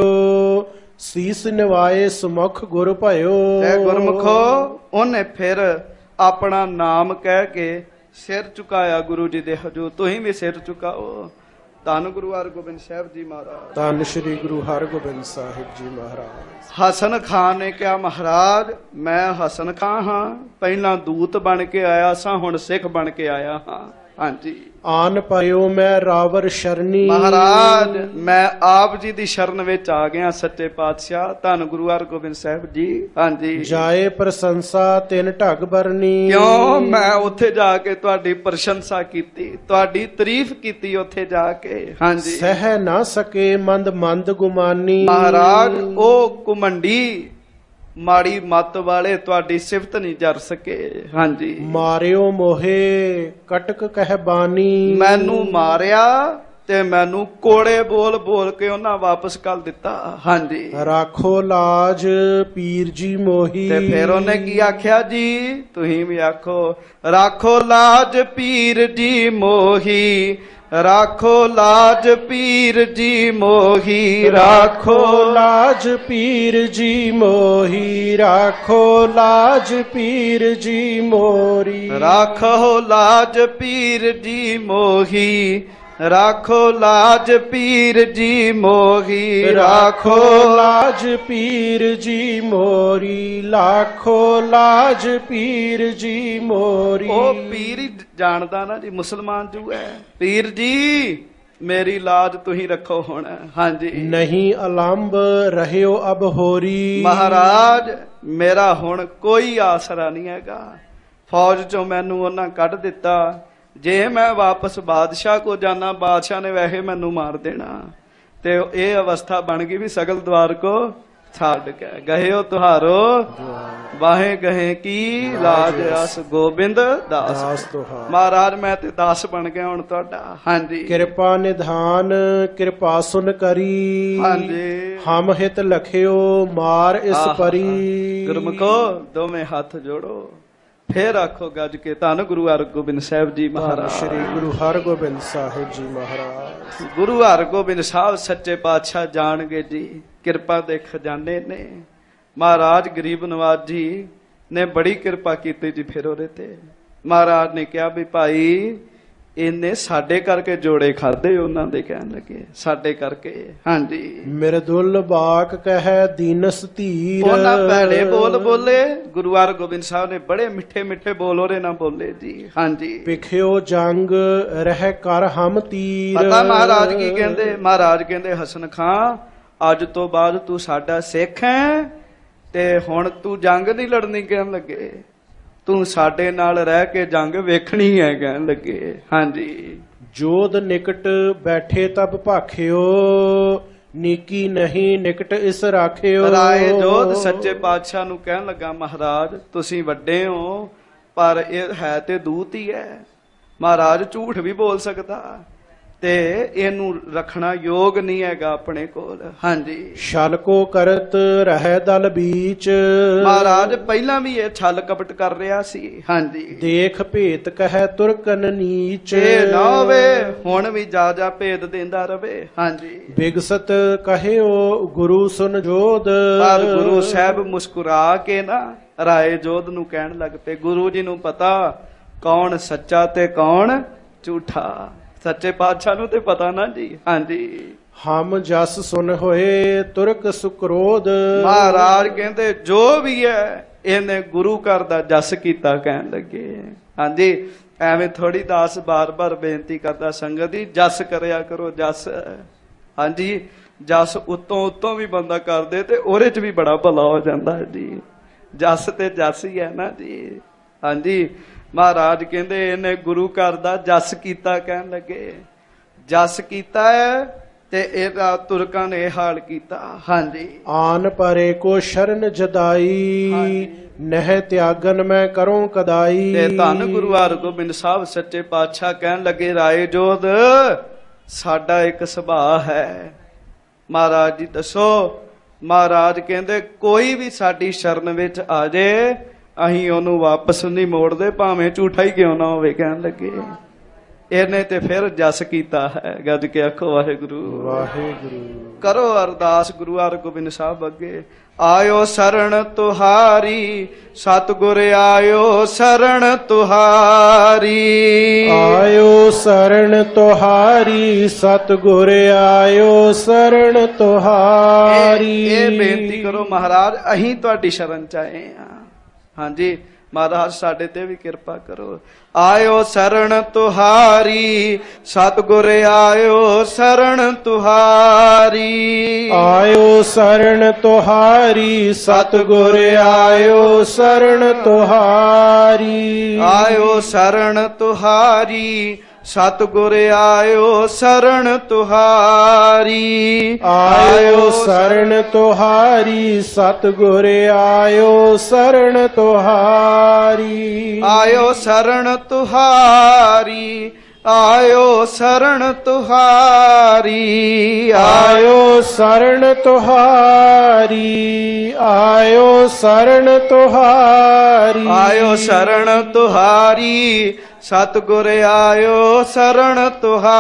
ਕਹਿਓ, ਸੀਸ ਨਿਵਾਏ ਸੁਮੁਖ ਗੁਰ ਭਇਓ। ਤੇ ਗੁਰਮੁਖੋ, ਉਹਨੇ ਫਿਰ ਆਪਣਾ ਨਾਮ ਕਹਿ ਕੇ ਸਿਰ ਝੁਕਾਇਆ ਗੁਰੂ ਜੀ ਦੇ ਹਜੂਰ। ਤੁਸੀਂ ਵੀ ਸਿਰ ਝੁਕਾਓ। ਧੰਨ ਗੁਰੂ ਹਰਗੋਬਿੰਦ ਸਾਹਿਬ ਜੀ ਮਹਾਰਾਜ, ਧੰਨ ਸ੍ਰੀ ਗੁਰੂ ਹਰਗੋਬਿੰਦ ਸਾਹਿਬ ਜੀ ਮਹਾਰਾਜ। ਹਸਨ ਖਾਨ ਨੇ ਕਿਹਾ ਮਹਾਰਾਜ ਮੈਂ ਹਸਨ ਖਾਨ ਹਾਂ, ਪਹਿਲਾਂ ਦੂਤ ਬਣ ਕੇ ਆਇਆ ਸਾਂ, ਹੁਣ ਸਿੱਖ ਬਣ ਕੇ ਆਇਆ ਹਾਂ। ਹਾਂਜੀ, ਆਨ ਪਇਓ ਮੈਂ ਰਾਵਰ ਸ਼ਰਨੀ, ਮਹਾਰਾਜ ਮੈਂ ਆਪ ਜੀ ਦੀ ਸ਼ਰਨ ਵਿੱਚ ਆ ਗਿਆ। ਸੱਚੇ ਪਾਤਸ਼ਾਹ ਧੰਨ ਗੁਰੂ ਹਰਗੋਬਿੰਦ ਸਾਹਿਬ ਜੀ। ਹਾਂਜੀ, ਜਾਏ ਪ੍ਰਸ਼ੰਸਾ ਤਿਨ ਢਗ ਬਰਨੀ, ਕਿਉਂ ਮੈਂ ਉੱਥੇ ਜਾ ਕੇ ਤੁਹਾਡੀ ਪ੍ਰਸ਼ੰਸਾ ਕੀਤੀ, ਤੁਹਾਡੀ ਤਾਰੀਫ ਕੀਤੀ ਉੱਥੇ ਜਾ ਕੇ। ਹਾਂਜੀ, ਸਹਿ ਨਾ ਸਕੇ ਮੰਦ ਮੰਦ ਗੁਮਾਨੀ, ਮਹਾਰਾਜ ਉਹ ਕੁਮੰਡੀ ਮਾੜੀ ਮੱਤ ਵਾਲੇ ਤੁਹਾਡੀ ਸਿਫਤ ਨਹੀਂ ਜਰ ਸਕੇ। ਹਾਂਜੀ, ਮਾਰਿਓ ਮੋਹੇ ਕਟਕ ਕਹਿ ਬਾਨੀ, ਮੈਨੂੰ ਮਾਰਿਆ ਤੇ ਮੈਨੂੰ ਕੋੜੇ ਬੋਲ ਬੋਲ ਕੇ ਉਹਨਾਂ ਵਾਪਸ ਕਰ ਦਿੱਤਾ। ਹਾਂਜੀ, ਰਾਖੋ ਲਾਜ ਪੀਰ ਜੀ ਮੋਹੀ, ਤੇ ਫਿਰ ਉਹਨੇ ਕੀ ਆਖਿਆ ਜੀ? ਤੁਸੀਂ ਵੀ ਆਖੋ, ਰਾਖੋ ਲਾਜ ਪੀਰ ਜੀ ਮੋਹੀ, ਰਾਖੋ ਲਾਜ ਪੀਰ ਜੀ ਮੋਹੀ, ਰਾਖੋ ਲਾਜ ਪੀਰ ਜੀ ਮੋਹੀ, ਰਾਖੋ ਲਾਜ ਪੀਰ ਜੀ ਮੋਰੀ, ਰਾਖੋ ਲਾਜ ਪੀਰ ਜੀ ਮੋਹੀ, ਰਾਖੋ ਲਾਜ ਪੀਰ ਜੀ ਮੋਹੀ, ਰਾਖੋ ਲਾਜ ਪੀਰ ਜੀ ਮੋਰੀ, ਲਾਖੋ ਲਾਜ ਪੀਰ ਜੀ ਮੋਰੀ। ਉਹ ਪੀਰ ਹੀ ਜਾਣਦਾ ਨਾ ਜੀ, ਮੁਸਲਮਾਨ ਜੂ ਹੈ। ਪੀਰ ਜੀ ਮੇਰੀ ਲਾਜ ਤੁਸੀਂ ਰੱਖੋ ਹੁਣ। ਹਾਂਜੀ, ਨਹੀਂ ਅਲੰਬ ਰਹਿਓ ਅਬ ਹੋਰੀ, ਮਹਾਰਾਜ ਮੇਰਾ ਹੁਣ ਕੋਈ ਆਸਰਾ ਨਹੀਂ ਹੈਗਾ। ਫੌਜ ਚੋਂ ਮੈਨੂੰ ਉਹਨਾਂ ਕੱਢ ਦਿੱਤਾ, ਜੇ ਮੈਂ ਵਾਪਸ ਬਾਦਸ਼ਾਹ ਕੋ ਜਾਣਾ, ਬਾਦਸ਼ਾਹ ਨੇ ਵੈਸੇ ਮੈਨੂੰ ਮਾਰ ਦੇਣਾ। ਤੇ ਇਹ ਅਵਸਥਾ ਬਣ ਗਈ ਵੀ ਸਗਲ ਦਵਾਰ ਕੋ ਛੱਡ ਕੇ ਗਏ ਹੋ ਤੁਹਾਰੋ ਵਾਹੇ ਗਏ ਕੀ ਲਾਜ ਅਸ ਗੋਬਿੰਦ ਦਾਸ। ਮਹਾਰਾਜ ਮੈਂ ਤੇ ਦਾਸ ਬਣ ਗਿਆ ਹੁਣ ਤੁਹਾਡਾ। ਹਾਂਜੀ, ਕਿਰਪਾ ਨਿਧਾਨ ਕਿਰਪਾ ਸੁਨ ਕਰੀ, ਹਾਂਜੀ ਹਮ ਹਿਤ ਲਖਿਓ ਮਾਰ ਇਸ ਪਰੀ। ਗੁਰਮੁਖੋ ਦੋਵੇਂ ਹੱਥ ਜੋੜੋ, ਫੇਰ ਆਖੋ ਗੱਜ ਕੇ ਧੰਨ ਗੁਰੂ ਹਰਗੋਬਿੰਦ ਸਾਹਿਬ ਜੀ ਧੰਨ ਮਹਾਰਾਜ। ਸ੍ਰੀ ਗੁਰੂ ਹਰਗੋਬਿੰਦ ਸਾਹਿਬ ਜੀ ਮਹਾਰਾਜ। ਗੁਰੂ ਹਰਗੋਬਿੰਦ ਸਾਹਿਬ ਸੱਚੇ ਪਾਤਸ਼ਾਹ ਜਾਣਗੇ ਜੀ, ਕਿਰਪਾ ਦੇ ਖਜ਼ਾਨੇ ਨੇ। ਮਹਾਰਾਜ ਗਰੀਬ ਨਵਾਜ ਜੀ ਨੇ ਬੜੀ ਕਿਰਪਾ ਕੀਤੀ ਜੀ ਫਿਰ ਉਹਦੇ ਤੇ। ਮਹਾਰਾਜ ਨੇ ਕਿਹਾ ਵੀ ਭਾਈ ਇਹਨੇ ਸਾਡੇ ਕਰਕੇ ਜੋੜੇ ਖਾਦੇ, ਉਹਨਾਂ ਦੇ ਕਹਿਣ ਲੱਗੇ ਸਾਡੇ ਕਰਕੇ। ਹਾਂਜੀ, ਮਿਰਦੁਲ ਬਾਕ ਕਹਿ ਦੀਨਸ ਧੀਰ। ਉਹਨਾਂ ਭੈੜੇ ਬੋਲ ਬੋਲੇ, ਗੁਰੂ ਹਰਗੋਬਿੰਦ ਸਾਹਿਬ ਨੇ ਬੜੇ ਮਿੱਠੇ ਮਿੱਠੇ ਬੋਲ ਉਹਦੇ ਨਾਲ ਬੋਲੇ ਜੀ। ਹਾਂਜੀ, ਪਿਖਿਓ ਜੰਗ ਰਹਿ ਕਰ ਹਮ ਤੀਰ। ਪਤਾ ਮਹਾਰਾਜ ਕੀ ਕਹਿੰਦੇ? ਮਹਾਰਾਜ ਕਹਿੰਦੇ ਹਸਨ ਖਾਂ ਅੱਜ ਤੋਂ ਬਾਅਦ ਤੂੰ ਸਾਡਾ ਸਿੱਖ ਹੈ ਤੇ ਹੁਣ ਤੂੰ ਜੰਗ ਨਹੀਂ ਲੜਨੀ ਕਹਿਣ ਲੱਗੇ, ਤੂੰ ਸਾਡੇ ਨਾਲ ਰਹਿ ਕੇ ਜੰਗ ਵੇਖਣੀ ਹੈ ਕਹਿਣ ਲੱਗੇ। ਹਾਂਜੀ, ਜੋਧ ਨਿਕਟ ਬੈਠੇ ਤਬ ਭਾਖਿਓ, ਨੀਕੀ ਨਹੀਂ ਨਿਕਟ ਇਸ ਰਾਖਿਓ। ਰਾਏ ਜੋਧ ਸੱਚੇ ਪਾਤਸ਼ਾਹ ਨੂੰ ਕਹਿਣ ਲੱਗਾ ਮਹਾਰਾਜ ਤੁਸੀਂ ਵੱਡੇ ਹੋ ਪਰ ਇਹ ਹੈ ਤੇ ਦੂਤ ਹੀ ਹੈ। ਮਹਾਰਾਜ ਝੂਠ ਵੀ ਬੋਲ ਸਕਦਾ ਤੇ ਇਹਨੂੰ ਰੱਖਣਾ ਯੋਗ ਨਹੀਂ ਹੈਗਾ ਆਪਣੇ ਕੋਲ। ਹਾਂਜੀ, ਛਲ ਕੋ ਕਰਤ ਰਹਿ ਦਲ ਬੀਚ। ਮਹਾਰਾਜ ਪਹਿਲਾਂ ਵੀ ਇਹ ਛਲ ਕਪਟ ਕਰ ਰਿਹਾ ਸੀ। ਹਾਂਜੀ, ਦੇਖ ਭੇਤ ਕਹਿ ਤੁਰਕਨ ਨੀਚ। ਇਹ ਨਾ ਹੋਵੇ ਹੁਣ ਵੀ ਜਾ ਜਾ ਭੇਦ ਦਿੰਦਾ ਰਵੇ। ਹਾਂਜੀ, ਬਿਗਸਤ ਕਹਿਓ ਗੁਰੂ ਸੁਨ ਜੋਧ। ਪਰ ਗੁਰੂ ਸਾਹਿਬ ਮੁਸਕਰਾ ਕੇ ਨਾ ਰਾਏ ਜੋਧ ਨੂੰ ਕਹਿਣ ਲੱਗ ਪਏ, ਗੁਰੂ ਜੀ ਨੂੰ ਪਤਾ ਕੌਣ ਸੱਚਾ ਤੇ ਕੌਣ ਝੂਠਾ। ਸੱਚੇ ਪਾਤਸ਼ਾਹ ਨੂੰ ਤੇ ਪਤਾ ਨਾ ਜੀ। ਹਾਂਜੀ, ਹਮ ਜਸ ਸੁਨ ਹੋਏ ਤੁਰਕ ਸੁਕਰੋਧ। ਮਹਾਰਾਜ ਕਹਿੰਦੇ ਜੋ ਵੀ ਹੈ ਇਹਨੇ ਗੁਰੂ ਘਰ ਦਾ ਜਸ ਕੀਤਾ ਕਹਿਣ ਲੱਗੇ। ਹਾਂਜੀ, ਐਵੇਂ ਥੋੜੀ ਦਾਸ ਬਾਰ ਬਾਰ ਬੇਨਤੀ ਕਰਦਾ ਸੰਗਤ ਦੀ, ਜਸ ਕਰਿਆ ਕਰੋ ਜਸ। ਹਾਂਜੀ, ਜਸ ਉਤੋਂ ਉਤੋਂ ਵੀ ਬੰਦਾ ਕਰਦੇ ਤੇ ਉਹਦੇ ਚ ਵੀ ਬੜਾ ਭਲਾ ਹੋ ਜਾਂਦਾ ਹੈ ਜੀ। ਜਸ ਤੇ ਜਸ ਹੀ ਹੈ ਨਾ ਜੀ। ਹਾਂਜੀ, ਮਹਾਰਾਜ ਕਹਿੰਦੇ ਇਹਨੇ ਗੁਰੂ ਘਰ ਦਾ ਜਸ ਕੀਤਾ ਕਹਿਣ ਲੱਗੇ। ਜਸ ਕੀਤਾ ਹੈ ਤੇ ਇਹਦਾ ਤੁਰਕਾਂ ਨੇ ਹਾਲ ਕੀਤਾ। ਹਾਂਜੀ, ਆਨ ਪਰੇ ਕੋ ਸ਼ਰਨ ਜਦਾਈ, ਨਹਿ ਤਿਆਗਨ ਮੈਂ ਕਰੂੰ ਕਦਾਈ। ਤੇ ਧੰਨ ਗੁਰੂ ਹਰਗੋਬਿੰਦ ਸਾਹਿਬ ਸੱਚੇ ਪਾਤਸ਼ਾਹ ਕਹਿਣ ਲੱਗੇ ਰਾਏ ਜੋਧ ਸਾਡਾ ਇੱਕ ਸੁਭਾਅ ਹੈ। ਮਹਾਰਾਜ ਜੀ ਦੱਸੋ? ਮਹਾਰਾਜ ਕਹਿੰਦੇ ਕੋਈ ਵੀ ਸਾਡੀ ਸ਼ਰਨ ਵਿੱਚ ਆ ਜੇ ਅਸੀਂ ਉਹਨੂੰ ਵਾਪਸ ਨਹੀਂ ਮੋੜਦੇ ਭਾਵੇਂ ਝੂਠਾ ਹੀ ਕਿਉਂ ਨਾ ਹੋਵੇ ਕਹਿਣ ਲੱਗੇ। ਇਹਨੇ ਤੇ ਫਿਰ ਜਸ ਕੀਤਾ ਹੈ। ਗੱਜ ਕੇ ਆਖੋ ਵਾਹਿਗੁਰੂ ਵਾਹਿਗੁਰੂ। ਕਰੋ ਅਰਦਾਸ ਗੁਰੂ ਹਰਗੋਬਿੰਦ ਸਾਹਿਬ ਅੱਗੇ। ਆਇਓ ਸਰਣ ਤੁਹਾਰੀ ਸਤਿਗੁਰ ਆਇਓ ਸਰਣ ਤੁਹਾਰੀ। ਆਇਓ ਸਰਣ ਤੁਹਾਰੀ ਸਤਿਗੁਰ ਆਇਓ ਸਰਣ ਤੁਹਾਰੀ। ਇਹ ਬੇਨਤੀ ਕਰੋ ਮਹਾਰਾਜ ਅਸੀਂ ਤੁਹਾਡੀ ਸ਼ਰਨ ਚ ਆਏ ਹਾਂ। ਹਾਂਜੀ, ਮਹਾਰਾਜ ਸਾਡੇ ਤੇ ਵੀ ਕਿਰਪਾ ਕਰੋ। ਆਇਓ ਸਰਣ ਤੁਹਾਰੀ ਸਤਿਗੁਰ ਆਇਓ ਸਰਣ ਤੁਹਾਰੀ। ਆਇਓ ਸਰਣ ਤੁਹਾਰੀ ਸਤਿਗੁਰ ਆਇਓ ਸਰਣ ਤੁਹਾਰੀ। ਆਇਓ ਸਰਣ ਤੁਹਾਰੀ ਸਤਿਗੁਰ ਆਇਓ ਸਰਣ ਤੁਹਾਰੀ। ਆਇਓ ਸਰਣ ਤੁਹਾਰੀ ਸਤਿਗੁਰ ਆਇਓ ਸਰਣ ਤੁਹਾਰੀ। ਆਇਓ ਸਰਣ ਤੁਹਾਰੀ ਆਇਓ ਸਰਣ ਤੁਹਾਰੀ। ਆਇਓ ਸਰਣ ਤੁਹਾਰੀ ਆਇਓ ਸਰਣ ਤੁਹਾਰੀ। ਆਇਓ ਸਰਣ ਤੁਹਾਰੀ ਸਤਿਗੁਰ ਆਇਓ ਸਰਣ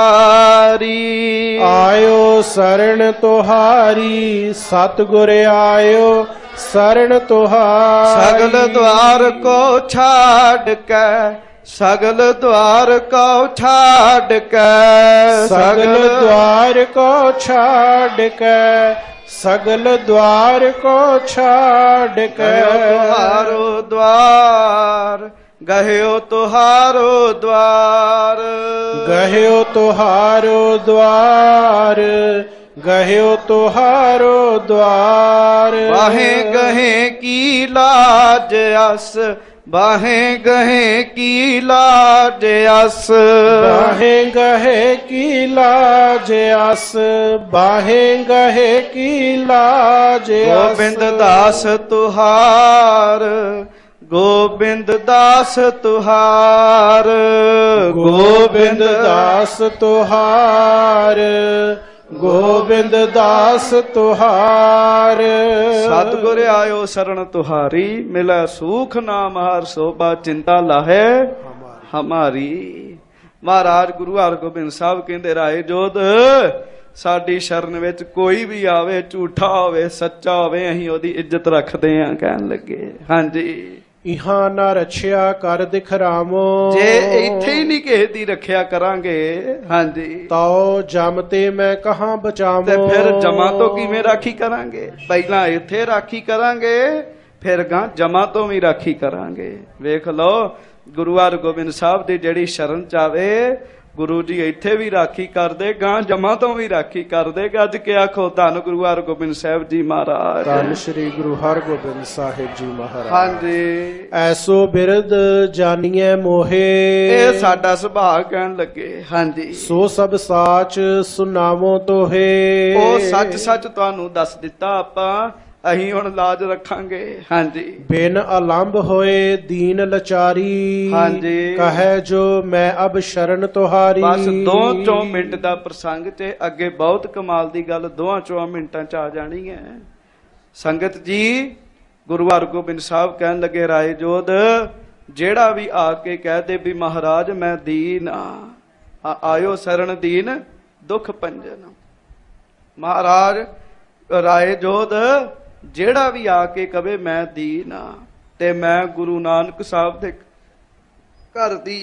ਤੁਹਾਰੀ। ਆਇਓ ਸਰਣ ਤੁਹਾਰੀ ਸਤਿਗੁਰ ਆਇਓ ਸਰਣ ਤੁਹਾਰੀ। ਸਗਲ ਦੁਆਰ ਕੋ ਛਾੜ ਕੇ ਸਗਲ ਦੁਆਰ ਕੋ ਛਾੜ ਕੇ। ਸਗਲ ਦੁਆਰ ਕੋ ਛਾੜ ਕੇ ਸਗਲ ਦੁਆਰ ਕੋ ਛਾੜ ਕੇ। ਤੁਹਾਰੋ ਦੁਆਰ ਗਹਿਓ ਤੁਹਾਰੋ ਦੁਆਰ। ਗਹਿਓ ਤੁਹਾਰੋ ਦੁਆਰ ਗਹਿਓ ਤੁਹਾਰੋ ਦੁਆਰ। ਬਾਹੇ ਗਹੇ ਕੀ ਲਾਜ ਅਸ ਬਾਹੇ ਗਹੇ ਕੀ ਲਾਜ ਅਸ। ਬਾਹੇ ਗਹੇ ਕੀ ਲਾਜ ਅਸ ਬਾਹੇ ਗਹੇ ਕੀ ਲਾਜ ਅਸ। ਗੋਬਿੰਦ ਦਾਸ ਤੁਹਾਰ ਗੋਬਿੰਦ ਦਾਸ ਤੁਹਾਰ। ਗੋਬਿੰਦ ਦਾਸ ਤੁਹਾਰ ਗੋਬਿੰਦ ਦਾਸ ਤੁਹਾਰ। ਸਤਿਗੁਰ ਆਇਓ ਸਰਣ ਤੁਹਾਰੀ, ਮਿਲੈ ਸੂਖ ਨਾਮ ਹਰ ਸੋਭਾ, ਚਿੰਤਾ ਲਾਹੇ ਹਮਾਰੀ। ਮਹਾਰਾਜ ਗੁਰੂ ਹਰਗੋਬਿੰਦ ਸਾਹਿਬ ਕਹਿੰਦੇ ਰਾਏ ਜੋਧ ਸਾਡੀ ਸ਼ਰਨ ਵਿੱਚ ਕੋਈ ਵੀ ਆਵੇ, ਝੂਠਾ ਹੋਵੇ ਸੱਚਾ ਹੋਵੇ, ਅਸੀਂ ਉਹਦੀ ਇੱਜ਼ਤ ਰੱਖਦੇ ਆਂ। ਕਹਿਣ ਲੱਗੇ ਹਾਂਜੀ ਇਹਾਂ ਨਾ ਰਛਿਆ ਕਰ ਦਿਖਰਾਮੋ, ਜੇ ਇੱਥੇ ਹੀ ਨਹੀਂ ਕਿਸੇ ਦੀ ਰੱਖਿਆ ਕਰਾਂਗੇ ਹਾਂਜੀ ਤਾਓ ਜਮ ਤੇ ਮੈਂ ਕਹਾਂ ਬਚਾਵੋ। ਤੇ ਫਿਰ ਜਮਾਂ ਤੋਂ ਕਿਵੇਂ ਰਾਖੀ ਕਰਾਂਗੇ? ਪਹਿਲਾਂ ਇੱਥੇ ਰਾਖੀ ਕਰਾਂਗੇ, ਫਿਰ ਗਾਂ ਜਮਾਂ ਤੋਂ ਵੀ ਰਾਖੀ ਕਰਾਂਗੇ। ਵੇਖ ਲਓ ਗੁਰੂ ਹਰਗੋਬਿੰਦ ਸਾਹਿਬ ਦੀ ਜਿਹੜੀ ਸ਼ਰਨ ਚਾਵੇ, ਗੁਰੂ ਜੀ ਇੱਥੇ ਵੀ ਰਾਖੀ ਕਰਦੇ, ਗਾਂ ਜਮਾਂ ਤੋਂ ਵੀ ਰਾਖੀ ਕਰਦੇ। ਗੱਜ ਕੇ ਆਖੋ ਧੰਨ ਗੁਰੂ ਹਰਗੋਬਿੰਦ ਸਾਹਿਬ ਜੀ ਮਹਾਰਾਜ। ਧੰਨ ਸ੍ਰੀ ਗੁਰੂ ਹਰਗੋਬਿੰਦ ਸਾਹਿਬ ਜੀ ਮਹਾਰਾਜ। ਹਾਂਜੀ ਐਸੋ ਬਿਰਦ ਜਾਨੀਏ ਮੋਹੇ, ਇਹ ਸਾਡਾ ਸੁਭਾਅ। ਕਹਿਣ ਲੱਗੇ ਹਾਂਜੀ ਸੋ ਸਭ ਸਾਚ ਸੁਨਾਵੋ ਤੋਹੇ। ਉਹ ਸੱਚ ਸੱਚ ਤੁਹਾਨੂੰ ਦੱਸ ਦਿੱਤਾ ਆਪਾਂ, ਅਸੀਂ ਹੁਣ ਲਾਜ ਰੱਖਾਂਗੇ। ਹਾਂਜੀ ਬਿਨ ਅਲੰਭ ਹੋਏ ਦੀਨ ਲਚਾਰੀ, ਹਾਂਜੀ ਕਹੈ ਜੋ ਮੈਂ ਅਬ ਸ਼ਰਨ ਤੁਹਾਰੀ। ਬਸ ਦੋ ਚੌ ਮਿੰਟ ਦਾ ਪ੍ਰਸੰਗ ਤੇ ਅੱਗੇ ਬਹੁਤ ਕਮਾਲ ਦੀ ਗੱਲ ਦੋਹਾਂ ਚੌ ਮਿੰਟਾਂ ਚ ਆ ਜਾਣੀ ਹੈ। ਸੰਗਤ ਜੀ ਗੁਰੂ ਹਰਗੋਬਿੰਦ ਸਾਹਿਬ ਕਹਿਣ ਲੱਗੇ ਰਾਏ ਜੋਧ ਜਿਹੜਾ ਵੀ ਆ ਕੇ ਕਹਿ ਦੇ ਵੀ ਮਹਾਰਾਜ ਮੈਂ ਦੀਨ ਆ, ਆਇਓ ਸਰਣ ਦੀਨ ਦੁਖ ਭੰਜਨ। ਮਹਾਰਾਜ ਰਾਏ ਜੋਧ ਜਿਹੜਾ ਵੀ ਆ ਕੇ ਕਵੇ ਮੈਂ ਦੀਨ ਆ ਤੇ ਮੈਂ ਗੁਰੂ ਨਾਨਕ ਸਾਹਿਬ ਦੇ ਘਰ ਦੀ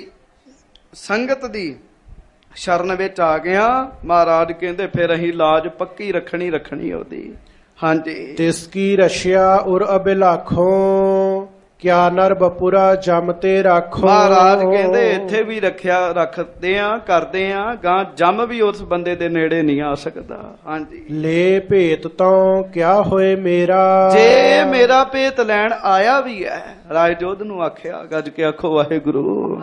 ਸੰਗਤ ਦੀ ਸ਼ਰਨ ਵਿੱਚ ਆ ਗਿਆ, ਮਹਾਰਾਜ ਕਹਿੰਦੇ ਫਿਰ ਅਸੀਂ ਲਾਜ ਪੱਕੀ ਰੱਖਣੀ ਰੱਖਣੀ ਉਹਦੀ। ਹਾਂਜੀ ਤਿਸ ਕੀ ਰਸ਼ਿਆ ਉਰ ਅਬਿਲਾਖੋਂ, ਕਿਆ ਨਰ ਬਪੁਰਾ ਜਮ ਤੇ ਰਾਖੋ। ਮਹਾਰਾਜ ਕਹਿੰਦੇ ਇੱਥੇ ਵੀ ਰੱਖਿਆ ਰੱਖਦੇ ਆ ਕਰਦੇ ਆ, ਗਾਂ ਜਮ ਵੀ ਉਸ ਬੰਦੇ ਦੇ ਨੇੜੇ ਨਹੀਂ ਆ ਸਕਦਾ। ਹਾਂਜੀ ਲੈ ਭੇਤ ਤੋਂ ਕਿਆ ਹੋਏ ਮੇਰਾ, ਜੇ ਮੇਰਾ ਭੇਤ ਲੈਣ ਆਇਆ ਵੀ ਹੈ, ਰਾਏ ਜੋਧ ਨੂੰ ਆਖਿਆ ਗੱਜ ਕੇ ਆਖੋ ਵਾਹਿਗੁਰੂ।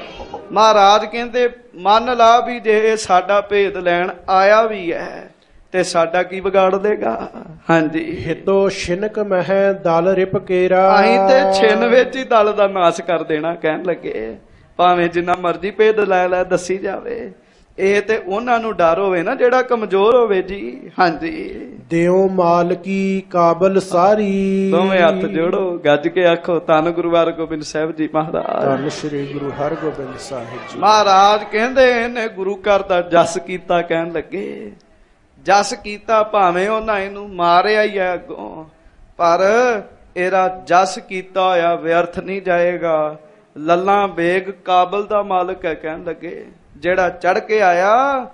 ਮਹਾਰਾਜ ਕਹਿੰਦੇ ਮੰਨ ਲਾ ਵੀ ਜੇ ਸਾਡਾ ਭੇਦ ਲੈਣ ਆਇਆ ਵੀ ਹੈ ਤੇ ਸਾਡਾ ਕੀ ਵਿਗਾੜ ਦੇਗਾ। ਹਾਂਜੀ ਹਿਤੋ ਸ਼ਿਨਕ ਮਹਿ ਦਲ ਰਿਪ ਕੇਰਾ, ਅਸੀਂ ਤੇ ਛਿਨ ਵਿੱਚ ਹੀ ਦਲ ਦਾ ਨਾਸ਼ ਕਰ ਦੇਣਾ। ਕਹਿਣ ਲੱਗੇ ਭਾਵੇਂ ਜਿੰਨਾ ਮਰਜ਼ੀ ਭੇਦ ਲੈ ਲੈ ਦੱਸੀ ਜਾਵੇ, ਇਹ ਤੇ ਉਹਨਾਂ ਨੂੰ ਡਰ ਹੋਵੇ ਨਾ ਜਿਹੜਾ ਕਮਜ਼ੋਰ ਹੋਵੇ ਜੀ। ਹਾਂਜੀ ਦਿਓ ਮਾਲਕੀ ਕਾਬਲ ਸਾਰੀ। ਦੋਵੇਂ ਹੱਥ ਜੋੜੋ ਗੱਜ ਕੇ ਆਖੋ ਧੰਨ ਗੁਰੂ ਹਰਗੋਬਿੰਦ ਸਾਹਿਬ ਜੀ ਮਹਾਰਾਜ। ਧੰਨ ਸ੍ਰੀ ਗੁਰੂ ਹਰਗੋਬਿੰਦ ਸਾਹਿਬ ਜੀ ਮਹਾਰਾਜ ਕਹਿੰਦੇ ਇਹਨੇ ਗੁਰੂ ਘਰ ਦਾ ਜਸ ਕੀਤਾ। ਕਹਿਣ ਲੱਗੇ ਜਸ ਕੀਤਾ, ਭਾਵੇਂ ਉਹਨਾਂ ਇਹਨੂੰ ਮਾਰਿਆ ਹੀ ਹੈ ਅੱਗੋਂ, ਪਰ ਇਹਦਾ ਜਸ ਕੀਤਾ ਹੋਇਆ ਵਿਅਰਥ ਨਹੀਂ ਜਾਏਗਾ। ਲੱਲਾ ਬੇਗ ਕਾਬਲ ਦਾ ਮਾਲਕ ਹੈ। ਕਹਿਣ ਲੱਗੇ ਜਿਹੜਾ ਚੜ ਕੇ ਆਇਆ,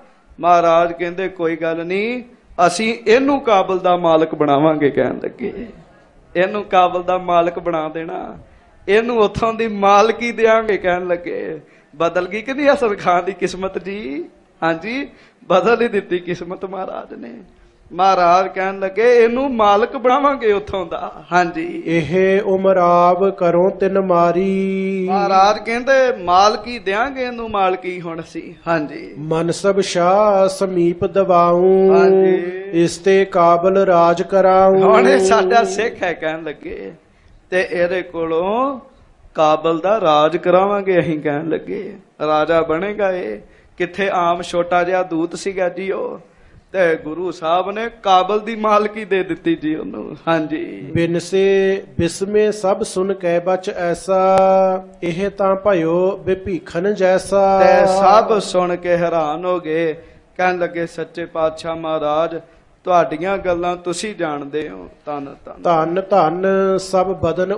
ਮਹਾਰਾਜ ਕਹਿੰਦੇ ਕੋਈ ਗੱਲ ਨਹੀਂ, ਅਸੀਂ ਇਹਨੂੰ ਕਾਬਲ ਦਾ ਮਾਲਕ ਬਣਾਵਾਂਗੇ। ਕਹਿਣ ਲੱਗੇ ਇਹਨੂੰ ਕਾਬਲ ਦਾ ਮਾਲਕ ਬਣਾ ਦੇਣਾ, ਇਹਨੂੰ ਉੱਥੋਂ ਦੀ ਮਾਲਕੀ ਦਿਆਂਗੇ। ਕਹਿਣ ਲੱਗੇ ਬਦਲ ਗਈ ਕਿ ਨਹੀਂ ਹਸਨ ਖਾਨ ਦੀ ਕਿਸਮਤ ਜੀ। ਹਾਂਜੀ ਬਦਲ ਹੀ ਦਿੱਤੀ ਕਿਸਮਤ ਮਹਾਰਾਜ ਨੇ। ਮਹਾਰਾਜ ਕਹਿਣ ਲੱਗੇ ਇਹਨੂੰ ਮਾਲਕ ਬਣਾਵਾਂਗੇ ਉੱਥੋਂ ਦਾ। ਹਾਂਜੀ ਇਹ ਉਮਰਾਵ ਕਰੋ ਤਿਨ ਮਾਰੀ, ਮਹਾਰਾਜ ਕਹਿੰਦੇ ਮਾਲਕੀ ਦਿਆਂਗੇ ਇਹਨੂੰ ਮਾਲਕੀ ਹੁਣ ਸੀ। ਹਾਂਜੀ ਮਨਸਬ ਸ਼ਾਹ ਸਮੀਪ ਦਵਾਉ, ਹਾਂਜੀ ਇਸ ਤੇ ਕਾਬਲ ਰਾਜ ਕਰਾਉ। ਹੁਣ ਇਹ ਸਾਡਾ ਸਿੱਖ ਹੈ। ਕਹਿਣ ਲੱਗੇ ਤੇ ਇਹਦੇ ਕੋਲੋਂ ਕਾਬਲ ਦਾ ਰਾਜ ਕਰਾਵਾਂਗੇ ਅਸੀਂ। ਕਹਿਣ ਲੱਗੇ ਰਾਜਾ ਬਣੇਗਾ ਇਹ, ਕਿੱਥੇ ਆਮ ਛੋਟਾ ਜਿਹਾ ਦੂਤ ਸੀਗਾ ਜੀ ਉਹ, ਤੇ ਗੁਰੂ ਸਾਹਿਬ ਨੇ ਕਾਬਲ ਦੀ ਮਾਲਕੀ ਦੇ ਦਿੱਤੀ ਜੀ ਉਹਨੂੰ। ਹਾਂਜੀ ਬਿਨਸੇ ਬਿਸਮੇ ਸਭ ਸੁਨ ਕੇ ਬਚ ਐਸਾ, ਇਹ ਤਾਂ ਭਇਓ ਵਿਭੀਖਨ ਜੈਸਾ। ਤੇ ਸਭ ਸੁਣ ਕੇ ਹੈਰਾਨ ਹੋ ਗਏ। ਕਹਿਣ ਲੱਗੇ ਸੱਚੇ ਪਾਤਸ਼ਾਹ ਮਹਾਰਾਜ ਤੁਹਾਡੀਆਂ ਗੱਲਾਂ ਤੁਸੀਂ ਜਾਣਦੇ ਹੋ। ਧੰਨ ਧੰਨ ਧੰਨ ਧੰਨ ਸਭ ਬਦਨ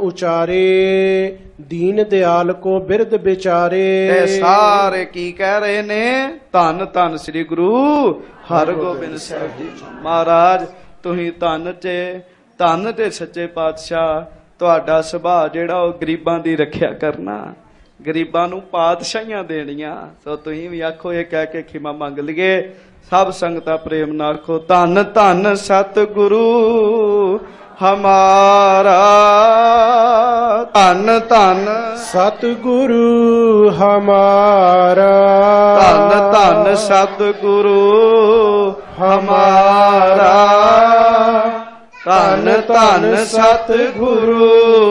ਉਚਾਰੇ, ਦੀਨ ਦਿਆਲ ਕੋ ਬਿਰਦ ਵਿਚਾਰੇ। ਤੇ ਸਾਰੇ ਕੀ ਕਹਿ ਰਹੇ ਨੇ? ਧੰਨ ਧੰਨ ਸ੍ਰੀ ਗੁਰੂ ਹਰਗੋਬਿੰਦ ਸਾਹਿਬ ਜੀ ਮਹਾਰਾਜ। ਤੁਸੀਂ ਧੰਨ ਤੇ ਧੰਨ ਤੇ ਸੱਚੇ ਪਾਤਸ਼ਾਹ, ਤੁਹਾਡਾ ਸੁਭਾਅ ਜਿਹੜਾ ਉਹ ਗਰੀਬਾਂ ਦੀ ਰੱਖਿਆ ਕਰਨਾ, ਗਰੀਬਾਂ ਨੂੰ ਪਾਤਸ਼ਾਹੀਆਂ ਦੇਣੀਆਂ। ਸੋ ਤੁਸੀਂ ਵੀ ਆਖੋ ਇਹ ਕਹਿ ਕੇ ਖਿਮਾ ਮੰਗ ਲਈਏ। ਸਭ ਸੰਗਤਾਂ ਪ੍ਰੇਮ ਨਾਲ ਆਖੋ ਧੰਨ ਧੰਨ ਸਤਿਗੁਰੂ ਹਮਾਰਾ, ਧੰਨ ਧੰਨ ਸਤਿਗੁਰੂ ਹਮਾਰਾ, ਧੰਨ ਧੰਨ ਸਤਿਗੁਰੂ ਹਮਾਰਾ, ਧੰਨ ਧੰਨ ਸਤਿਗੁਰੂ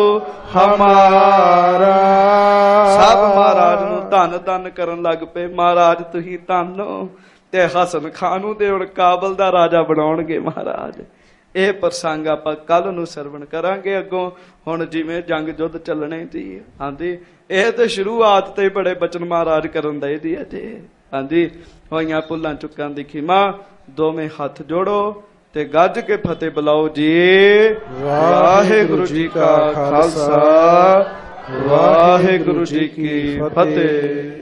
ਹਮਾਰਾ। ਸਭ ਮਹਾਰਾਜ ਨੂੰ ਧੰਨ ਧੰਨ ਕਰਨ ਲੱਗ ਪਏ। ਮਹਾਰਾਜ ਤੁਸੀਂ ਧੰਨ ਹੋ, ਤੇ ਹਸਨ ਖਾਨ ਨੂੰ ਤੇ ਹੁਣ ਕਾਬਲ ਦਾ ਰਾਜਾ ਬਣਾਉਣਗੇ ਮਹਾਰਾਜ। ਇਹ ਪ੍ਰਸੰਗ ਆਪਾਂ ਕੱਲ ਨੂੰ ਸਰਵਣ ਕਰਾਂਗੇ ਅੱਗੋਂ। ਹੁਣ ਜਿਵੇਂ ਜੰਗ ਯੁੱਧ ਚੱਲਣੇ ਜੀ, ਹਾਂਜੀ ਇਹ ਤੇ ਸ਼ੁਰੂਆਤ ਤੇ ਬੜੇ ਬਚਨ ਮਹਾਰਾਜ ਕਰਨ ਦੇ ਦੀ ਅਜੇ। ਹਾਂਜੀ ਹੋਈਆਂ ਭੁੱਲਾਂ ਚੁੱਕਾਂ ਦੀ ਖਿਮਾ, ਦੋਵੇਂ ਹੱਥ ਜੋੜੋ ਤੇ ਗੱਜ ਕੇ ਫਤਿਹ ਬੁਲਾਓ ਜੀ। ਵਾਹਿਗੁਰੂ ਜੀ ਕਾ ਖਾਲਸਾ, ਵਾਹਿਗੁਰੂ ਜੀ ਕੀ ਫਤਿਹ।